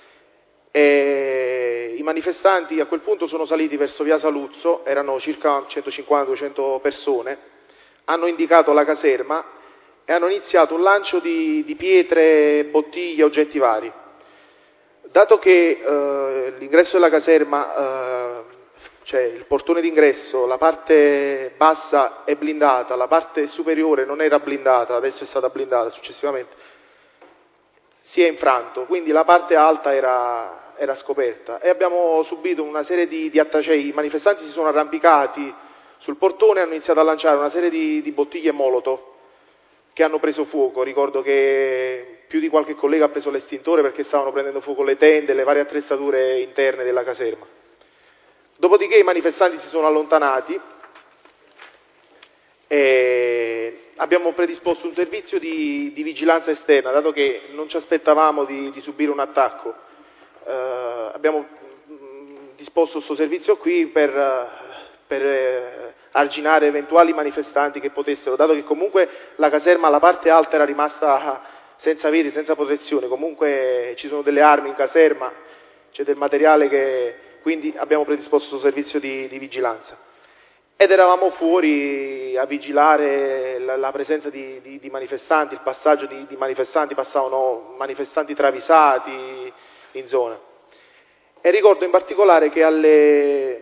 E i manifestanti a quel punto sono saliti verso via Saluzzo, erano circa 150-200 persone, hanno indicato la caserma e hanno iniziato un lancio di pietre, bottiglie, oggetti vari. Dato che l'ingresso della caserma, cioè il portone d'ingresso, la parte bassa è blindata, la parte superiore non era blindata, adesso è stata blindata successivamente, si è infranto, quindi la parte alta era scoperta e abbiamo subito una serie di attacei. I manifestanti si sono arrampicati sul portone e hanno iniziato a lanciare una serie di bottiglie Molotov che hanno preso fuoco. Ricordo che più di qualche collega ha preso l'estintore perché stavano prendendo fuoco le tende e le varie attrezzature interne della caserma. Dopodiché i manifestanti si sono allontanati e abbiamo predisposto un servizio di vigilanza esterna, dato che non ci aspettavamo di subire un attacco. Abbiamo disposto questo servizio qui per arginare eventuali manifestanti che potessero, dato che comunque la caserma, la parte alta era rimasta senza veti, senza protezione, comunque ci sono delle armi in caserma, c'è del materiale quindi abbiamo predisposto questo servizio di vigilanza. Ed eravamo fuori a vigilare la presenza di manifestanti, il passaggio di manifestanti, passavano manifestanti travisati in zona. E ricordo in particolare che alle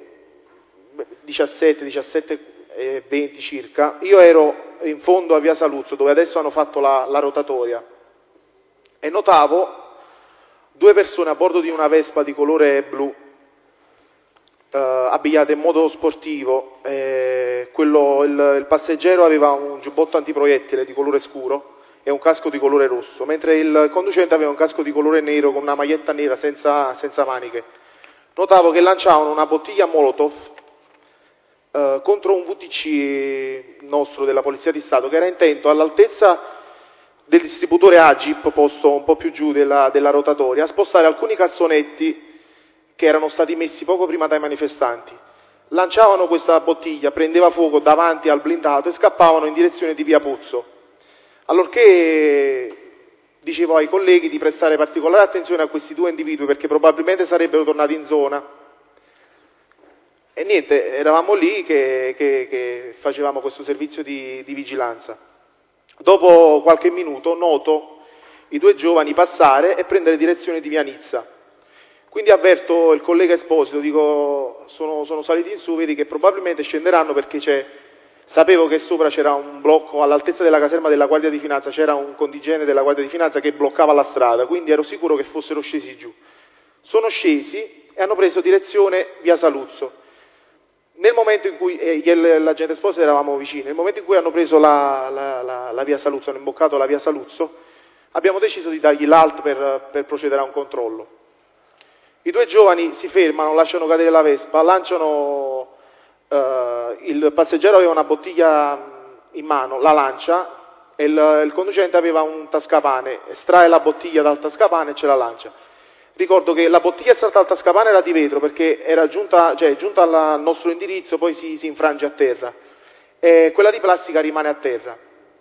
17:20 circa, io ero in fondo a Via Saluzzo, dove adesso hanno fatto la rotatoria, e notavo due persone a bordo di una Vespa di colore blu, abbigliate in modo sportivo. Il passeggero aveva un giubbotto antiproiettile di colore scuro e un casco di colore rosso, mentre il conducente aveva un casco di colore nero con una maglietta nera senza maniche. Notavo che lanciavano una bottiglia Molotov contro un VTC nostro della Polizia di Stato che era intento all'altezza del distributore Agip posto un po' più giù della rotatoria a spostare alcuni cassonetti che erano stati messi poco prima dai manifestanti. Lanciavano questa bottiglia, prendeva fuoco davanti al blindato e scappavano in direzione di Via Pozzo. Allorché dicevo ai colleghi di prestare particolare attenzione a questi due individui perché probabilmente sarebbero tornati in zona. E niente, eravamo lì che facevamo questo servizio di vigilanza. Dopo qualche minuto noto i due giovani passare e prendere direzione di Via Nizza. Quindi avverto il collega Esposito, dico sono saliti in su, vedi che probabilmente scenderanno perché sapevo che sopra c'era un blocco, all'altezza della caserma della Guardia di Finanza c'era un contingente della Guardia di Finanza che bloccava la strada, quindi ero sicuro che fossero scesi giù. Sono scesi e hanno preso direzione Via Saluzzo. Nel momento in cui l'agente Esposito eravamo vicini, nel momento in cui hanno preso la Via Saluzzo, hanno imboccato la Via Saluzzo, abbiamo deciso di dargli l'alt per procedere a un controllo. I due giovani si fermano, lasciano cadere la Vespa, lanciano, il passeggero aveva una bottiglia in mano, la lancia e il conducente aveva un tascapane, estrae la bottiglia dal tascapane e ce la lancia. Ricordo che la bottiglia estratta dal tascapane era di vetro perché era giunta al nostro indirizzo, poi si infrange a terra, e quella di plastica rimane a terra.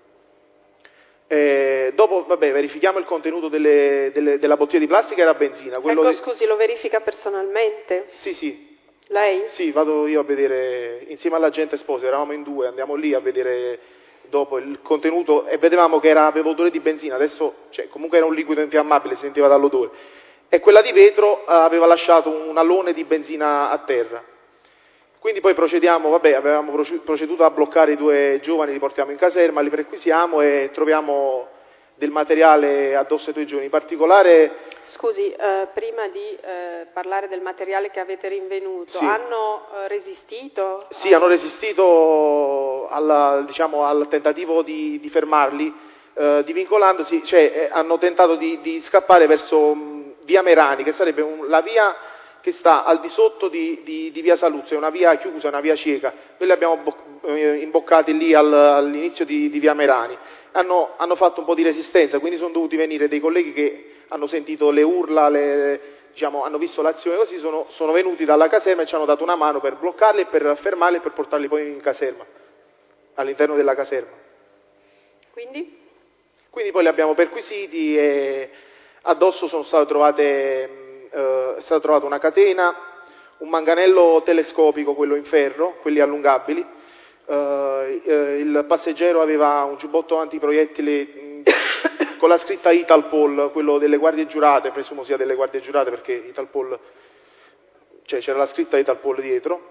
Dopo verifichiamo il contenuto della bottiglia di plastica, era benzina. Scusi, lo verifica personalmente? Sì. Lei? Sì, vado io a vedere, insieme all'agente Esposito, eravamo in due, andiamo lì a vedere dopo il contenuto e vedevamo che aveva odore di benzina, adesso comunque era un liquido infiammabile, si sentiva dall'odore, e quella di vetro aveva lasciato un alone di benzina a terra. Quindi poi avevamo proceduto a bloccare i due giovani, li portiamo in caserma, li perquisiamo e troviamo del materiale addosso ai due giovani, in particolare... Scusi, prima di parlare del materiale che avete rinvenuto, sì. Hanno resistito? Sì, hanno resistito al tentativo di fermarli, divincolandosi, hanno tentato di scappare verso Via Merani, che sarebbe la via che sta al di sotto di Via Saluzzo, è una via chiusa, una via cieca. Noi li abbiamo imboccati lì all'inizio di Via Merani. Hanno fatto un po' di resistenza, quindi sono dovuti venire dei colleghi che hanno sentito le urla, hanno visto l'azione, così sono venuti dalla caserma e ci hanno dato una mano per bloccarli, per fermarli e per portarli poi in caserma, all'interno della caserma. Quindi poi li abbiamo perquisiti e addosso è stata trovata una catena, un manganello telescopico, quello in ferro, quelli allungabili, Il passeggero aveva un giubbotto antiproiettile con la scritta Italpol, quello delle guardie giurate, presumo sia delle guardie giurate perché Italpol, cioè c'era la scritta Italpol dietro.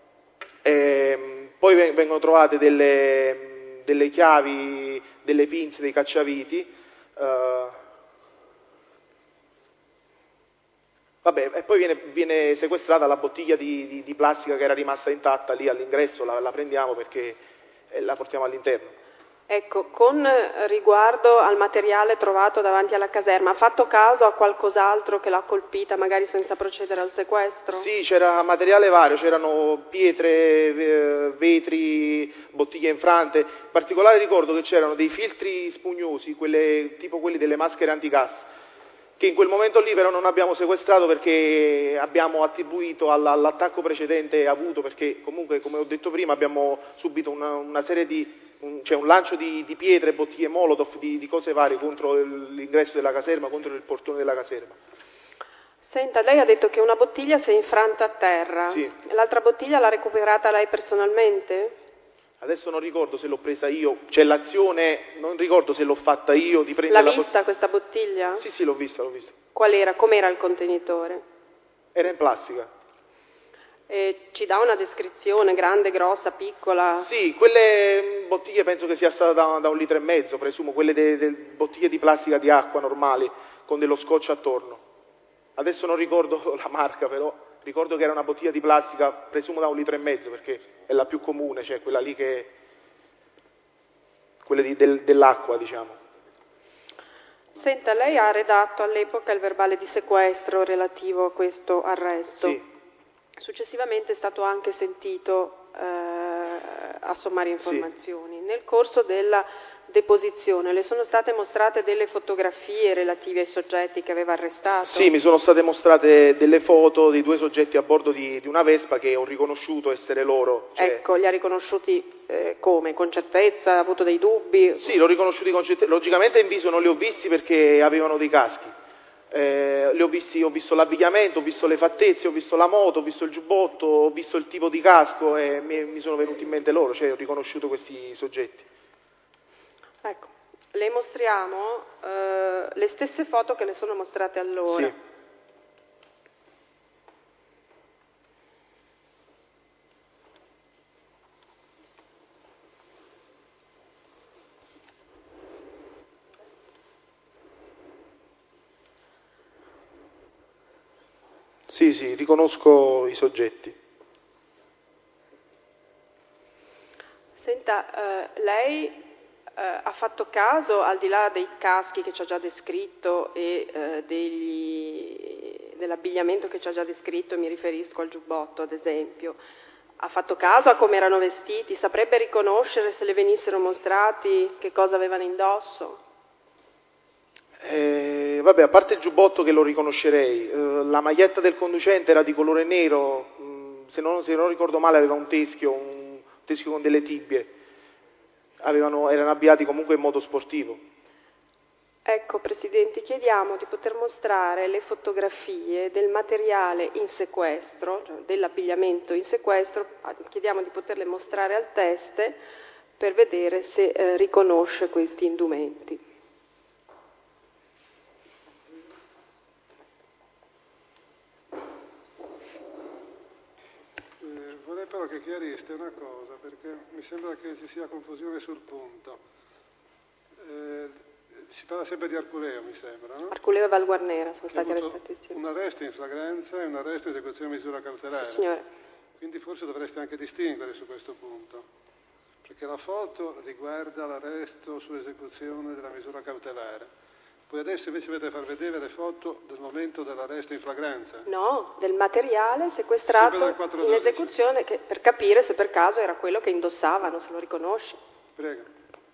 Poi vengono trovate delle chiavi, delle pinze, dei cacciaviti. E poi viene sequestrata la bottiglia di plastica che era rimasta intatta lì all'ingresso, la prendiamo perché la portiamo all'interno. Ecco, con riguardo al materiale trovato davanti alla caserma, ha fatto caso a qualcos'altro che l'ha colpita, magari senza procedere al sequestro? Sì, c'era materiale vario, c'erano pietre, vetri, bottiglie infrante. In particolare ricordo che c'erano dei filtri spugnosi, tipo quelli delle maschere antigas, che in quel momento lì però non abbiamo sequestrato perché abbiamo attribuito all'attacco precedente avuto, perché comunque, come ho detto prima, abbiamo subito una serie un lancio di pietre, bottiglie Molotov, di cose varie contro l'ingresso della caserma, contro il portone della caserma. Senta, lei ha detto che una bottiglia si è infranta a terra. Sì. L'altra bottiglia l'ha recuperata lei personalmente? Adesso non ricordo se l'ho presa io, c'è l'azione, non ricordo se l'ho fatta io di prendere L'ha vista questa bottiglia? Sì, l'ho vista. Qual era? Com'era il contenitore? Era in plastica. Ci dà una descrizione, grande, grossa, piccola? Sì, quelle bottiglie penso che sia stata da 1,5 litri, presumo, quelle bottiglie di plastica di acqua normali, con dello scotch attorno. Adesso non ricordo la marca, però ricordo che era una bottiglia di plastica, presumo da 1,5 litri, perché è la più comune, cioè quella lì quella dell'acqua, diciamo. Senta, lei ha redatto all'epoca il verbale di sequestro relativo a questo arresto. Sì. Successivamente è stato anche sentito a sommare informazioni. Sì. Nel corso della deposizione le sono state mostrate delle fotografie relative ai soggetti che aveva arrestato? Sì, mi sono state mostrate delle foto di 2 soggetti a bordo di una Vespa che ho riconosciuto essere loro. Ecco, li ha riconosciuti come? Con certezza? Ha avuto dei dubbi? Sì, l'ho riconosciuti con certezza. Logicamente in viso non li ho visti perché avevano dei caschi. Ho visto l'abbigliamento, ho visto le fattezze, ho visto la moto, ho visto il giubbotto, ho visto il tipo di casco e mi sono venuti in mente loro, cioè ho riconosciuto questi soggetti. Ecco, le mostriamo le stesse foto che le sono mostrate allora. Sì. Sì, riconosco i soggetti. Senta, lei ha fatto caso, al di là dei caschi che ci ha già descritto e dell'abbigliamento che ci ha già descritto, mi riferisco al giubbotto ad esempio, ha fatto caso a come erano vestiti? Saprebbe riconoscere se le venissero mostrati che cosa avevano indosso? A parte il giubbotto che lo riconoscerei, la maglietta del conducente era di colore nero, se non ricordo male aveva un teschio con delle tibie, erano abbiati comunque in modo sportivo. Ecco, Presidente, chiediamo di poter mostrare le fotografie del materiale in sequestro, cioè dell'abbigliamento in sequestro, chiediamo di poterle mostrare al teste per vedere se riconosce questi indumenti. Vorrei però che chiariste una cosa, perché mi sembra che ci sia confusione sul punto. Si parla sempre di Arculeo, mi sembra, no? Arculeo e Valguarnera sono stati arrestati insieme. Un arresto in flagranza e un arresto in esecuzione di misura cautelare. Sì, signore. Quindi forse dovreste anche distinguere su questo punto, perché la foto riguarda l'arresto su esecuzione della misura cautelare. Poi adesso invece dovete far vedere le foto del momento dell'arresto in flagranza. No, del materiale sequestrato in esecuzione, per capire se per caso era quello che indossavano, se lo riconosci. Prego.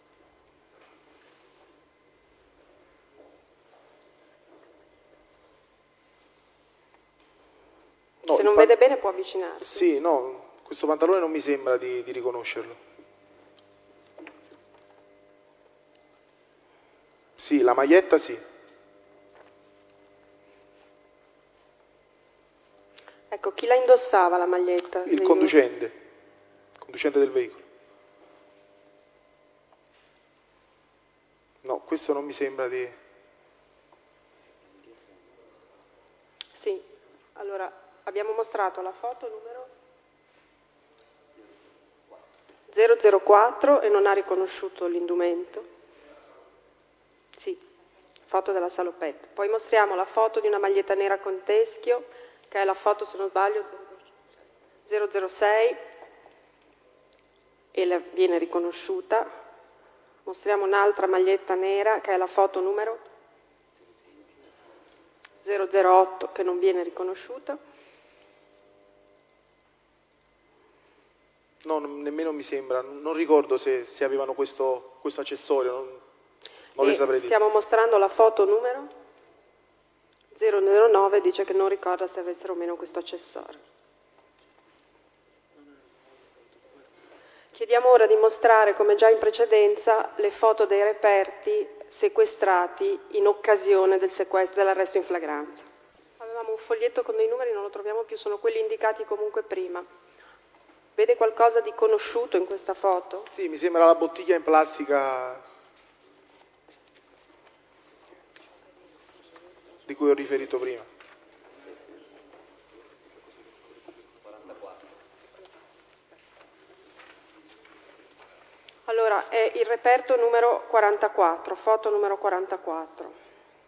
No, se non vede bene può avvicinarsi. Sì, no, questo pantalone non mi sembra di riconoscerlo. Sì, la maglietta sì. Ecco, chi la indossava la maglietta? Il conducente del veicolo. No, questo non mi sembra di... Sì, allora abbiamo mostrato la foto numero 004 e non ha riconosciuto l'indumento. Sì, foto della salopette. Poi mostriamo la foto di una maglietta nera con teschio, che è la foto, se non sbaglio, 006, e viene riconosciuta. Mostriamo un'altra maglietta nera, che è la foto numero 008, che non viene riconosciuta. No, nemmeno mi sembra, non ricordo se avevano questo accessorio, non le saprei dire. Stiamo mostrando la foto numero 009, dice che non ricorda se avessero o meno questo accessorio. Chiediamo ora di mostrare, come già in precedenza, le foto dei reperti sequestrati in occasione del sequestro dell'arresto in flagranza. Avevamo un foglietto con dei numeri, non lo troviamo più, sono quelli indicati comunque prima. Vede qualcosa di conosciuto in questa foto? Sì, mi sembra la bottiglia in plastica di cui ho riferito prima. Allora, è il reperto numero 44, foto numero 44.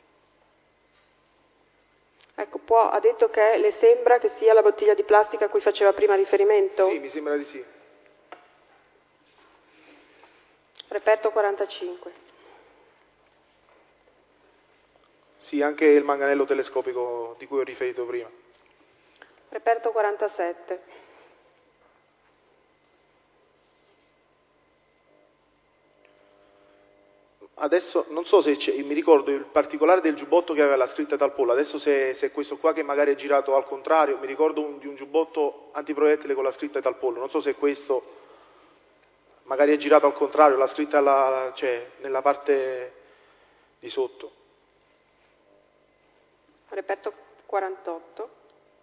Ecco, ha detto che le sembra che sia la bottiglia di plastica a cui faceva prima riferimento? Sì, mi sembra di sì. Reperto 45. Sì, anche il manganello telescopico di cui ho riferito prima. Reperto 47. Adesso non so se mi ricordo il particolare del giubbotto che aveva la scritta tal pollo, adesso se è questo qua che magari è girato al contrario, mi ricordo di un giubbotto antiproiettile con la scritta tal pollo, non so se questo magari è girato al contrario, la scritta cioè, nella parte di sotto. Reperto 48.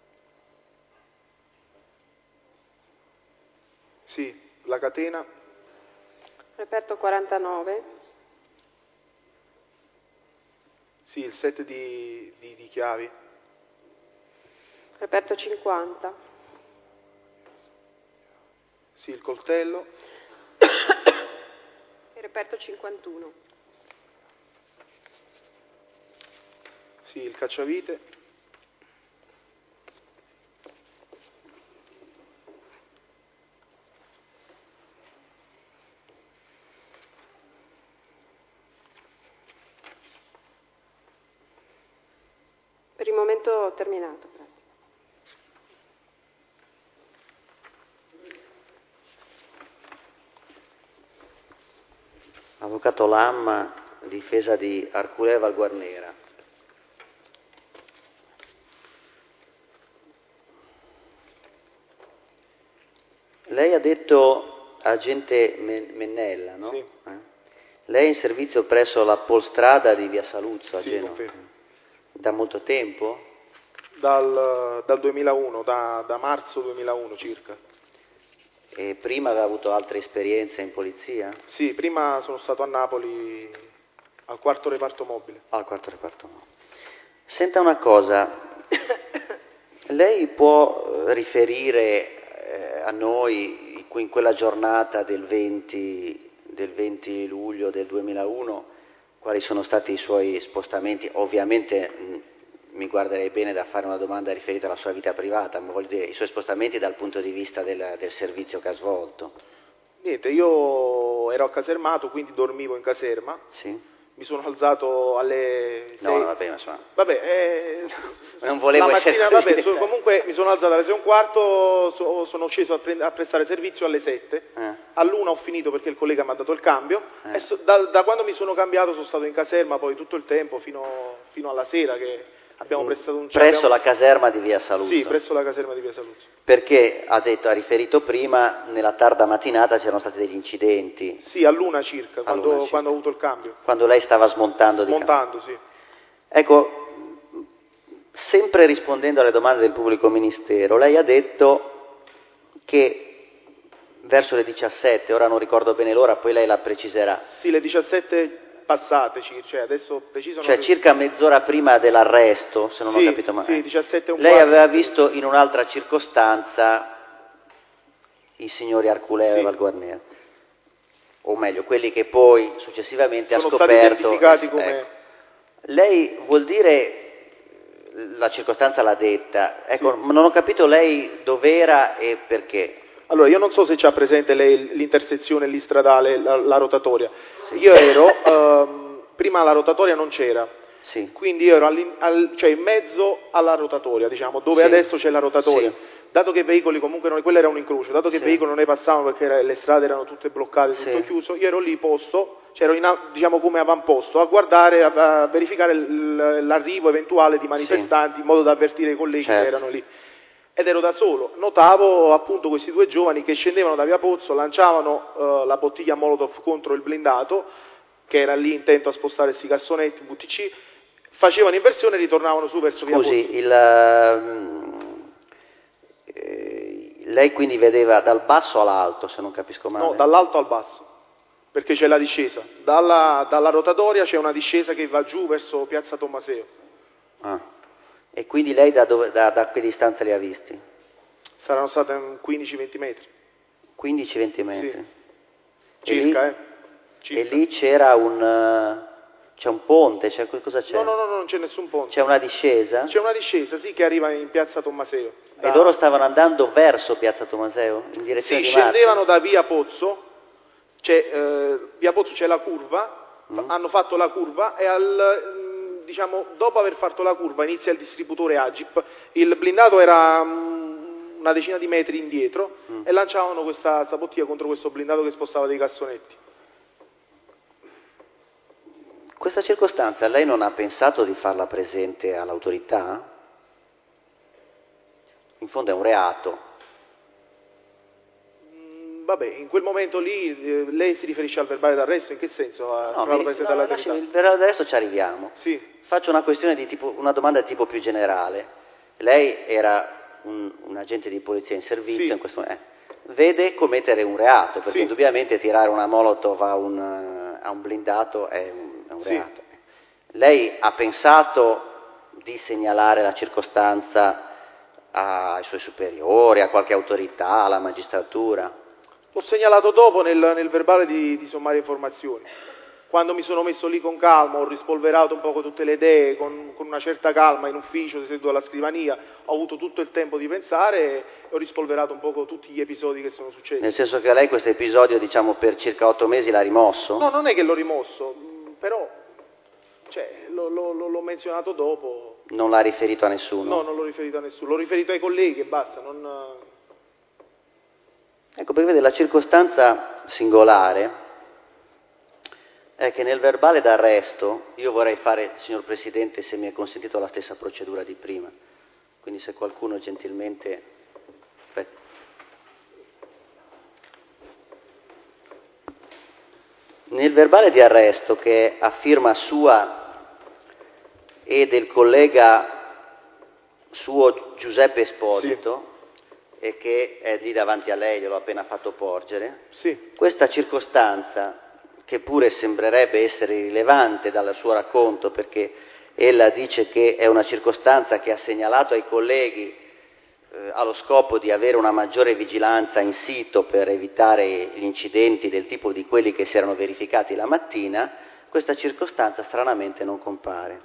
Sì, la catena. Reperto 49. Sì, il set di chiavi. Reperto 50. Sì, il coltello. E reperto 51. Sì, il cacciavite. Per il momento ho terminato, grazie. Avvocato Lamma, difesa di Arculè Valguarnera. Lei ha detto agente Mennella, no? Sì. Lei è in servizio presso la Polstrada di Via Saluzzo a Sì, Genova. confermo. Da molto tempo? Dal 2001, da marzo 2001 circa. E prima aveva avuto altre esperienze in polizia? Sì, prima sono stato a Napoli al 4° reparto mobile. Al 4° reparto mobile. Senta una cosa, lei può riferire a noi in quella giornata del 20 luglio del 2001 quali sono stati i suoi spostamenti? Ovviamente mi guarderei bene da fare una domanda riferita alla sua vita privata, ma voglio dire i suoi spostamenti dal punto di vista del servizio che ha svolto. Niente, io ero accasermato, quindi dormivo in caserma. Sì. Mi sono alzato alle 6. No, vabbè, insomma. Vabbè, non volevo la mattina, essere così. comunque mi sono alzato alle 6:15, sono sceso a prestare servizio alle 7. All'1 ho finito perché il collega mi ha dato il cambio. E da quando mi sono cambiato sono stato in caserma poi tutto il tempo fino alla sera che abbiamo prestato un Presso la caserma di Via Saluzzo? Sì, presso la caserma di Via Saluzzo. Perché ha riferito prima, nella tarda mattinata c'erano stati degli incidenti. Sì, all'1 circa, quando ho avuto il cambio. Quando lei stava smontando di cambio. Sì. Ecco, sempre rispondendo alle domande del pubblico ministero, lei ha detto che verso le 17, ora non ricordo bene l'ora, poi lei la preciserà. Sì, le 17 passate, cioè adesso preciso. Cioè circa mezz'ora prima dell'arresto, se non ho capito male. Sì, 17 e un Lei quarto. aveva visto in un'altra circostanza i signori Arculeo e Valguarnera, o meglio, quelli che poi successivamente ha sono scoperto. stati identificati come... Ecco. Lei vuol dire, la circostanza l'ha detta, ecco, ma non ho capito lei dov'era e perché. Allora, io non so se c'ha presente lei l'intersezione lì stradale, la rotatoria. Io ero, prima la rotatoria non c'era, quindi io ero cioè in mezzo alla rotatoria, diciamo, dove adesso c'è la rotatoria. Dato che i veicoli comunque, quello era un incrocio, dato che i veicoli non ne passavano perché le strade erano tutte bloccate, tutto chiuso, io ero lì posto, cioè ero diciamo come avamposto, a guardare, a verificare l'arrivo eventuale di manifestanti in modo da avvertire i colleghi che erano lì. Ed ero da solo, notavo appunto questi due giovani che scendevano da via Pozzo, lanciavano la bottiglia Molotov contro il blindato, che era lì intento a spostare questi cassonetti, VTC, facevano inversione e ritornavano su verso via Pozzo. Lei quindi vedeva dal basso all'alto, se non capisco male? No, dall'alto al basso, perché c'è la discesa. Dalla rotatoria c'è una discesa che va giù verso Piazza Tommaseo. E quindi lei da che distanza li ha visti? Saranno state 15-20 metri. 15-20 metri? Sì. Circa. E lì c'era c'è un ponte, cosa c'è? No, non c'è nessun ponte. C'è una discesa? C'è una discesa, sì, che arriva in Piazza Tommaseo. E loro stavano andando verso Piazza Tommaseo? In direzione di scendevano da via Pozzo, via Pozzo c'è la curva, hanno fatto la curva e dopo aver fatto la curva inizia il distributore Agip, il blindato era una decina di metri indietro e lanciavano questa bottiglia contro questo blindato che spostava dei cassonetti. Questa circostanza lei non ha pensato di farla presente all'autorità? In fondo è un reato. Vabbè, in quel momento lì lei si riferisce al verbale d'arresto, in che senso? Il verbale d'arresto ci arriviamo. Sì. Faccio una domanda di tipo più generale. Lei era un agente di polizia in servizio, in questo momento. Vede commettere un reato, perché indubbiamente tirare una Molotov a un blindato è un reato. Lei ha pensato di segnalare la circostanza ai suoi superiori, a qualche autorità, alla magistratura? L'ho segnalato dopo nel verbale di sommarie informazioni. Quando mi sono messo lì con calma, ho rispolverato un po' tutte le idee, con una certa calma in ufficio, seduto alla scrivania, ho avuto tutto il tempo di pensare e ho rispolverato un po' tutti gli episodi che sono successi. Nel senso che lei questo episodio, diciamo, per circa 8 mesi l'ha rimosso? No, non è che l'ho rimosso, però l'ho menzionato dopo. Non l'ha riferito a nessuno? No, non l'ho riferito a nessuno, l'ho riferito ai colleghi e basta. Ecco, perché vede, la circostanza singolare è che nel verbale d'arresto, io vorrei fare, signor Presidente, se mi è consentito, la stessa procedura di prima, quindi se qualcuno gentilmente... Aspetta. Nel verbale di arresto, che a firma sua e del collega suo Giuseppe Esposito, e che è lì davanti a lei, gliel'ho appena fatto porgere, questa circostanza, che pure sembrerebbe essere rilevante dal suo racconto, perché ella dice che è una circostanza che ha segnalato ai colleghi allo scopo di avere una maggiore vigilanza in sito per evitare gli incidenti del tipo di quelli che si erano verificati la mattina, questa circostanza stranamente non compare.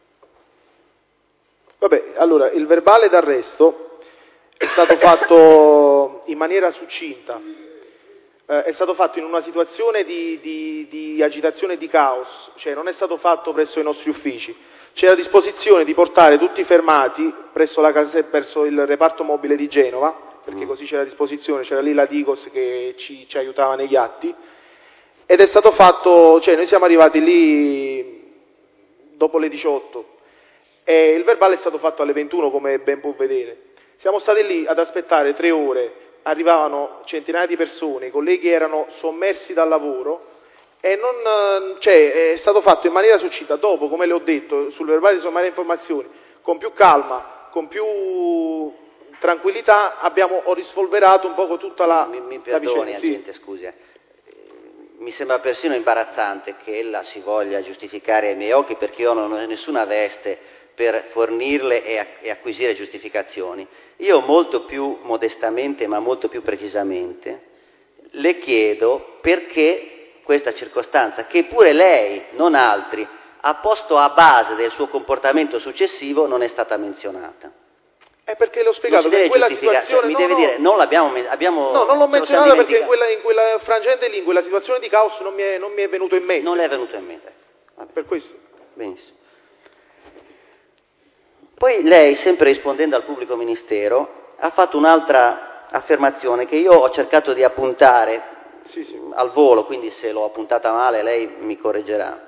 Vabbè, allora, il verbale d'arresto è stato fatto in maniera succinta. È stato fatto in una situazione di agitazione e di caos, cioè non è stato fatto presso i nostri uffici. C'era disposizione di portare tutti i fermati presso il reparto mobile di Genova, perché così c'era a disposizione, c'era lì la Digos che ci aiutava negli atti, ed è stato fatto, cioè noi siamo arrivati lì dopo le 18 e il verbale è stato fatto alle 21, come ben può vedere. Siamo stati lì ad aspettare 3 ore, arrivavano centinaia di persone, i colleghi erano sommersi dal lavoro e è stato fatto in maniera succinta. Dopo, come le ho detto, sul verbale di sommarie informazioni, con più calma, con più tranquillità, ho rispolverato un po' tutta la Mi perdoni, vicenda. agente, scusi. mi sembra persino imbarazzante che ella si voglia giustificare ai miei occhi, perché io non ho nessuna veste per fornirle e acquisire giustificazioni. Io molto più modestamente, ma molto più precisamente, le chiedo perché questa circostanza, che pure lei, non altri, ha posto a base del suo comportamento successivo, non è stata menzionata. È perché l'ho spiegato che in quella situazione mi deve dire, non l'abbiamo no, non l'ho menzionata perché in quella frangente lì, in quella situazione di caos non mi è venuto in mente. Non le è venuto in mente. Vabbè. Per questo. Benissimo. Poi lei, sempre rispondendo al pubblico ministero, ha fatto un'altra affermazione che io ho cercato di appuntare al volo, quindi se l'ho appuntata male lei mi correggerà,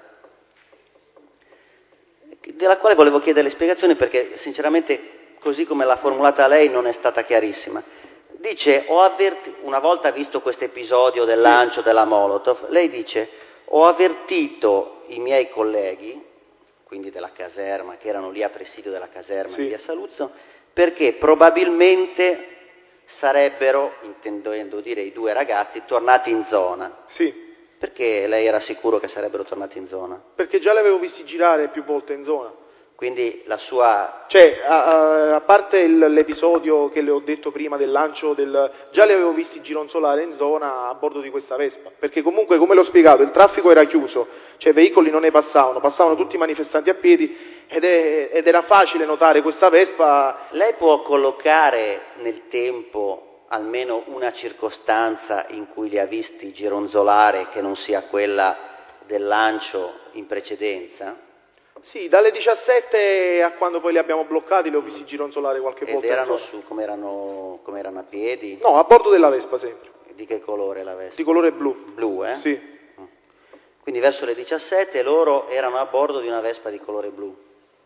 della quale volevo chiedere le spiegazioni perché sinceramente così come l'ha formulata lei non è stata chiarissima. Dice, una volta visto questo episodio del lancio della Molotov, lei dice, ho avvertito i miei colleghi, quindi della caserma, che erano lì a presidio della caserma di via Saluzzo, perché probabilmente sarebbero, intendendo dire i due ragazzi, tornati in zona. Sì. Perché lei era sicuro che sarebbero tornati in zona? Perché già li avevo visti girare più volte in zona. Quindi la sua... Cioè, a parte l'episodio che le ho detto prima del lancio, già li avevo visti gironzolare in zona a bordo di questa Vespa, perché comunque, come l'ho spiegato, il traffico era chiuso, cioè veicoli non ne passavano tutti i manifestanti a piedi ed era facile notare questa Vespa. Lei può collocare nel tempo almeno una circostanza in cui li ha visti gironzolare che non sia quella del lancio in precedenza? Sì, dalle 17 a quando poi li abbiamo bloccati li ho visti gironzolare qualche volta. Ed erano come erano a piedi? No, a bordo della Vespa sempre. Di che colore la Vespa? Di colore blu. Blu, eh? Sì. Quindi verso le 17 loro erano a bordo di una Vespa di colore blu.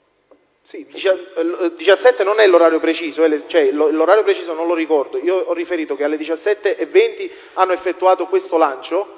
Sì, 17 non è l'orario preciso, cioè l'orario preciso non lo ricordo. Io ho riferito che alle 17:20 hanno effettuato questo lancio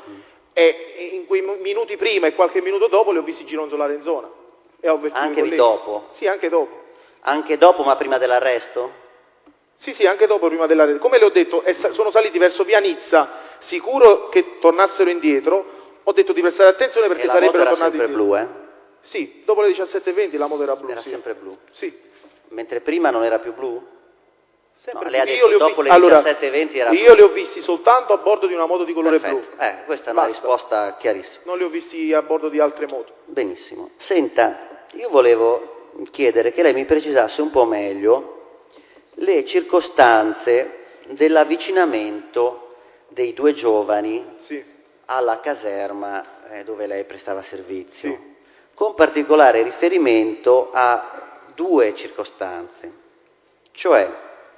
e in quei minuti prima e qualche minuto dopo li ho visti gironzolare in zona. Anche dopo? Sì, anche dopo. Anche dopo, ma prima dell'arresto? Sì, anche dopo, prima dell'arresto. Come le ho detto, sono saliti verso via Nizza, sicuro che tornassero indietro. Ho detto di prestare attenzione perché sarebbero tornati indietro. Blu, eh? Sì, dopo le 17:20 la moto era blu. Era sempre blu? Sì. Mentre prima non era più blu? Sempre no, lei ha detto dopo le 17:20 era blu. Io li ho visti soltanto a bordo di una moto di colore blu. Questa è una risposta chiarissima. Non li ho visti a bordo di altre moto. Benissimo. Senta, io volevo chiedere che lei mi precisasse un po' meglio le circostanze dell'avvicinamento dei due giovani alla caserma dove lei prestava servizio, con particolare riferimento a due circostanze, cioè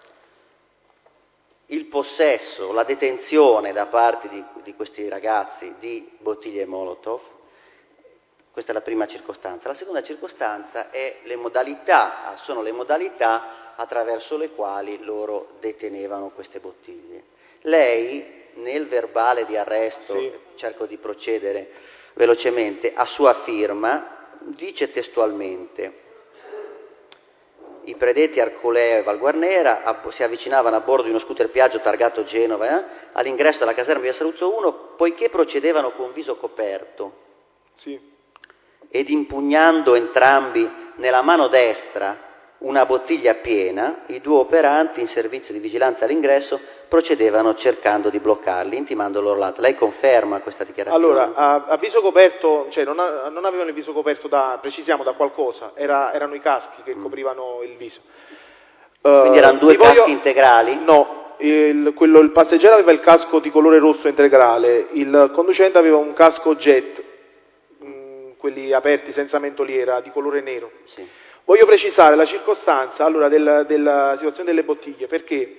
il possesso, la detenzione da parte di questi ragazzi di bottiglie Molotov. Questa è la prima circostanza. La seconda circostanza sono le modalità attraverso le quali loro detenevano queste bottiglie. Lei, nel verbale di arresto, cerco di procedere velocemente, a sua firma, dice testualmente: i predetti Arcoleo e Valguarnera si avvicinavano a bordo di uno scooter Piaggio targato Genova all'ingresso della caserma via Saluzzo 1, poiché procedevano con viso coperto ed impugnando entrambi nella mano destra una bottiglia piena, i due operanti in servizio di vigilanza all'ingresso procedevano cercando di bloccarli, intimando loro l'altro. Lei conferma questa dichiarazione? Allora, a viso coperto, cioè non avevano il viso coperto da qualcosa, erano i caschi che coprivano il viso. Quindi erano due caschi integrali? No, il passeggero aveva il casco di colore rosso integrale, il conducente aveva un casco jet, quelli aperti senza mentoliera, di colore nero. Sì. Voglio precisare la circostanza della situazione delle bottiglie, perché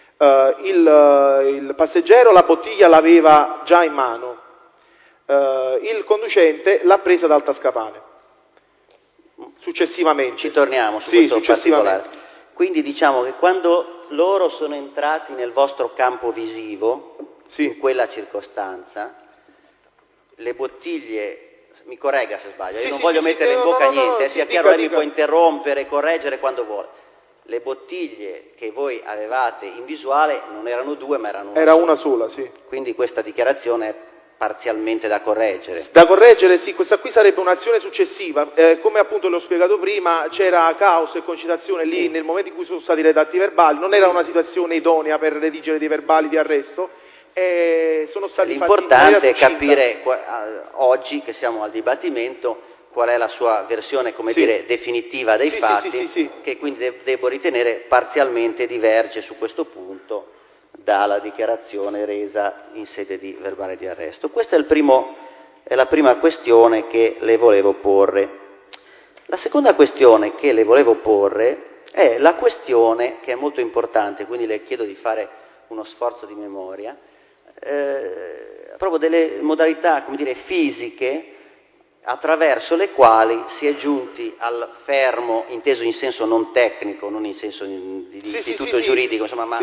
il passeggero la bottiglia l'aveva già in mano, il conducente l'ha presa dal tascapane, successivamente. Ci torniamo su questo particolare. Quindi diciamo che quando loro sono entrati nel vostro campo visivo, in quella circostanza, le bottiglie... Mi corregga se sbaglio, io non voglio metterle in bocca niente, sia chiaro, lei mi può interrompere, correggere quando vuole. Le bottiglie che voi avevate in visuale non erano due, ma erano una sola. Era una sola, sì. Quindi questa dichiarazione parzialmente da correggere. Da correggere, sì, questa qui sarebbe un'azione successiva. Come appunto le ho spiegato prima, c'era caos e concitazione lì nel momento in cui sono stati redatti i verbali, non era una situazione idonea per redigere dei verbali di arresto. Sono stati L'importante è capire oggi che siamo al dibattimento qual è la sua versione, come dire, definitiva dei fatti, che quindi devo ritenere parzialmente diverge su questo punto dalla dichiarazione resa in sede di verbale di arresto. Questa è la prima questione che le volevo porre. La seconda questione che le volevo porre è la questione che è molto importante, quindi le chiedo di fare uno sforzo di memoria, proprio delle modalità, come dire, fisiche attraverso le quali si è giunti al fermo, inteso in senso non tecnico, non in senso di istituto giuridico, insomma, ma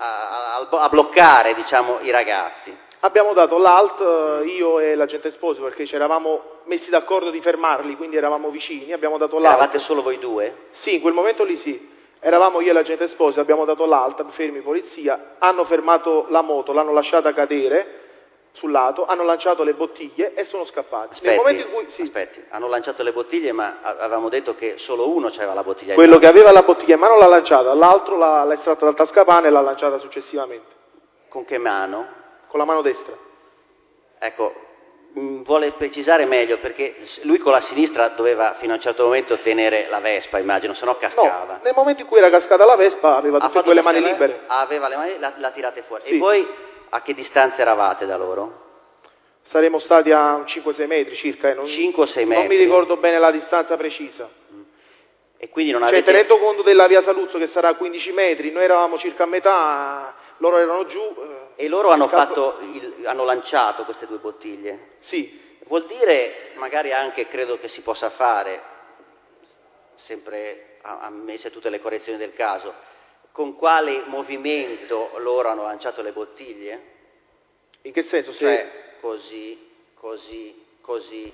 a bloccare, diciamo, i ragazzi. Abbiamo dato l'alt, io e l'agente Esposito, perché ci eravamo messi d'accordo di fermarli, quindi eravamo vicini, abbiamo dato l'alt. Eravate solo voi due? Sì, in quel momento lì sì. Eravamo io e l'agente Esposito, abbiamo dato l'alt, fermi polizia, hanno fermato la moto, l'hanno lasciata cadere sul lato, hanno lanciato le bottiglie e sono scappati. Aspetti, nel momento in cui, aspetti, hanno lanciato le bottiglie, ma avevamo detto che solo uno aveva la bottiglia. Quello che aveva la bottiglia in mano l'ha lanciata, l'altro l'ha estratta dal tascapane e l'ha lanciata successivamente. Con che mano? Con la mano destra. Ecco, vuole precisare meglio, perché lui con la sinistra doveva fino a un certo momento tenere la Vespa, immagino, se no cascava. No, nel momento in cui era cascata la Vespa aveva tutte e due le mani libere. Aveva le mani, l'ha tirate fuori. Sì. E voi a che distanza eravate da loro? Saremmo stati a 5-6 metri circa. 5-6 metri? Non mi ricordo bene la distanza precisa. E quindi non avete... tenendo conto della via Saluzzo che sarà a 15 metri, noi eravamo circa a metà, loro erano giù. E loro hanno, hanno lanciato queste due bottiglie? Sì. Vuol dire, magari anche credo che si possa fare, sempre ammesse tutte le correzioni del caso, con quale movimento loro hanno lanciato le bottiglie? In che senso? Cioè, così, così, così.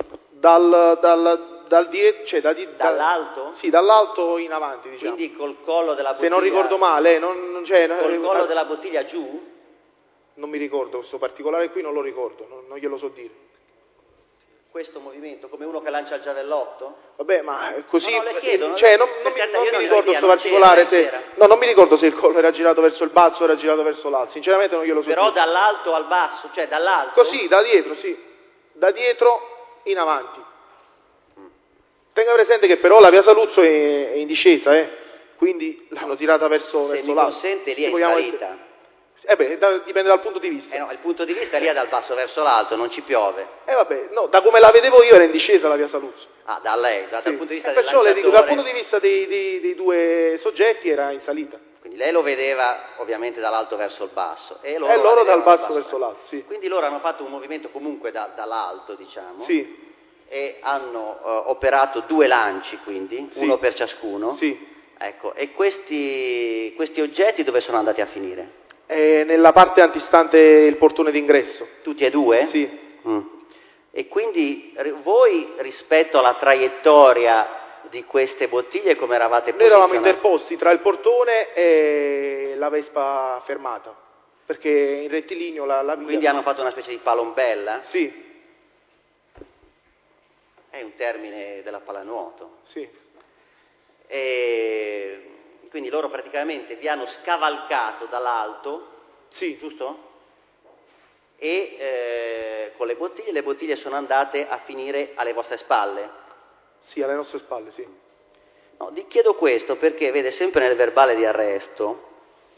Dall'alto? Sì, dall'alto in avanti, diciamo. Quindi col collo della bottiglia... Se non ricordo male, col collo della bottiglia giù? Non mi ricordo, questo particolare qui non lo ricordo, non glielo so dire. Questo movimento, come uno che lancia il giavellotto? Vabbè, ma così... No, le chiedo, non mi ricordo questo particolare, non mi ricordo se il collo era girato verso il basso o era girato verso l'alto, sinceramente non glielo so dire. Però dall'alto al basso, cioè dall'alto? Così, da dietro, sì. Da dietro in avanti. Tenga presente che però la via Saluzzo è in discesa, quindi l'hanno tirata verso l'alto. Se mi consente, lì è in salita. Dipende dal punto di vista. No, il punto di vista lì è dal basso verso l'alto, non ci piove. Da come la vedevo io era in discesa la via Saluzzo. Ah, da lei, dal punto di vista del perciò le dico, dal punto di vista dei due soggetti era in salita. Quindi lei lo vedeva ovviamente dall'alto verso il basso. E loro dal basso verso l'alto, sì. Quindi loro hanno fatto un movimento comunque dall'alto, diciamo. Sì. E hanno operato due lanci, quindi, uno per ciascuno. Sì. Ecco, e questi oggetti dove sono andati a finire? Nella parte antistante il portone d'ingresso. Tutti e due? Sì. E quindi voi rispetto alla traiettoria di queste bottiglie come eravate Noi posizionati? eravamo interposti tra il portone e la Vespa fermata, perché in rettilineo la via... Quindi hanno fatto una specie di palombella? Sì. È un termine della pallanuoto. Sì. E quindi loro praticamente vi hanno scavalcato dall'alto, sì, giusto? E con le bottiglie sono andate a finire alle vostre spalle? Sì, alle nostre spalle, sì. No, vi chiedo questo perché, vede, sempre nel verbale di arresto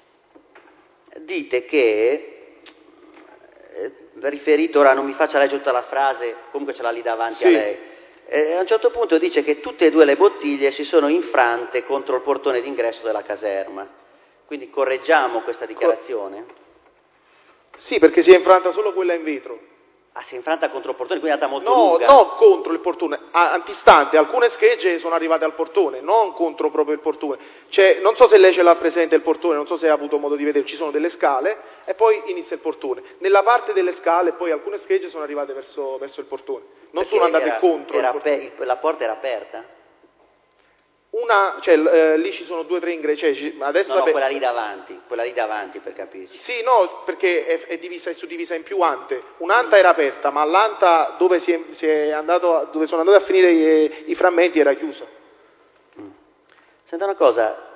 dite che, riferito, ora non mi faccia leggere tutta la frase, comunque ce l'ha lì davanti a lei, a un certo punto dice che tutte e due le bottiglie si sono infrante contro il portone d'ingresso della caserma. Quindi correggiamo questa dichiarazione? Sì, perché si è infranta solo quella in vetro. Ah, si è infranta contro il portone, quindi è andata molto lunga? No, contro il portone, antistante. Alcune schegge sono arrivate al portone, non contro proprio il portone. Non so se lei ce l'ha presente il portone, non so se ha avuto modo di vedere, ci sono delle scale e poi inizia il portone. Nella parte delle scale poi alcune schegge sono arrivate verso il portone, non sono andate contro il portone. La porta era aperta? lì ci sono 2 o 3 ingressi, adesso no, quella lì davanti per capirci. Sì, no, perché è suddivisa in più ante. Un'anta era aperta, ma l'anta dove dove sono andati a finire i frammenti era chiusa. Senta una cosa,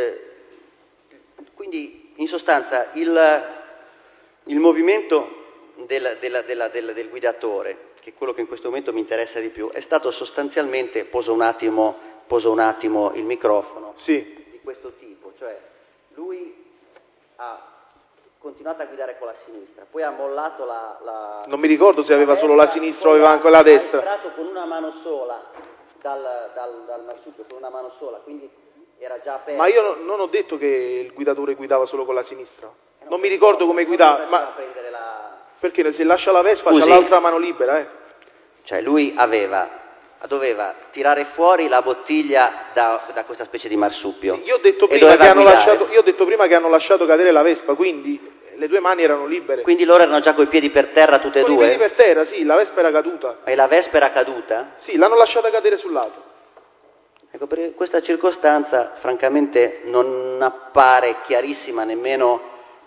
quindi in sostanza il movimento del guidatore, che è quello che in questo momento mi interessa di più, è stato sostanzialmente, poso un attimo il microfono, sì, di questo tipo, cioè lui ha continuato a guidare con la sinistra, poi ha mollato non mi ricordo se aveva solo la sinistra o aveva anche la destra. Ha entrato con una mano sola dal marsupio, con una mano sola, quindi era già aperto. Ma io non ho detto che il guidatore guidava solo con la sinistra, non mi ricordo come guidava, ma perché se lascia la Vespa c'ha l'altra mano libera, Cioè lui doveva tirare fuori la bottiglia da questa specie di marsupio. Io ho detto prima che hanno lasciato cadere la Vespa, quindi le 2 mani erano libere. Quindi loro erano già coi piedi per terra tutte e due? Con i piedi per terra, sì, la Vespa era caduta. E la Vespa era caduta? Sì, l'hanno lasciata cadere sul lato. Ecco, perché questa circostanza francamente non appare chiarissima nemmeno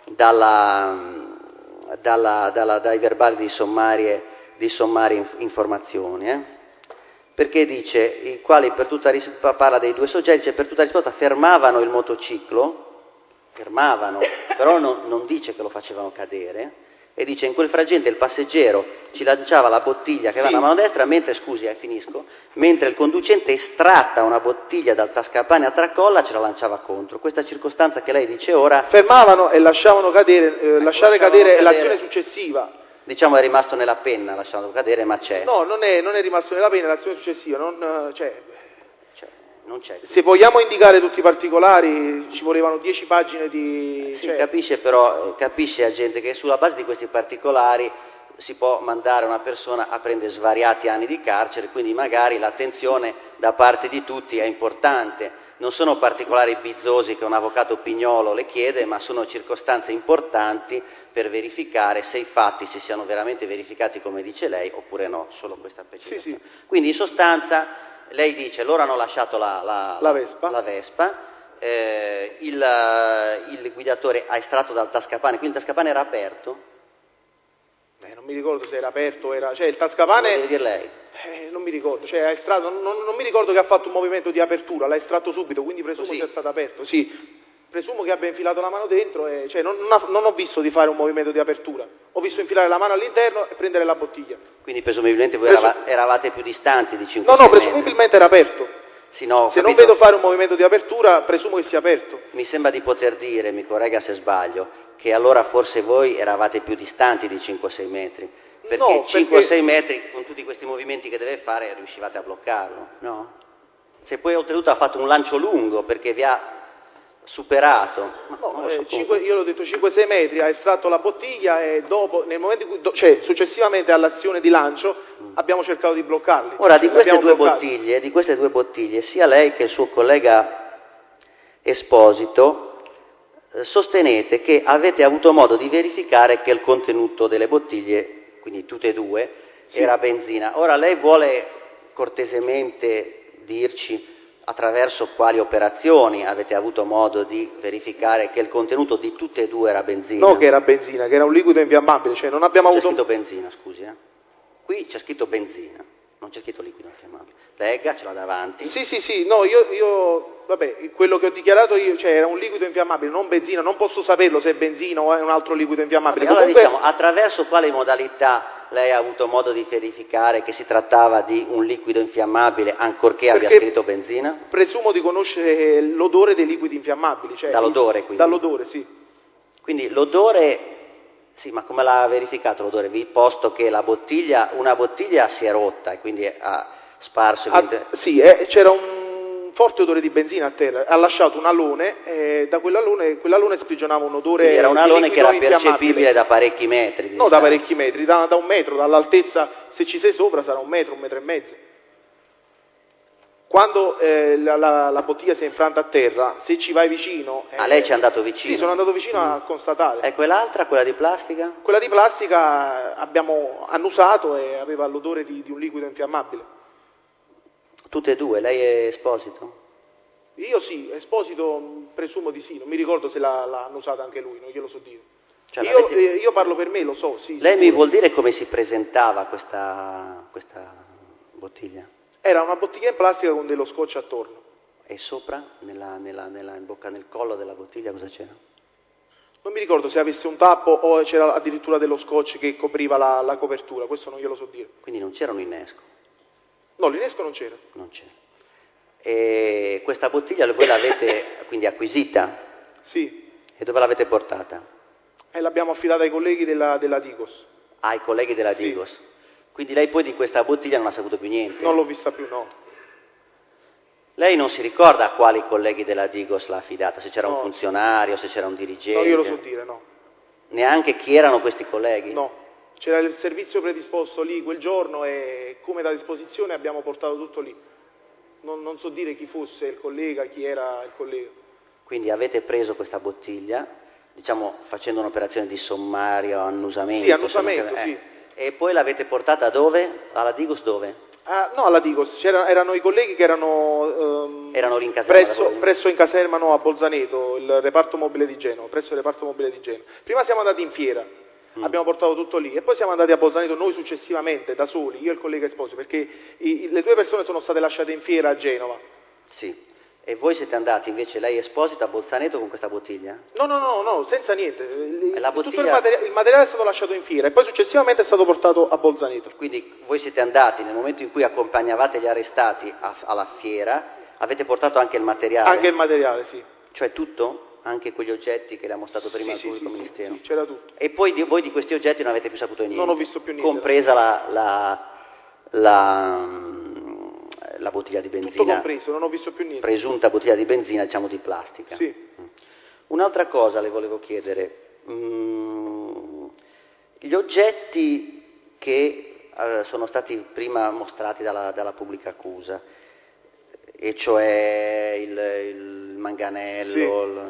dai verbali di sommarie informazioni, perché dice, i quali parla dei 2 soggetti, dice, per tutta risposta fermavano il motociclo, però non dice che lo facevano cadere, e dice in quel frangente il passeggero ci lanciava la bottiglia che aveva nella mano destra, mentre il conducente, estratta una bottiglia dal tascapane a tracolla, ce la lanciava contro. Questa circostanza che lei dice ora... Fermavano e lasciavano cadere, lasciare cadere l'azione successiva. Diciamo è rimasto nella penna, lasciando cadere, ma c'è. No, non è rimasto nella penna, l'azione successiva, non c'è. Se vogliamo indicare tutti i particolari ci volevano 10 pagine di... Sì, capisce la gente che sulla base di questi particolari si può mandare una persona a prendere svariati anni di carcere, quindi magari l'attenzione da parte di tutti è importante. Non sono particolari bizzosi che un avvocato pignolo le chiede, ma sono circostanze importanti per verificare se i fatti si siano veramente verificati come dice lei oppure no, solo questa precisazione. Sì. Quindi in sostanza... Lei dice, loro hanno lasciato la Vespa, il guidatore ha estratto dal tascapane, quindi il tascapane era aperto? Non mi ricordo se era aperto, il tascapane... Lo deve dire lei. Non mi ricordo, non mi ricordo che ha fatto un movimento di apertura, l'ha estratto subito, quindi presumo sia stato aperto, sì. Presumo che abbia infilato la mano dentro, non ho visto di fare un movimento di apertura, ho visto infilare la mano all'interno e prendere la bottiglia. Quindi presumibilmente voi eravate più distanti di 5 metri? No, presumibilmente era aperto. Sì, no, se non vedo fare un movimento di apertura, presumo che sia aperto. Mi sembra di poter dire, mi corregga se sbaglio, che allora forse voi eravate più distanti di 5-6 metri. Perché 5-6 metri, con tutti questi movimenti che deve fare, riuscivate a bloccarlo, no? Se poi oltretutto ha fatto un lancio lungo, perché vi ha superato. Io l'ho detto 5-6 metri, ha estratto la bottiglia e dopo, nel momento in cui, successivamente all'azione di lancio, abbiamo cercato di bloccarli. Ora, di queste due bottiglie, sia lei che il suo collega Esposito sostenete che avete avuto modo di verificare che il contenuto delle bottiglie, quindi tutte e due, era benzina. Ora lei vuole cortesemente dirci attraverso quali operazioni avete avuto modo di verificare che il contenuto di tutte e due era benzina? No, che era benzina, che era un liquido infiammabile, non abbiamo avuto... C'è scritto benzina, scusi, Qui c'è scritto benzina, non c'è scritto liquido infiammabile. Legga, ce l'ha davanti. Sì, no, io quello che ho dichiarato io, era un liquido infiammabile, non benzina, non posso saperlo se è benzina o è un altro liquido infiammabile. Allora diciamo, attraverso quale modalità lei ha avuto modo di verificare che si trattava di un liquido infiammabile ancorché abbia scritto benzina? Presumo di conoscere l'odore dei liquidi infiammabili. Dall'odore quindi? Dall'odore, sì. Quindi l'odore, sì, ma come l'ha verificato l'odore? Posto che una bottiglia si è rotta e quindi ha sparso... c'era un forte odore di benzina a terra, ha lasciato un alone e da quell'alone sprigionava un odore. Quindi era un alone che era percepibile da parecchi metri. No, da parecchi metri, da un metro, dall'altezza, se ci sei sopra sarà un metro e mezzo. Quando la bottiglia si è infranta a terra, se ci vai vicino... lei ci è andato vicino? Sì, sono andato vicino a constatare. E quell'altra, quella di plastica? Quella di plastica abbiamo annusato e aveva l'odore di un liquido infiammabile. Tutte e due, lei è Esposito? Io sì, Esposito presumo di sì, non mi ricordo se l'hanno usata anche lui, non glielo so dire. Cioè, Io parlo per me, lo so, sì. Lei mi vuol dire come si presentava questa bottiglia? Era una bottiglia in plastica con dello scotch attorno. E sopra, in bocca, nel collo della bottiglia, cosa c'era? Non mi ricordo se avesse un tappo o c'era addirittura dello scotch che copriva la copertura, questo non glielo so dire. Quindi non c'era un innesco? No, l'innesco non c'era. Non c'era. E questa bottiglia voi l'avete quindi acquisita? Sì. E dove l'avete portata? E l'abbiamo affidata ai colleghi della Digos. Ai colleghi della Digos? Sì. Quindi lei poi di questa bottiglia non ha saputo più niente? Non l'ho vista più, no. Lei non si ricorda a quali colleghi della Digos l'ha affidata? Se c'era un funzionario, se c'era un dirigente? No, io lo so dire, no. Neanche chi erano questi colleghi? No. C'era il servizio predisposto lì quel giorno e come da disposizione abbiamo portato tutto lì. Non so dire chi fosse il collega, chi era il collega. Quindi avete preso questa bottiglia, diciamo facendo un'operazione di sommario, annusamento? Sì, annusamento, sì. E poi l'avete portata dove? Alla Digos dove? No, alla Digos. Erano i colleghi che erano lì in caserma? Presso in caserma a Bolzaneto, il reparto mobile di Genova, presso il reparto mobile di Genova. Prima siamo andati in fiera. Abbiamo portato tutto lì e poi siamo andati a Bolzaneto noi successivamente, da soli, io e il collega Esposito, perché le due persone sono state lasciate in fiera a Genova. Sì, e voi siete andati invece, lei Esposito, a Bolzaneto con questa bottiglia? No, senza niente. Tutto il materiale è stato lasciato in fiera e poi successivamente è stato portato a Bolzaneto. Quindi voi siete andati, nel momento in cui accompagnavate gli arrestati alla fiera, avete portato anche il materiale? Anche il materiale, sì. Cioè tutto? Anche quegli oggetti che le ha mostrato prima il pubblico ministero? Sì, c'era tutto. E poi voi di questi oggetti non avete più saputo niente? Non ho visto più niente. Compresa la bottiglia di benzina? Tutto compreso, non ho visto più niente. Presunta bottiglia di benzina, diciamo di plastica. Sì. Un'altra cosa le volevo chiedere. Gli oggetti che sono stati prima mostrati dalla pubblica accusa, e cioè il manganello,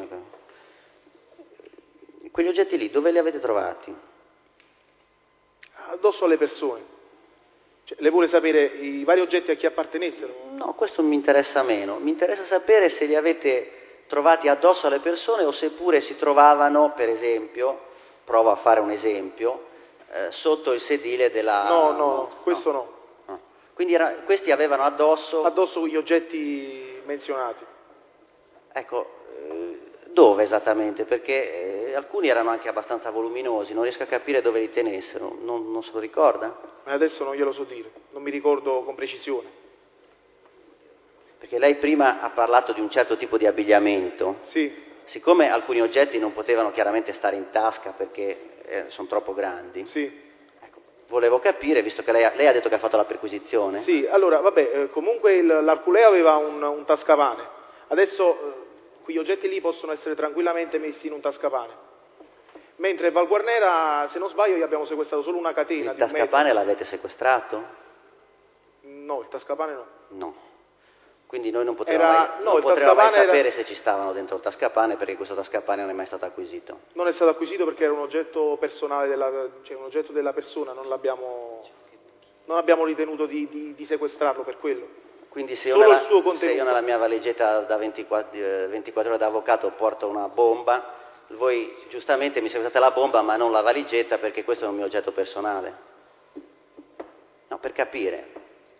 quegli oggetti lì dove li avete trovati? Addosso alle persone. Cioè, le vuole sapere i vari oggetti a chi appartenessero? No, questo mi interessa meno. Mi interessa sapere se li avete trovati addosso alle persone o seppure si trovavano, per esempio, provo a fare un esempio, sotto il sedile della... No, questo no. Quindi questi avevano addosso... Addosso gli oggetti menzionati. Ecco, dove esattamente? Perché alcuni erano anche abbastanza voluminosi, non riesco a capire dove li tenessero, non se lo ricorda? Adesso non glielo so dire, non mi ricordo con precisione. Perché lei prima ha parlato di un certo tipo di abbigliamento. Sì. Siccome alcuni oggetti non potevano chiaramente stare in tasca perché sono troppo grandi. Sì. Volevo capire, visto che lei ha detto che ha fatto la perquisizione. Sì, allora, comunque l'Arculeo aveva un tascapane. Adesso quegli oggetti lì possono essere tranquillamente messi in un tascapane. Mentre Val Guarnera, se non sbaglio, gli abbiamo sequestrato solo una catena. Il tascapane l'avete sequestrato? No, il tascapane no. No. Quindi noi non potremmo mai sapere se ci stavano dentro il tascapane, perché questo tascapane non è mai stato acquisito. Non è stato acquisito perché era un oggetto personale, un oggetto della persona, non abbiamo ritenuto di sequestrarlo per quello. Quindi se io nella mia valigetta da 24 ore da avvocato porto una bomba, voi giustamente mi sequestrate la bomba ma non la valigetta perché questo è un mio oggetto personale. No, per capire.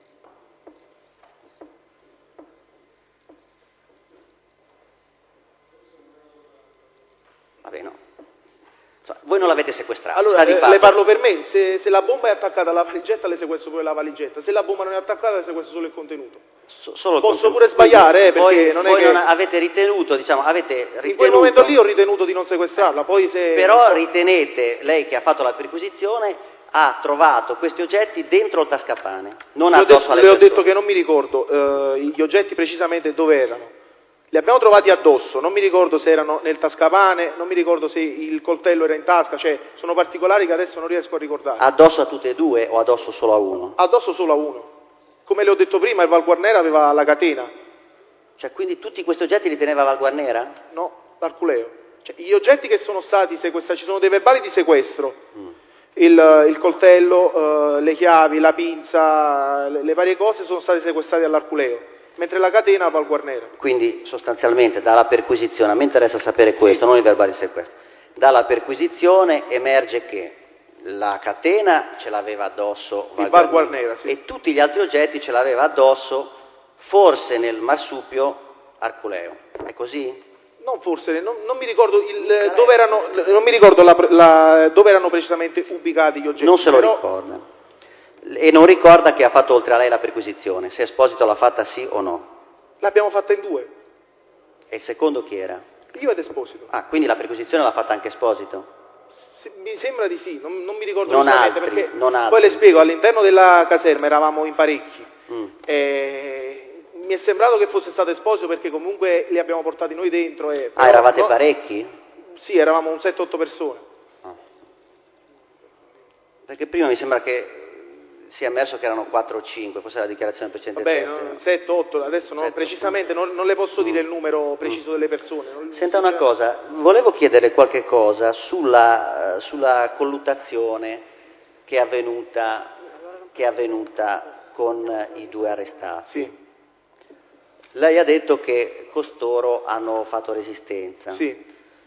Vabbè, no. Voi non l'avete sequestrato. Allora, le parlo per me, se la bomba è attaccata alla valigetta le sequestro pure la valigetta, se la bomba non è attaccata le sequestro solo il contenuto. Posso pure sbagliare, perché non è che... non avete ritenuto, in quel momento lì ho ritenuto di non sequestrarla, poi se... Però ritenete, lei che ha fatto la perquisizione, ha trovato questi oggetti dentro il tascapane, non addosso alle persone. Le ho detto che non mi ricordo gli oggetti precisamente dove erano. Li abbiamo trovati addosso, non mi ricordo se erano nel tascapane, non mi ricordo se il coltello era in tasca, cioè sono particolari che adesso non riesco a ricordare. Addosso a tutte e due o addosso solo a uno? Addosso solo a uno. Come le ho detto prima, il Val Guarnera aveva la catena. Cioè quindi tutti questi oggetti li teneva Val Guarnera? No, l'Arculeo. Cioè, gli oggetti che sono stati sequestrati, ci sono dei verbali di sequestro. Il coltello, le chiavi, la pinza, le varie cose sono state sequestrate all'Arculeo. mentre la catena a Val Guarnera. Quindi sostanzialmente dalla perquisizione, a me interessa sapere questo, non i verbali di sequestro, dalla perquisizione emerge che la catena ce l'aveva addosso Val Guarnera, sì. e tutti gli altri oggetti ce l'aveva addosso, forse nel marsupio, Arculeo. È così? Non forse, non mi ricordo dove erano, non mi ricordo dove erano precisamente ubicati gli oggetti. Non se lo ricorda. E non ricorda che ha fatto oltre a lei la perquisizione. Se Esposito l'ha fatta sì o no? L'abbiamo fatta in 2. E il secondo chi era? Io ed Esposito. Ah, quindi la perquisizione l'ha fatta anche Esposito? Mi sembra di sì, non mi ricordo non esattamente altri, perché non altri. Poi le spiego, all'interno della caserma eravamo in parecchi. Mi è sembrato che fosse stato Esposito perché comunque li abbiamo portati noi dentro. Eravate parecchi? Sì, eravamo un 7-8 persone. Perché prima mi sembra che sia emerso che erano 4 o 5, forse la dichiarazione precedente. Vabbè, 7-8, adesso precisamente non le posso dire il numero preciso delle persone. Senta una cosa, volevo chiedere qualche cosa sulla colluttazione che è avvenuta con i 2 arrestati. Sì. Lei ha detto che costoro hanno fatto resistenza. Sì.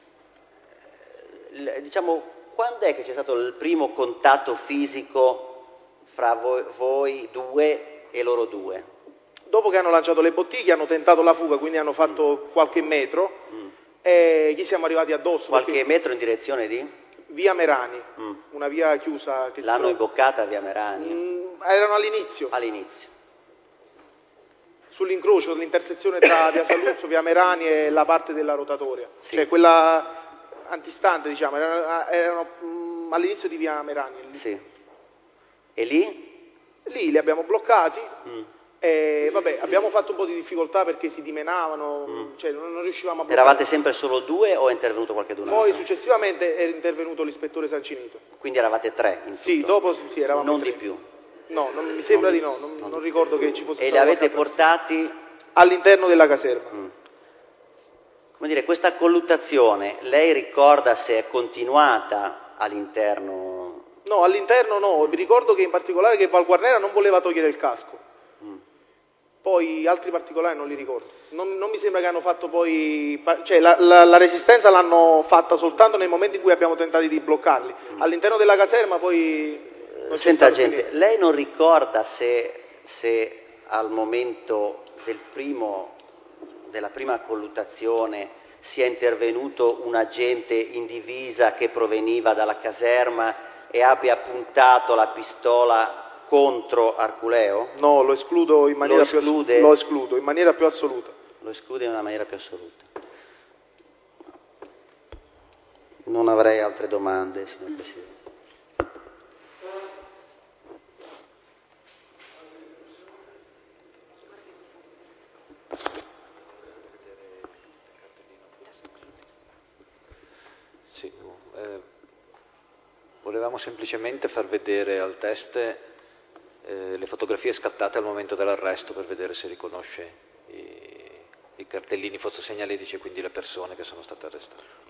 Diciamo, quando è che c'è stato il primo contatto fisico fra voi 2 e loro 2? Dopo che hanno lanciato le bottiglie, hanno tentato la fuga, quindi hanno fatto qualche metro e gli siamo arrivati addosso. Qualche metro in direzione di? Via Merani, una via chiusa. Che l'hanno imboccata via Merani? Erano all'inizio. All'inizio. Sull'incrocio, l'intersezione tra via Saluzzo, via Merani e la parte della rotatoria. Sì. Cioè quella antistante, diciamo, erano all'inizio di via Merani. Sì. E lì? Lì li abbiamo bloccati e vabbè, abbiamo fatto un po' di difficoltà perché si dimenavano, cioè non riuscivamo a bloccare. Eravate sempre solo 2 o è intervenuto qualcuno altro? Poi successivamente è intervenuto l'ispettore Sancinito. Quindi eravate 3 in tutto? Sì, dopo sì, eravamo non 3. di più? No, mi sembra di no, non ricordo che ci fosse stato. E li avete portati? All'interno della caserma. Come dire, questa colluttazione, lei ricorda se è continuata all'interno? No, all'interno no, mi ricordo che in particolare che Val Guarnera non voleva togliere il casco. Poi altri particolari non li ricordo. Non mi sembra che hanno fatto poi, cioè la resistenza l'hanno fatta soltanto nel momento in cui abbiamo tentato di bloccarli. All'interno della caserma poi non c'è Senta stato gente, finito. lei non ricorda se al momento della prima colluttazione sia intervenuto un agente in divisa che proveniva dalla caserma e abbia puntato la pistola contro Arculeo? No, lo escludo in maniera più assoluta. Lo escludo in maniera più assoluta. Lo esclude in una maniera più assoluta. Non avrei altre domande, signor Presidente. Sì, volevamo semplicemente far vedere al teste le fotografie scattate al momento dell'arresto per vedere se riconosce i cartellini fotosegnaletici e quindi le persone che sono state arrestate.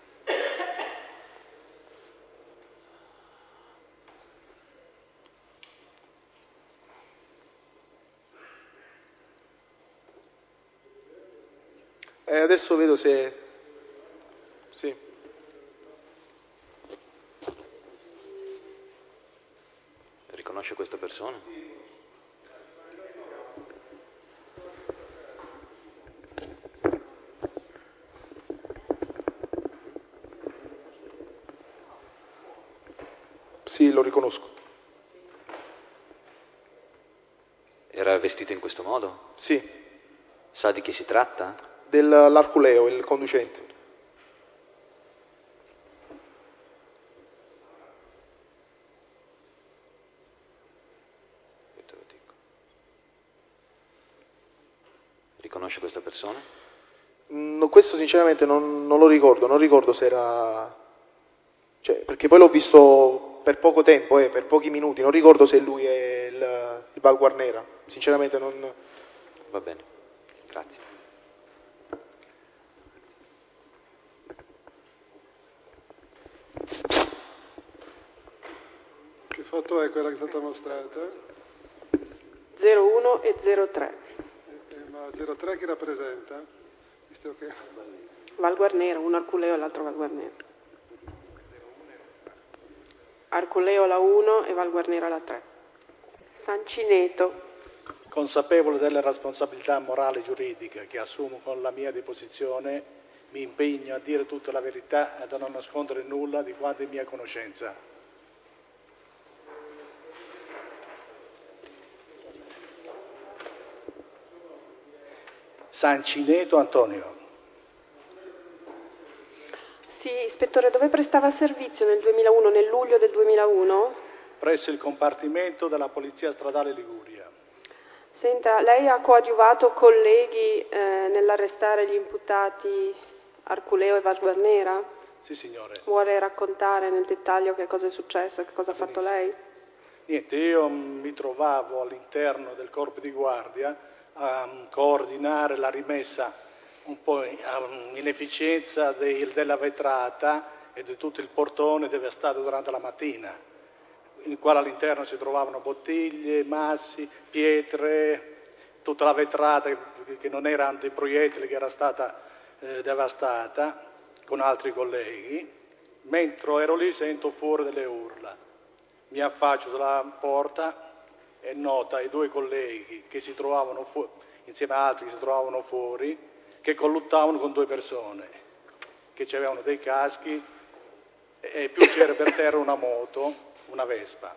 Adesso vedo se... Sì. Riconosce questa persona? Sì, lo riconosco. Era vestito in questo modo? Sì. Sa di chi si tratta? Dell'Arculeo, il conducente. Io te lo dico. Riconosce questa persona? No, questo sinceramente non lo ricordo, non ricordo se era... Cioè, perché poi l'ho visto per poco tempo, per pochi minuti, non ricordo se lui è il Val Guarnera, sinceramente non... Va bene, grazie. Che foto è quella che è stata mostrata? 01 e 03. Ma La 03 chi rappresenta? Visto che... Val Guarnero, uno Arculeo e l'altro Val Guarnero. Arculeo la 1 e Val Guarnero la 3. Sancineto. Consapevole delle responsabilità morali e giuridiche che assumo con la mia deposizione, mi impegno a dire tutta la verità e a non nascondere nulla di quanto è mia conoscenza. Sancineto Antonio. Sì, ispettore, dove prestava servizio nel 2001, nel luglio del 2001? Presso il compartimento della Polizia Stradale Liguria. Senta, lei ha coadiuvato colleghi nell'arrestare gli imputati Arculeo e Val Guarnera? Sì, signore. Vuole raccontare nel dettaglio che cosa è successo, che cosa ha fatto lei? Niente, io mi trovavo all'interno del corpo di guardia a coordinare la rimessa un po' in efficienza della vetrata e di tutto il portone devastato durante la mattina, in quale all'interno si trovavano bottiglie, massi, pietre, tutta la vetrata che non era antiproiettile, che era stata devastata, con altri colleghi. Mentre ero lì sento fuori delle urla, mi affaccio sulla porta e noto i due colleghi che si trovavano insieme a altri che si trovavano fuori, che colluttavano con due persone, che avevano dei caschi e più c'era per terra una moto, una Vespa.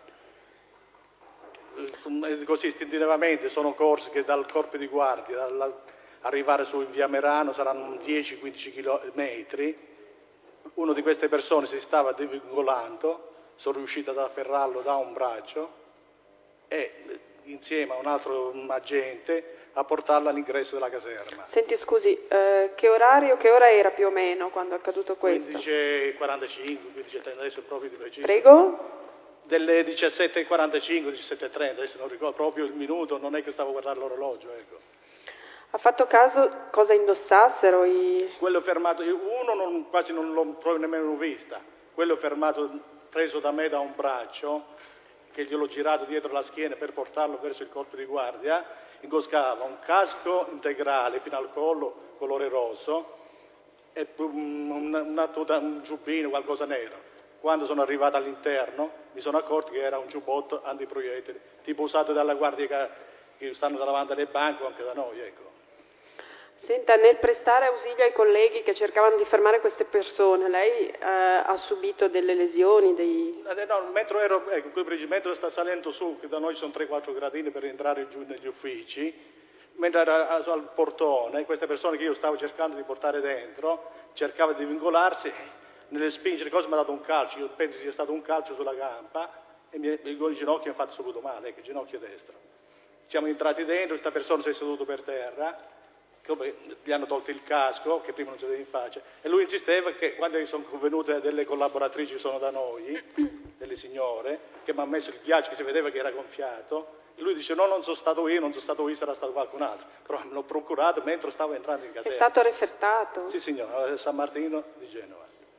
Così istintivamente sono corsi che dal corpo di guardia, arrivare su in via Merano saranno 10-15 chilometri. Uno di queste persone si stava divingolando, sono riuscito ad afferrarlo da un braccio e insieme a un altro agente a portarlo all'ingresso della caserma. Senti, scusi, che ora era più o meno quando è accaduto questo? 15:45, 15:30, adesso proprio di preciso. Prego? Delle 17:45, 17:30, adesso non ricordo proprio il minuto, non è che stavo guardando l'orologio, ecco. Ha fatto caso cosa indossassero Quello fermato, uno quasi non l'ho proprio nemmeno vista, quello fermato, preso da me da un braccio, che gliel'ho girato dietro la schiena per portarlo verso il corpo di guardia, ingoschava un casco integrale fino al collo, colore rosso, e un giubbino, qualcosa nero. Quando sono arrivato all'interno mi sono accorto che era un giubbotto antiproiettile, tipo usato dalla guardia che stanno davanti alle banche o anche da noi, ecco. Senta, nel prestare ausilio ai colleghi che cercavano di fermare queste persone, lei ha subito delle lesioni? No, mentre sta salendo su, che da noi sono 3-4 gradini per entrare giù negli uffici, mentre era al portone, queste persone che io stavo cercando di portare dentro, cercava di vincolarsi, nelle spingere cose mi ha dato un calcio, io penso sia stato un calcio sulla gamba e il ginocchio mi ha fatto subito male, ecco, il ginocchio destro. Siamo entrati dentro, questa persona si è seduto per terra, gli hanno tolto il casco, che prima non si vedeva in faccia, e lui insisteva che quando sono venute delle collaboratrici sono da noi, delle signore, che mi hanno messo il ghiaccio che si vedeva che era gonfiato, e lui dice no, non sono stato io, sarà stato qualcun altro, però me l'ho procurato mentre stavo entrando in caserma. È stato refertato? Sì, signora, San Martino di Genova.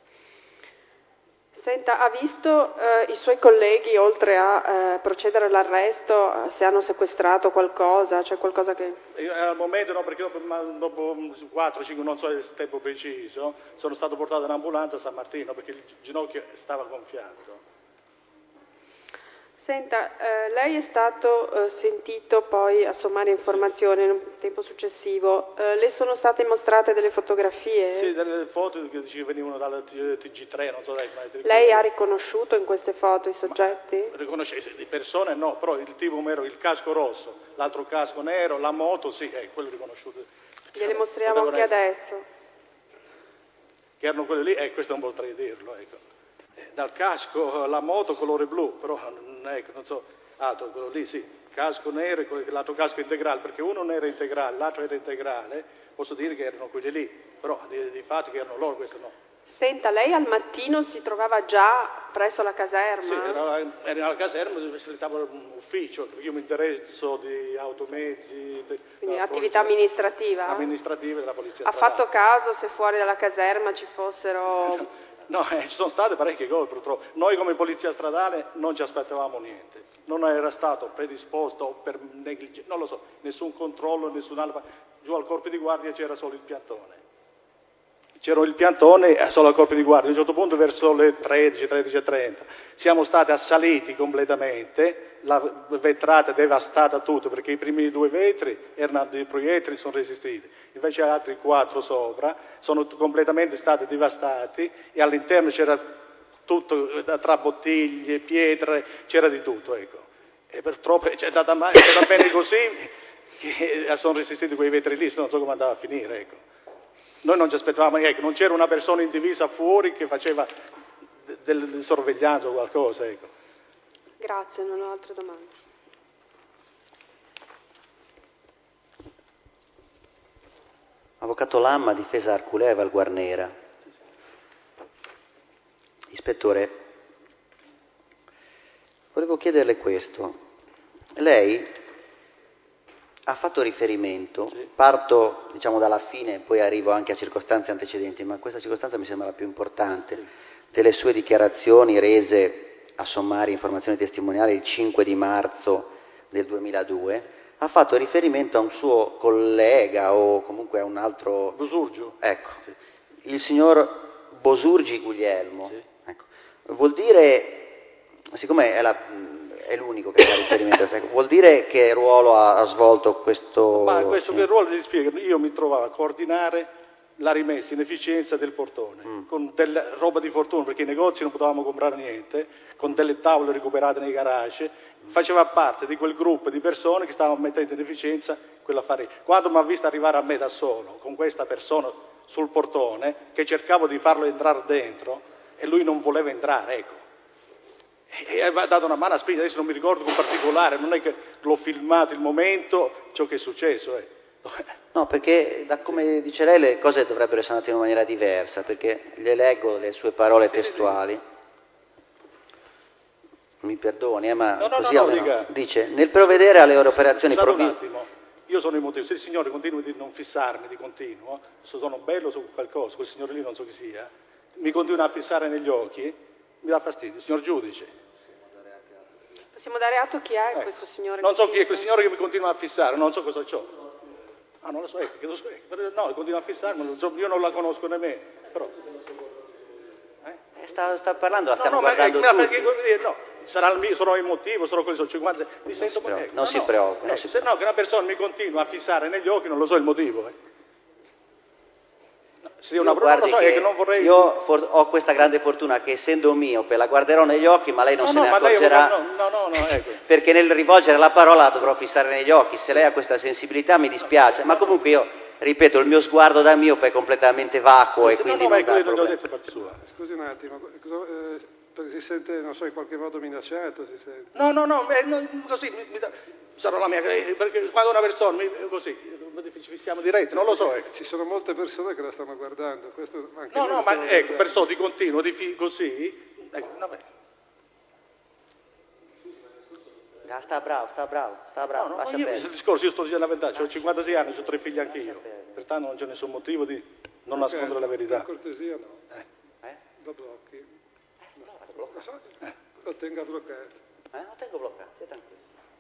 Senta, ha visto i suoi colleghi, oltre a procedere all'arresto, se hanno sequestrato qualcosa, c'è qualcosa che... Io, al momento no, perché dopo 4-5, non so il tempo preciso, sono stato portato in ambulanza a San Martino perché il ginocchio stava gonfiato. Senta, lei è stato sentito poi a sommare informazioni in un tempo successivo. Le sono state mostrate delle fotografie? Sì, delle foto che venivano dalla TG3, non so lei. Lei ha riconosciuto in queste foto i soggetti? Di persone no, però il tipo era il casco rosso, l'altro casco nero, la moto, sì, quello riconosciuto. Gliele mostriamo anche adesso. Che erano quelli lì, questo non potrei dirlo, ecco. Dal casco la moto colore blu, però non so, altro, quello lì sì, casco nero e l'altro casco integrale, perché uno non era integrale, l'altro era integrale, posso dire che erano quelli lì, però di fatto che erano loro, questo no. Senta, lei al mattino si trovava già presso la caserma? Sì, era alla caserma, si stava un ufficio, perché io mi interesso di automezzi. Quindi attività amministrativa? Amministrativa della polizia. Ha fatto caso se fuori dalla caserma ci fossero... No, ci sono state parecchie cose purtroppo. Noi come polizia stradale non ci aspettavamo niente, non era stato predisposto per negligenza, non lo so, nessun controllo, nessun altro. giù al corpo di guardia c'era solo il piantone. C'era il piantone e solo al corpo di guardia. A un certo punto, verso le 13:30, siamo stati assaliti completamente, la vetrata devastata tutto, perché i primi 2 vetri erano dei proiettili, sono resistiti, invece gli altri 4 sopra sono completamente stati devastati e all'interno c'era tutto, tra bottiglie, pietre, c'era di tutto, ecco. E purtroppo c'è andata bene così che sono resistiti quei vetri lì, se non so come andava a finire, ecco. Noi non ci aspettavamo, ecco, non c'era una persona in divisa fuori che faceva del sorveglianza o qualcosa, ecco. Grazie, non ho altre domande. Avvocato Lamma, difesa Arculea e Valguarnera. Ispettore, volevo chiederle questo. Lei ha fatto riferimento, parto diciamo dalla fine, poi arrivo anche a circostanze antecedenti, ma questa circostanza mi sembra la più importante, delle sue dichiarazioni rese a sommarie informazioni testimoniali il 5 di marzo del 2002, ha fatto riferimento a un suo collega o comunque a un altro... Bosurgio. Ecco, il signor Bosurgi Guglielmo. Ecco. Vuol dire, siccome è l'unico che fa riferimento, vuol dire che ruolo ha svolto questo... Ma questo che ruolo vi spiego? Io mi trovavo a coordinare la rimessa in efficienza del portone, con della roba di fortuna, perché i negozi non potevamo comprare niente, con delle tavole recuperate nei garage, faceva parte di quel gruppo di persone che stavano mettendo in efficienza quell'affare. Quando mi ha visto arrivare a me da solo, con questa persona sul portone, che cercavo di farlo entrare dentro, e lui non voleva entrare, ecco. E aveva dato una mano a spingere, adesso non mi ricordo con particolare, non è che l'ho filmato il momento, ciò che è successo, No, perché da come dice lei le cose dovrebbero essere andate in una maniera diversa, perché le leggo le sue parole testuali. Mi perdoni, ma così almeno dice: nel provvedere alle operazioni un attimo, io sono emotivo, se il signore continua di non fissarmi di continuo, se sono bello su qualcosa, quel signore lì non so chi sia, mi continua a fissare negli occhi, mi dà fastidio, signor giudice. Possiamo dare atto chi è questo signore? Non so chi è quel signore che mi continua a fissare, non so cosa c'ho. Ah, non lo so, no, continua a fissarmi, io non la conosco nemmeno, però... Sta parlando, la stiamo guardando tutti. Sono emotivo, sono così, sono 50... Mi sento non si preoccupi. Se no, che una persona mi continua a fissare negli occhi, non lo so il motivo. Io ho questa grande fortuna che essendo miope la guarderò negli occhi, ma lei non se ne accorgerà, ecco. perché nel rivolgere la parola la dovrò fissare negli occhi. Se lei ha questa sensibilità mi dispiace, ma comunque io ripeto, il mio sguardo da miope è completamente vacuo e quindi non dà problema. Scusi un attimo, si sente, non so, in qualche modo minacciato? Si sente? No, così, sarò la mia, perché quando una persona, così, ci fissiamo diretti, non lo so. Ci sono molte persone che la stanno guardando. Questo anche ma ecco, persone di continuo, così, ecco, vabbè. Sta bravo. Il discorso, io sto dicendo la verità, ho 56 anni, ho 3 figli anch'io, pertanto non c'è nessun motivo di non nascondere la verità. Per cortesia no. Lo blocchi. Lo tenga bloccato. Non tengo bloccato, stai tranquillo.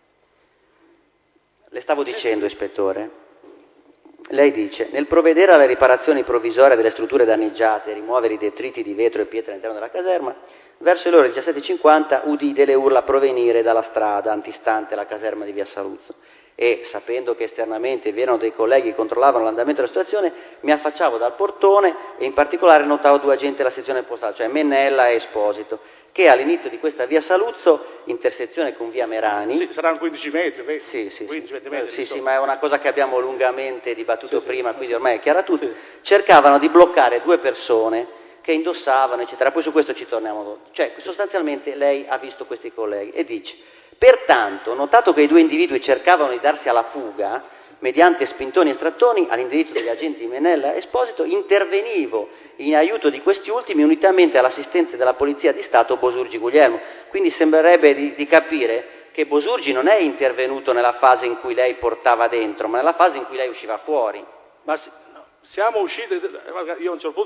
Le stavo dicendo, ispettore, lei dice: nel provvedere alle riparazioni provvisorie delle strutture danneggiate e rimuovere i detriti di vetro e pietre all'interno della caserma, verso le ore 17:50 udì delle urla provenire dalla strada antistante la caserma di via Saluzzo e, sapendo che esternamente vi erano dei colleghi che controllavano l'andamento della situazione, mi affacciavo dal portone e in particolare notavo 2 agenti della sezione postale, cioè Mennella e Esposito, che all'inizio di questa via Saluzzo, intersezione con via Merani... Sì, saranno 15 metri, vedi? Sì, 15-20 metri. Sì, ma è una cosa che abbiamo lungamente dibattuto prima, quindi ormai è chiara a tutti. Cercavano di bloccare 2 persone che indossavano, eccetera. Poi su questo ci torniamo dopo. Cioè, sostanzialmente lei ha visto questi colleghi e dice: pertanto, notato che i 2 individui cercavano di darsi alla fuga, mediante spintoni e strattoni, all'indirizzo degli agenti di Mennella e Esposito, intervenivo in aiuto di questi ultimi unitamente all'assistenza della Polizia di Stato Bosurgi Guglielmo. Quindi sembrerebbe di capire che Bosurgi non è intervenuto nella fase in cui lei portava dentro, ma nella fase in cui lei usciva fuori. Ma siamo usciti, io a un certo punto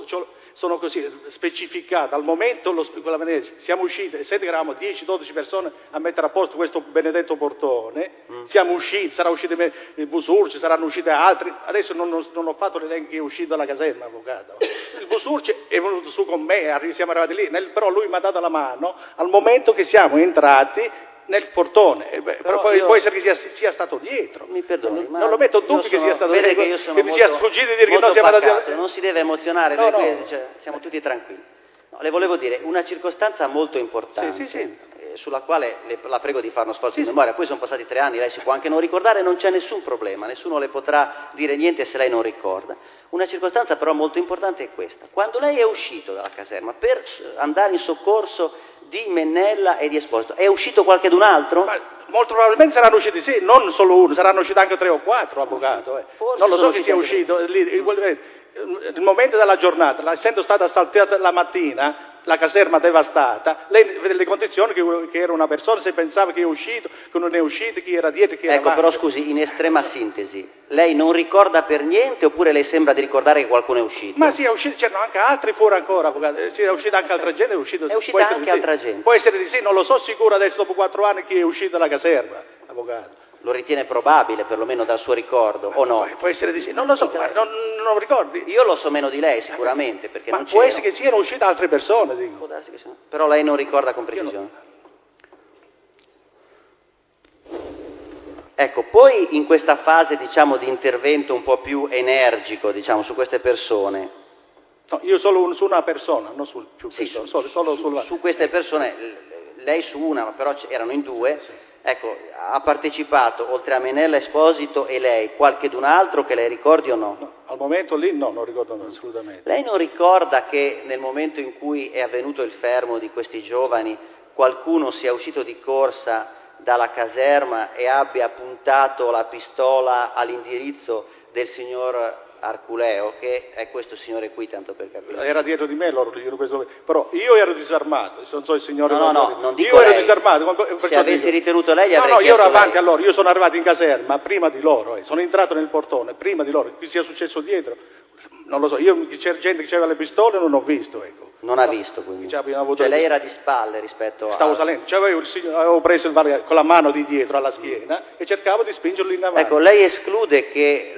sono così specificate. Al momento siamo usciti, senti che eravamo 10-12 persone a mettere a posto questo benedetto portone, siamo usciti, sarà uscito il Busurci, saranno usciti altri, adesso non ho fatto l'elenco che è uscito dalla caserma, avvocato. Il Busurci è venuto su con me, siamo arrivati lì, però lui mi ha dato la mano al momento che siamo entrati nel portone, però può essere che sia stato dietro. Mi perdoni, non lo metto in dubbio che sia stato dietro, che mi sia sfuggito di dire che non siamo andati. Non si deve emozionare, no, siamo tutti tranquilli. No, le volevo dire una circostanza molto importante, sulla quale la prego di fare uno sforzo di memoria. Poi sono passati 3 anni, lei si può anche non ricordare, non c'è nessun problema, nessuno le potrà dire niente se lei non ricorda. Una circostanza però molto importante è questa: quando lei è uscito dalla caserma per andare in soccorso di Mennella e di Esposito, è uscito qualchedun altro? Molto probabilmente saranno usciti, sì, non solo uno, saranno usciti anche 3 o 4, avvocato. Non lo so chi sia uscito. Il momento della giornata, essendo stata assaltata la mattina, la caserma devastata, lei vede le condizioni che era una persona, se pensava che è uscito, che non è uscito, chi era dietro, chi era avanti. Però scusi, in estrema sintesi, lei non ricorda per niente oppure le sembra di ricordare che qualcuno è uscito? Ma sì, è uscito, c'erano anche altri fuori ancora, avvocato. Sì, è uscita anche altra gente, è uscita anche altra gente. Può essere di sì, non lo so sicuro adesso dopo 4 anni chi è uscito dalla caserma, avvocato. Lo ritiene probabile, perlomeno dal suo ricordo, o no? Può essere di sì, non lo so, non ricordi? Io lo so meno di lei sicuramente, perché non può essere che siano uscite altre persone, dico. Può darsi che siano. Però lei non ricorda con precisione. Ecco, poi in questa fase, diciamo, di intervento un po' più energico, diciamo, su queste persone. No, io solo su una persona, non su più persone, su queste persone, lei su una, ma però erano in 2. Sì. Ecco, ha partecipato, oltre a Mennella, Esposito e lei, qualchedun altro che lei ricordi o no? No, al momento lì no, non ricordo assolutamente. Lei non ricorda che nel momento in cui è avvenuto il fermo di questi giovani, qualcuno sia uscito di corsa dalla caserma e abbia puntato la pistola all'indirizzo del signor Arculeo, che è questo signore qui, tanto per capire? Era dietro di me loro, però io ero disarmato, non so il signore. No, non dico io lei. Ero disarmato. Se avessi ritenuto lei, gli avrei chiesto. No, io ero avanti lei. a loro, io sono arrivato in caserma prima di loro, sono entrato nel portone prima di loro, qui sia successo dietro. Non lo so, c'era gente che aveva le pistole, non ho visto, ecco. Non ha visto, quindi. Cioè lei era di spalle rispetto a... Stavo salendo, avevo preso il variante con la mano di dietro alla schiena e cercavo di spingerlo in avanti. Ecco, lei esclude che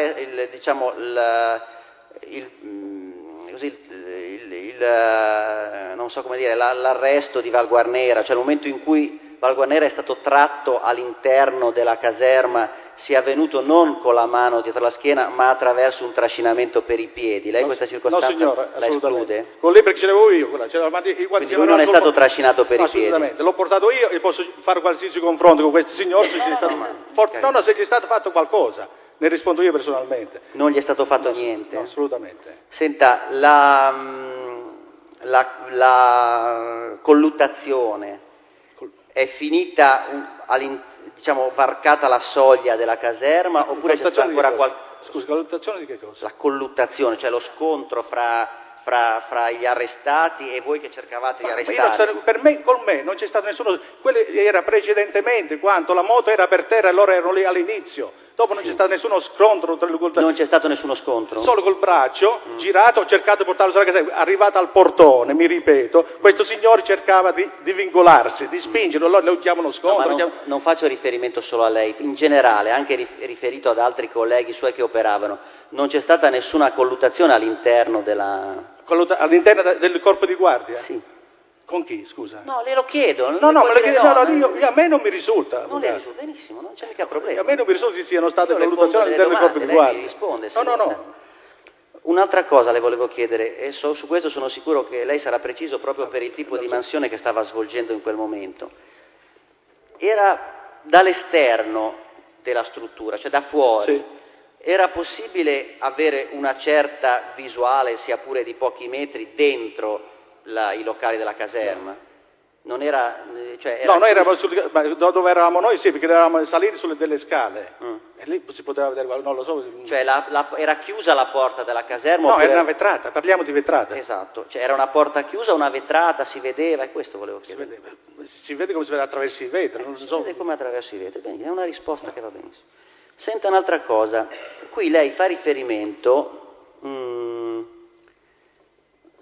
non so come dire, l'arresto di Valguarnera, cioè il momento in cui Valguarnera è stato tratto all'interno della caserma, sia avvenuto non con la mano dietro la schiena, ma attraverso un trascinamento per i piedi. Lei questa circostanza la esclude? Con lei perché ce l'avevo io. Quindi lui non è stato trascinato per i piedi? Assolutamente, l'ho portato io e posso fare qualsiasi confronto con questi signori se gli è stato fatto qualcosa. Ne rispondo io personalmente. Non gli è stato fatto niente? No, assolutamente. Senta, la colluttazione è finita varcata la soglia della caserma oppure c'è stato ancora qualcosa? Scusi, colluttazione di che cosa? La colluttazione, cioè lo scontro fra gli arrestati e voi che cercavate di arrestare. Con me non c'è stato nessuno, quello era precedentemente, quando la moto era per terra e loro erano lì all'inizio. Dopo non c'è stato nessuno scontro. Non c'è stato nessuno scontro? Solo col braccio, girato, ho cercato di portarlo sulla caserma, arrivato al portone, mi ripeto, questo signore cercava di vincolarsi, di spingerlo, allora lo chiamano scontro. No, non faccio riferimento solo a lei, in generale, anche riferito ad altri colleghi suoi che operavano, non c'è stata nessuna colluttazione all'interno all'interno del corpo di guardia? Sì. Con chi, scusa? No, le lo chiedo. Me lo chiedo, a me non mi risulta. Non le risulta, benissimo, non c'è mica problema. A me non mi risulta che siano state colluttazioni all'interno del corpo di guardia. Mi risponde, no. Un'altra cosa le volevo chiedere, e su questo sono sicuro che lei sarà preciso proprio per il tipo di mansione che stava svolgendo in quel momento. Era dall'esterno della struttura, cioè da fuori. Sì. Era possibile avere una certa visuale, sia pure di pochi metri, dentro i locali della caserma? Non era... noi eravamo dove eravamo noi, sì, perché eravamo saliti sulle delle scale. E lì si poteva vedere, non lo so. Cioè era chiusa la porta della caserma? No, era una vetrata, parliamo di vetrata. Esatto, cioè era una porta chiusa, una vetrata, si vedeva, e questo volevo chiedere. Si vede come si vede attraverso i vetri. Si vede come attraverso i vetri, bene, è una risposta che va benissimo. Senta un'altra cosa, qui lei fa riferimento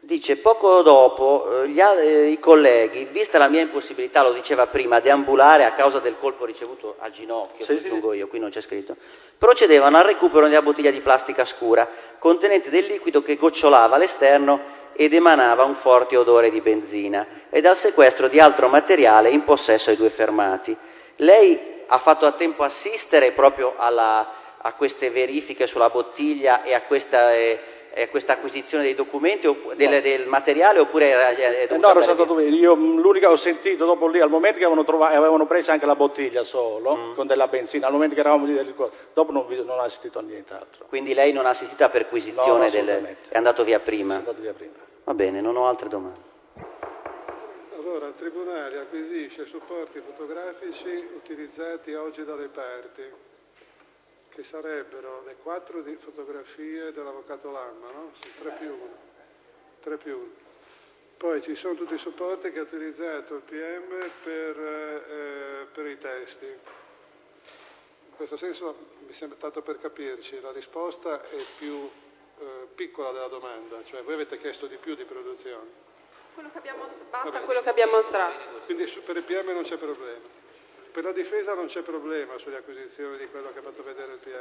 Dice, poco dopo i colleghi, vista la mia impossibilità, lo diceva prima, deambulare a causa del colpo ricevuto al ginocchio, aggiungo io, qui non c'è scritto, procedevano al recupero di una bottiglia di plastica scura contenente del liquido che gocciolava all'esterno ed emanava un forte odore di benzina, ed al sequestro di altro materiale in possesso ai due fermati. Lei ha fatto a tempo assistere proprio a queste verifiche sulla bottiglia e a questa acquisizione dei documenti del materiale, oppure era no, ero stato dove io l'unica che ho sentito dopo lì al momento che avevano preso anche la bottiglia solo con della benzina, al momento che eravamo lì dopo non ho assistito a nient'altro. Quindi lei non ha assistito a perquisizione è andato via prima? È andato via prima. Va bene, non ho altre domande. Allora, il Tribunale acquisisce supporti fotografici utilizzati oggi dalle parti, che sarebbero le 4 fotografie dell'avvocato Lamma, no? Sì, 3 più 1. Poi ci sono tutti i supporti che ha utilizzato il PM per i testi. In questo senso mi sembra, tanto per capirci, la risposta è più piccola della domanda, cioè voi avete chiesto di più di produzione. Basta quello che abbiamo mostrato. Quindi per il PM non c'è problema. Per la difesa non c'è problema sulle acquisizioni di quello che ha fatto vedere il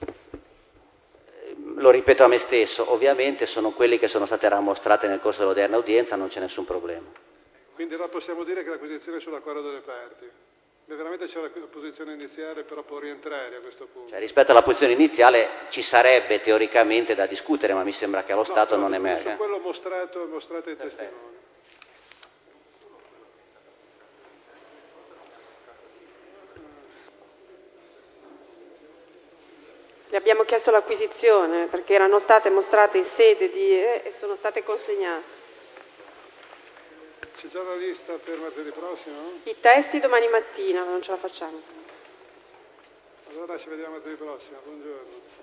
PM. Lo ripeto a me stesso, ovviamente sono quelli che sono state ramostrate nel corso dell'odierna udienza, non c'è nessun problema. Quindi allora possiamo dire che l'acquisizione è sull'accordo delle parti. Veramente c'è la posizione iniziale, però può rientrare a questo punto. Cioè, rispetto alla posizione iniziale ci sarebbe teoricamente da discutere, ma mi sembra che allo Stato non emerga. Su quello mostrato ai testimoni. Le abbiamo chiesto l'acquisizione perché erano state mostrate in sede e sono state consegnate. C'è già la lista per martedì prossimo? I testi domani mattina, non ce la facciamo. Allora ci vediamo martedì prossimo, buongiorno.